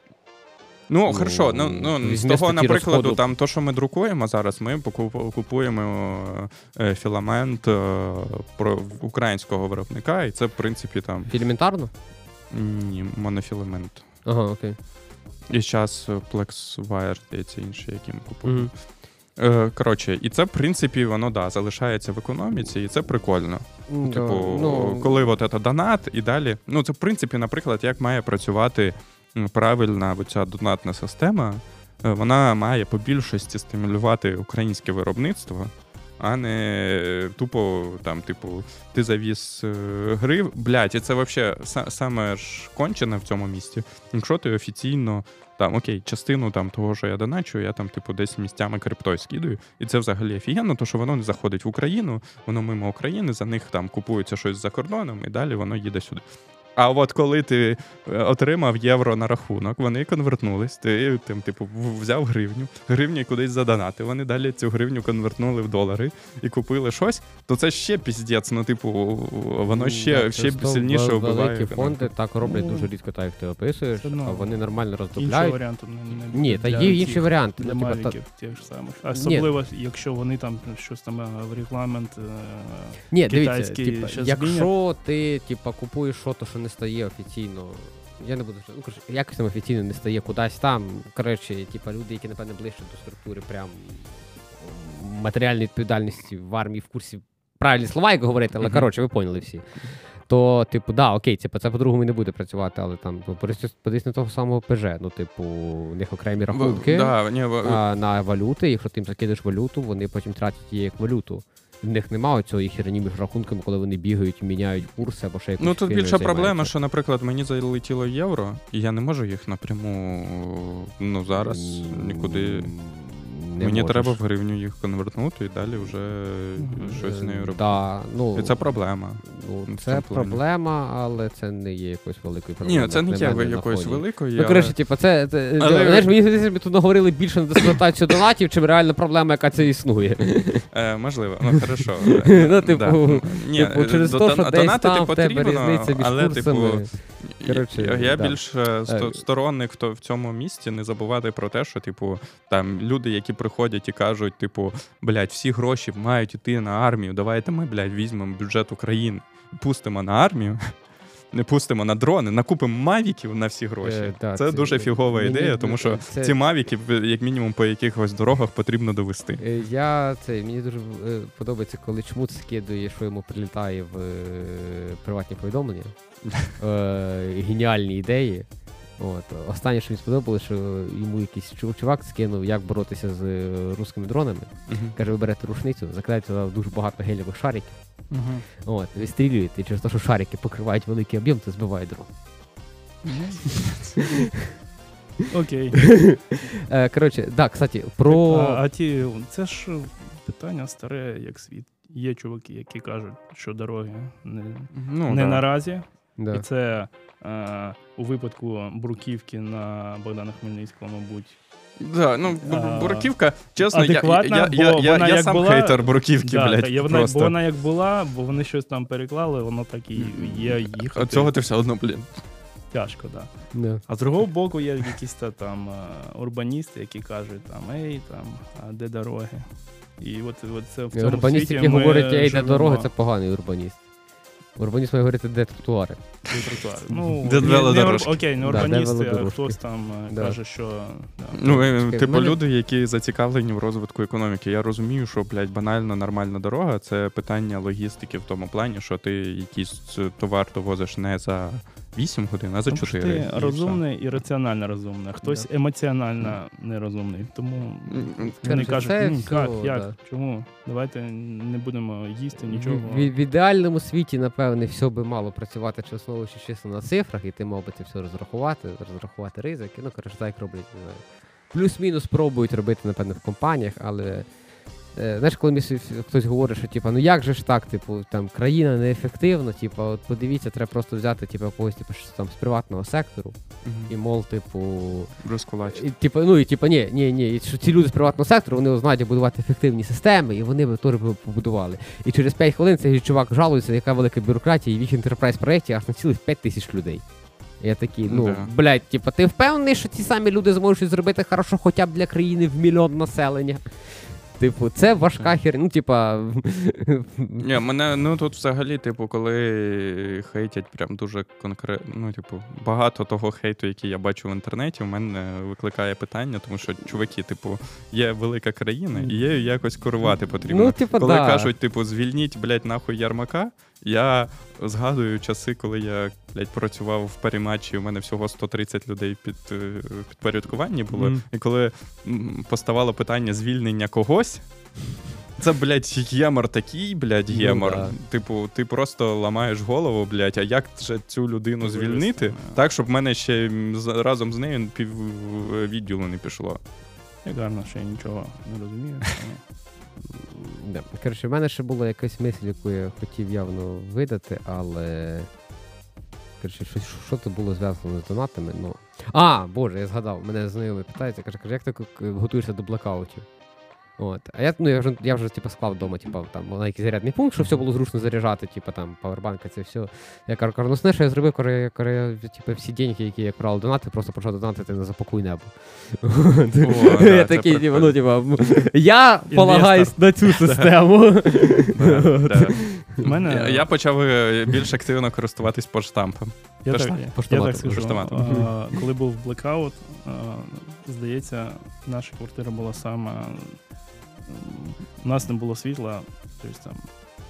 Ну, Ну, хорошо, ну, ну з візьми того, статті наприклад, розходу. там то, що ми друкуємо зараз, ми покуп- купуємо е, філамент е, про українського виробника, і це, в принципі, там Філіментарно? ні, монофіламент. Ага, окей. І зараз PlexWire, здається, інші, які ми купуємо. Мгм. Е, коротше, і це, в принципі, воно да, залишається в економіці, і це прикольно. Ну, Типу, ну, коли от це донат і далі. Ну, це, в принципі, наприклад, як має працювати правильна ця донатна система, вона має по більшості стимулювати українське виробництво, а не тупо, там, типу, ти завіз грив. Блядь, і це взагалі саме ж кончене в цьому місті. Якщо ти офіційно, там, окей, частину там, того, що я доначу, я там, типу, десь місцями криптою скидаю. І це взагалі офігенно, то що воно не заходить в Україну, воно мимо України, за них там купується щось за кордоном, і далі воно їде сюди. А от коли ти отримав євро на рахунок, вони конвертнулись, ти тим, типу, взяв гривню, гривню кудись задонатив, вони далі цю гривню конвертнули в долари і купили щось, то це ще піздець, ну, типу, воно ще, да, ще сильніше вбиває. Великі фонди так роблять ну, дуже рідко, так як ти описуєш, ну, а вони нормально іншого роздупляють. варіанту не, не Ні, та є інші варіанти. Для ну, типа, мавіків та... тих самих. Особливо, Ні. якщо вони там щось там в регламент е... Ні, китайський дивіться, типа, якщо ти типа, купуєш щось, що не стає офіційно, я не буду, ну, коротше, якось там офіційно не стає кудись там, коротше, типа, люди, які, напевне, ближче до структури прям матеріальної відповідальності в армії в курсі, правильні слова, як говорити, але, коротше, ви поняли всі. То, типу, да, окей, типу, це по-другому не буде працювати, але там, подивись на того самого ПЖ, ну, типу, у них окремі рахунки да, ні, а, на валюти, якщо ти їм закидаєш валюту, вони потім тратять її як валюту. В них немає цього херні між рахунками, коли вони бігають, міняють курси або ще якусь. Ну тут більша проблема, що, наприклад, мені залетіло євро, і я не можу їх напряму, ну, зараз нікуди. Не Мені можеш. Треба в гривню їх конвертнути і далі вже mm-hmm. щось з нею робити. Да, ну, і це проблема. Ну, це проблема, але це не є якоюсь великою проблемою. Ні, це не є якоюсь великою. Ну, коротше, типу, це, це але... знаєш, мені здається, ми тут наговорили більше на дискредитацію донатів, чим реальна проблема, яка це існує. Е, можливо, ну, хорошо. ну, типу, да. Ні, типу, через те, що десь там в тебе різниця між але, курсами. Типу, Коротше, я да. більш сто, сторонник в, в цьому місці не забувати про те, що, типу, там люди, які приходять і кажуть, типу, блядь, всі гроші мають іти на армію, давайте ми, блядь, візьмемо бюджет України, пустимо на армію, не пустимо на дрони, накупимо мавіків на всі гроші. Е, да, це, це дуже фігова мені, ідея, тому що це... ці мавіки, як мінімум, по якихось дорогах потрібно довести. Я, це, мені дуже подобається, коли Чмут скидує, що йому прилітає в е, приватні повідомлення. е, геніальні ідеї. От. Останнє, що мені сподобалося, що йому якийсь чувак скинув, як боротися з русскими дронами. Uh-huh. Каже, ви берете рушницю, закидаєте туди дуже багато гелєвих шариків. Uh-huh. От, ви стрілюєте, і через те, що шарики покривають великий об'єм, це збиває дрон. Окей. Коротше, так, кстати, про... А, а ті, це ж питання старе, як світ. Є чуваки, які кажуть, що дороги не, ну, не да. наразі. Да. І це е, у випадку Бруківки на Богдана Хмельницького, мабуть. Да, ну, Бруківка, чесно, я, я, я, я, я сам була, хейтер Бруківки, да, блядь, та, вона, просто. Бо вона як була, бо вони щось там переклали, воно так і є їхати. А цього ти все одно, блін. Тяжко, так. Да. Да. А з другого боку є якісь там урбаністи, які кажуть, там, ей, там, а де дороги? І от, от це в цьому урбаніст, світі який ми говорить, ей, де дороги, живемо. це поганий урбаніст. Урбаніст має говорити, де тротуари. Де тротуари. Ну, де велодорожки. Окей, не урбаністи, да, а хтось там да. каже, що... Да. Ну, типу, мене... люди, які зацікавлені в розвитку економіки. Я розумію, що, блядь, банально нормальна дорога — це питання логістики в тому плані, що ти якийсь товар довозиш не за вісім годин, а за чотири. Ти і розумний все. І раціонально розумний. Хтось да. емоціонально нерозумний. Тому вони кажуть, як, все, як, да. чому? Давайте не будемо їсти нічого. В, в, в ідеальному світі, напевне, все би мало працювати чи основуючи чисто на цифрах, і ти мав би це все розрахувати, розрахувати ризики. Ну, коротше, так роблять, не знаю. Плюс-мінус пробують робити, напевне, в компаніях, але е, знаєш, коли мені хтось говорить, що типу, ну як же ж так, типу, там країна неефективна, типу, от подивіться, треба просто взяти типу, когось типу, там з приватного сектору, mm-hmm. і мол, типу, розкулачити. Типу, ну і типу, ні, ні, ні, і що ці люди з приватного сектору, вони знають, як будувати ефективні системи, і вони б теж побудували. І через п'ять хвилин цей чувак жалується, яка велика бюрократія, і в їх інтерпрайз-проєкті аж на цілих п'ять тисяч людей. Я такий, ну, yeah. блядь, типу, ти впевнений, що ці самі люди зможуть зробити хорошо хоча б для країни в мільйон населення? Типу, це важка хер, ну, типа... Ні, мене, ну, тут взагалі, типу, коли хейтять прям дуже конкретно, ну, типу, багато того хейту, який я бачу в інтернеті, у мене викликає питання, тому що, чуваки, типу, є велика країна, і її якось керувати потрібно. Ну, типу, коли да. кажуть, типу, звільніть, блядь, нахуй Ярмака, Я згадую часи, коли я, блядь, працював в паріматчі, у мене всього сто тридцять людей під е, підпорядкуванні було, mm. і коли м, поставало питання звільнення когось, це, блядь, гемор такий, блядь, гемор. Ну, да. Типу, ти просто ламаєш голову, блядь, а як же цю людину звільнити? Вирісти, так, щоб в мене ще разом з нею пів відділу не пішло. Я гарно, що я нічого не розумію. Да. Коротше, в мене ще була якась мисль, яку я хотів явно видати, але... Коротше, що, що це було зв'язано з донатами? Ну... А, боже, я згадав, мене знайомий питається, каже, каже, як ти готуєшся до блокаутів? От. А я, ну, я вже, я вже типу, склав вдома, типу, там, на якийсь зарядний пункт, щоб все було зручно заряджати, типу, там, павербанка, це все. Я кажу, ну, знаєш, що я зробив, коли, коли я, типу, всі деньги, які я брав донати, просто почав донатити на запакуй небо. Я такий, типу, ну, типу, я полагаюсь на цю систему. Я почав більш активно користуватись поштампом. Я так скажу, коли був блекаут, здається, наша квартира була сама... У нас не було світла, тобто там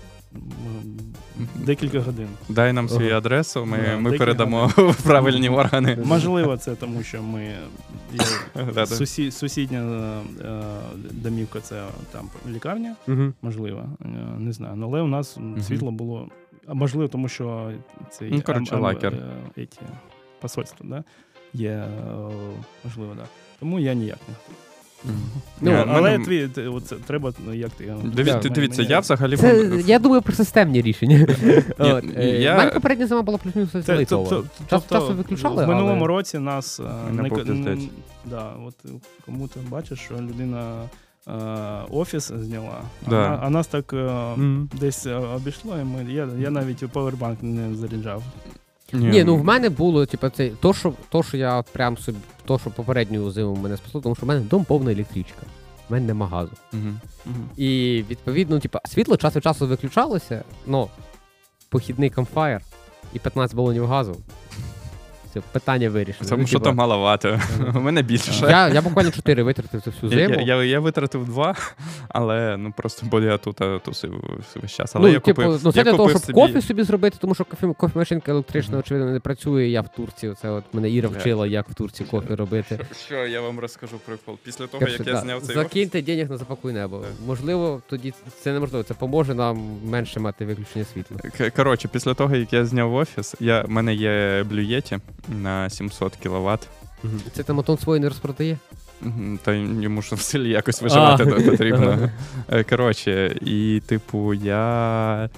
декілька годин. Дай нам свою адресу, ми, да, ми передамо в правильні органи. Можливо, це тому, що ми сусід, сусідня домівка, це там лікарня, угу. Можливо, не знаю. Але у нас угу. світло було, можливо, тому що це ну, коротше, ам, лакер. Ам, ці, посольства, да? Є, можливо, да. Тому я ніяк не готовий. Mm-hmm. Ну, yeah, але мене... твій, оце, треба, ну, як ти... Диві, да, дивіться, мені... я взагалі... Це, я думаю про системні рішення. От, я... Мене попередня зима була плюс-мінус лайтова. Часу виключали, в минулому але... році нас... Не не, не, да, от кому ти бачиш, що людина е, офіс зняла, да. а, а нас так е, mm-hmm. десь обійшло, і ми, я, я навіть павербанк не заряджав. Ні, Ні, ну в мене було, типу, це то, що, то, що я прям собі, то, що попередню зиму мене спасло, тому що в мене дом повна електричка. В мене нема газу. Uh-huh. Uh-huh. І, відповідно, типу, світло час від часу виключалося, но похідний камфаєр і п'ятнадцять балонів газу. Все, питання вирішено. Тому що то маловато. У мене більше. Я, я буквально чотири витратив цю всю зиму. Я, я, я витратив два, але ну просто бо я тут тусив весь час. Але ну, я типу, купив, ну, це я для того, щоб собі... кофе собі зробити, тому що кофе, кофемашинка електрична, mm-hmm. очевидно, не працює. Я в Турції, це от мене Іра вчила, як в Турції кофе робити. Що, що я вам розкажу прикол? Після того, Короче, як я да, зняв цей закиньте денег на запакуй небо. Так. Можливо, тоді це неможливо, це поможе нам менше мати виключення світла. Коротше, після того, як я зняв офіс, я, в мене є Blue Yeti на сімсот кіловат. Угу. Це там Антон свої не розпродає? Та йому ж в селі якось виживати а. потрібно. Коротше, і типу я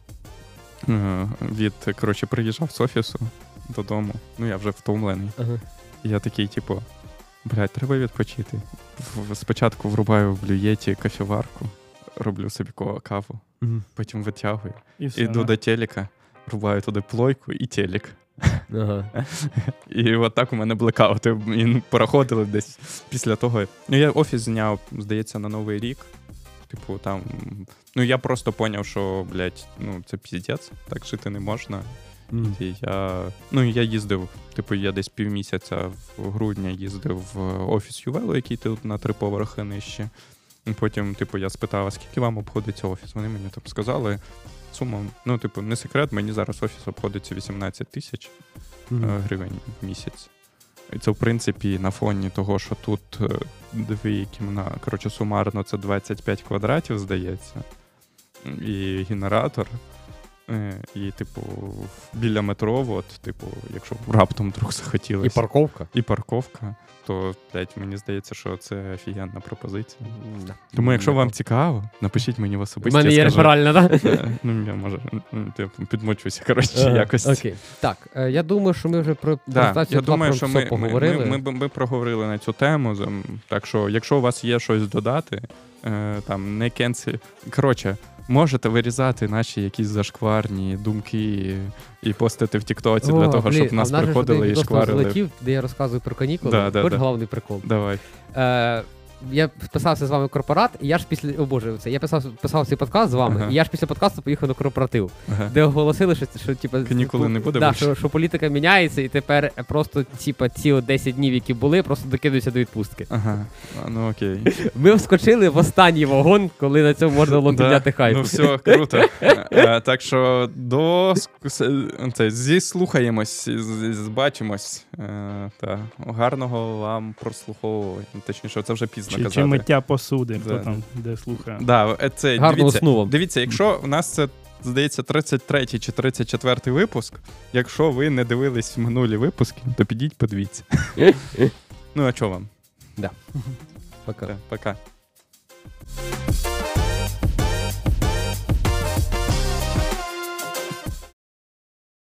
від, коротше, приїжджав з офісу додому, ну я вже втомлений. Ага. І я такий, типу, блядь, треба відпочити. Спочатку врубаю в Blue Yeti кофеварку, роблю собі каву, угу. потім витягую, і все, іду да? до телека, врубаю туди плойку і телек. Ага. І от так у мене блекаути проходили десь після того. Ну, я офіс зняв, здається, на Новий рік. Типу, там... Ну, я просто поняв, що, блядь, ну, це піздець, так жити не можна. Mm. І я... Ну, я їздив, типу, я десь півмісяця в грудня їздив в офіс Ювелу, який тут на три поверхи нижче. І потім, типу, я спитав, а скільки вам обходиться офіс? Вони мені там сказали суму, ну, типу, не секрет, мені зараз офіс обходиться вісімнадцять тисяч mm-hmm. гривень в місяць. І це, в принципі, на фоні того, що тут дві кімнати, коротше, сумарно це двадцять п'ять квадратів, здається, і генератор, і, типу, біля метро, от, типу, якщо раптом вдруг захотілося. І парковка. І парковка. То, блядь, мені здається, що це офігенна пропозиція. Mm, Тому, якщо mm, вам цікаво, напишіть мені в особисті. У мене є реферальна, так? Да? Ну, я, може, підмочуся, коротше, uh, якось. Окей. Okay. Так, е, я думаю, що ми вже про презентацію да, думаю, що ми, поговорили. Ми, ми, ми, ми проговорили на цю тему, так що, якщо у вас є щось додати, е, там, не кенсі... Коротше, можете вирізати наші якісь зашкварні думки і постити в тіктоці для того, блін, щоб нас приходили і шкварили. Злетів, де я розказую про канікули. Да, да, Тепер да. головний прикол. Давай. Е, я писався з вами в корпорат, і я ж після, о боже, це, я писав, писав цей подкаст з вами, Ага. і я ж після подкасту поїхав на корпоратив, Ага. де оголосили, що, що типа, Канікули не буде да, більше? що, що політика міняється, і тепер просто типа, ці от десять днів, які були, просто докидуються до відпустки. Ага, а, ну окей. Ми вскочили в останній вагон, коли на цьому можна було підняти хайп. Ну все, круто. Е, Так що до ск- це, зіслухаємось, з- збачимось. Е, Та гарного вам прослуховування. Точніше, це вже пізно Чи, казати. чи миття посуди, хто Да. там де слухає. Да, е, це, Гарного дивіться, сну вам. дивіться, якщо у нас це, здається, тридцять третій чи тридцять четвертий випуск, якщо ви не дивились минулі випуски, то підіть, подивіться. Ну, а чого вам? Пока. Пока.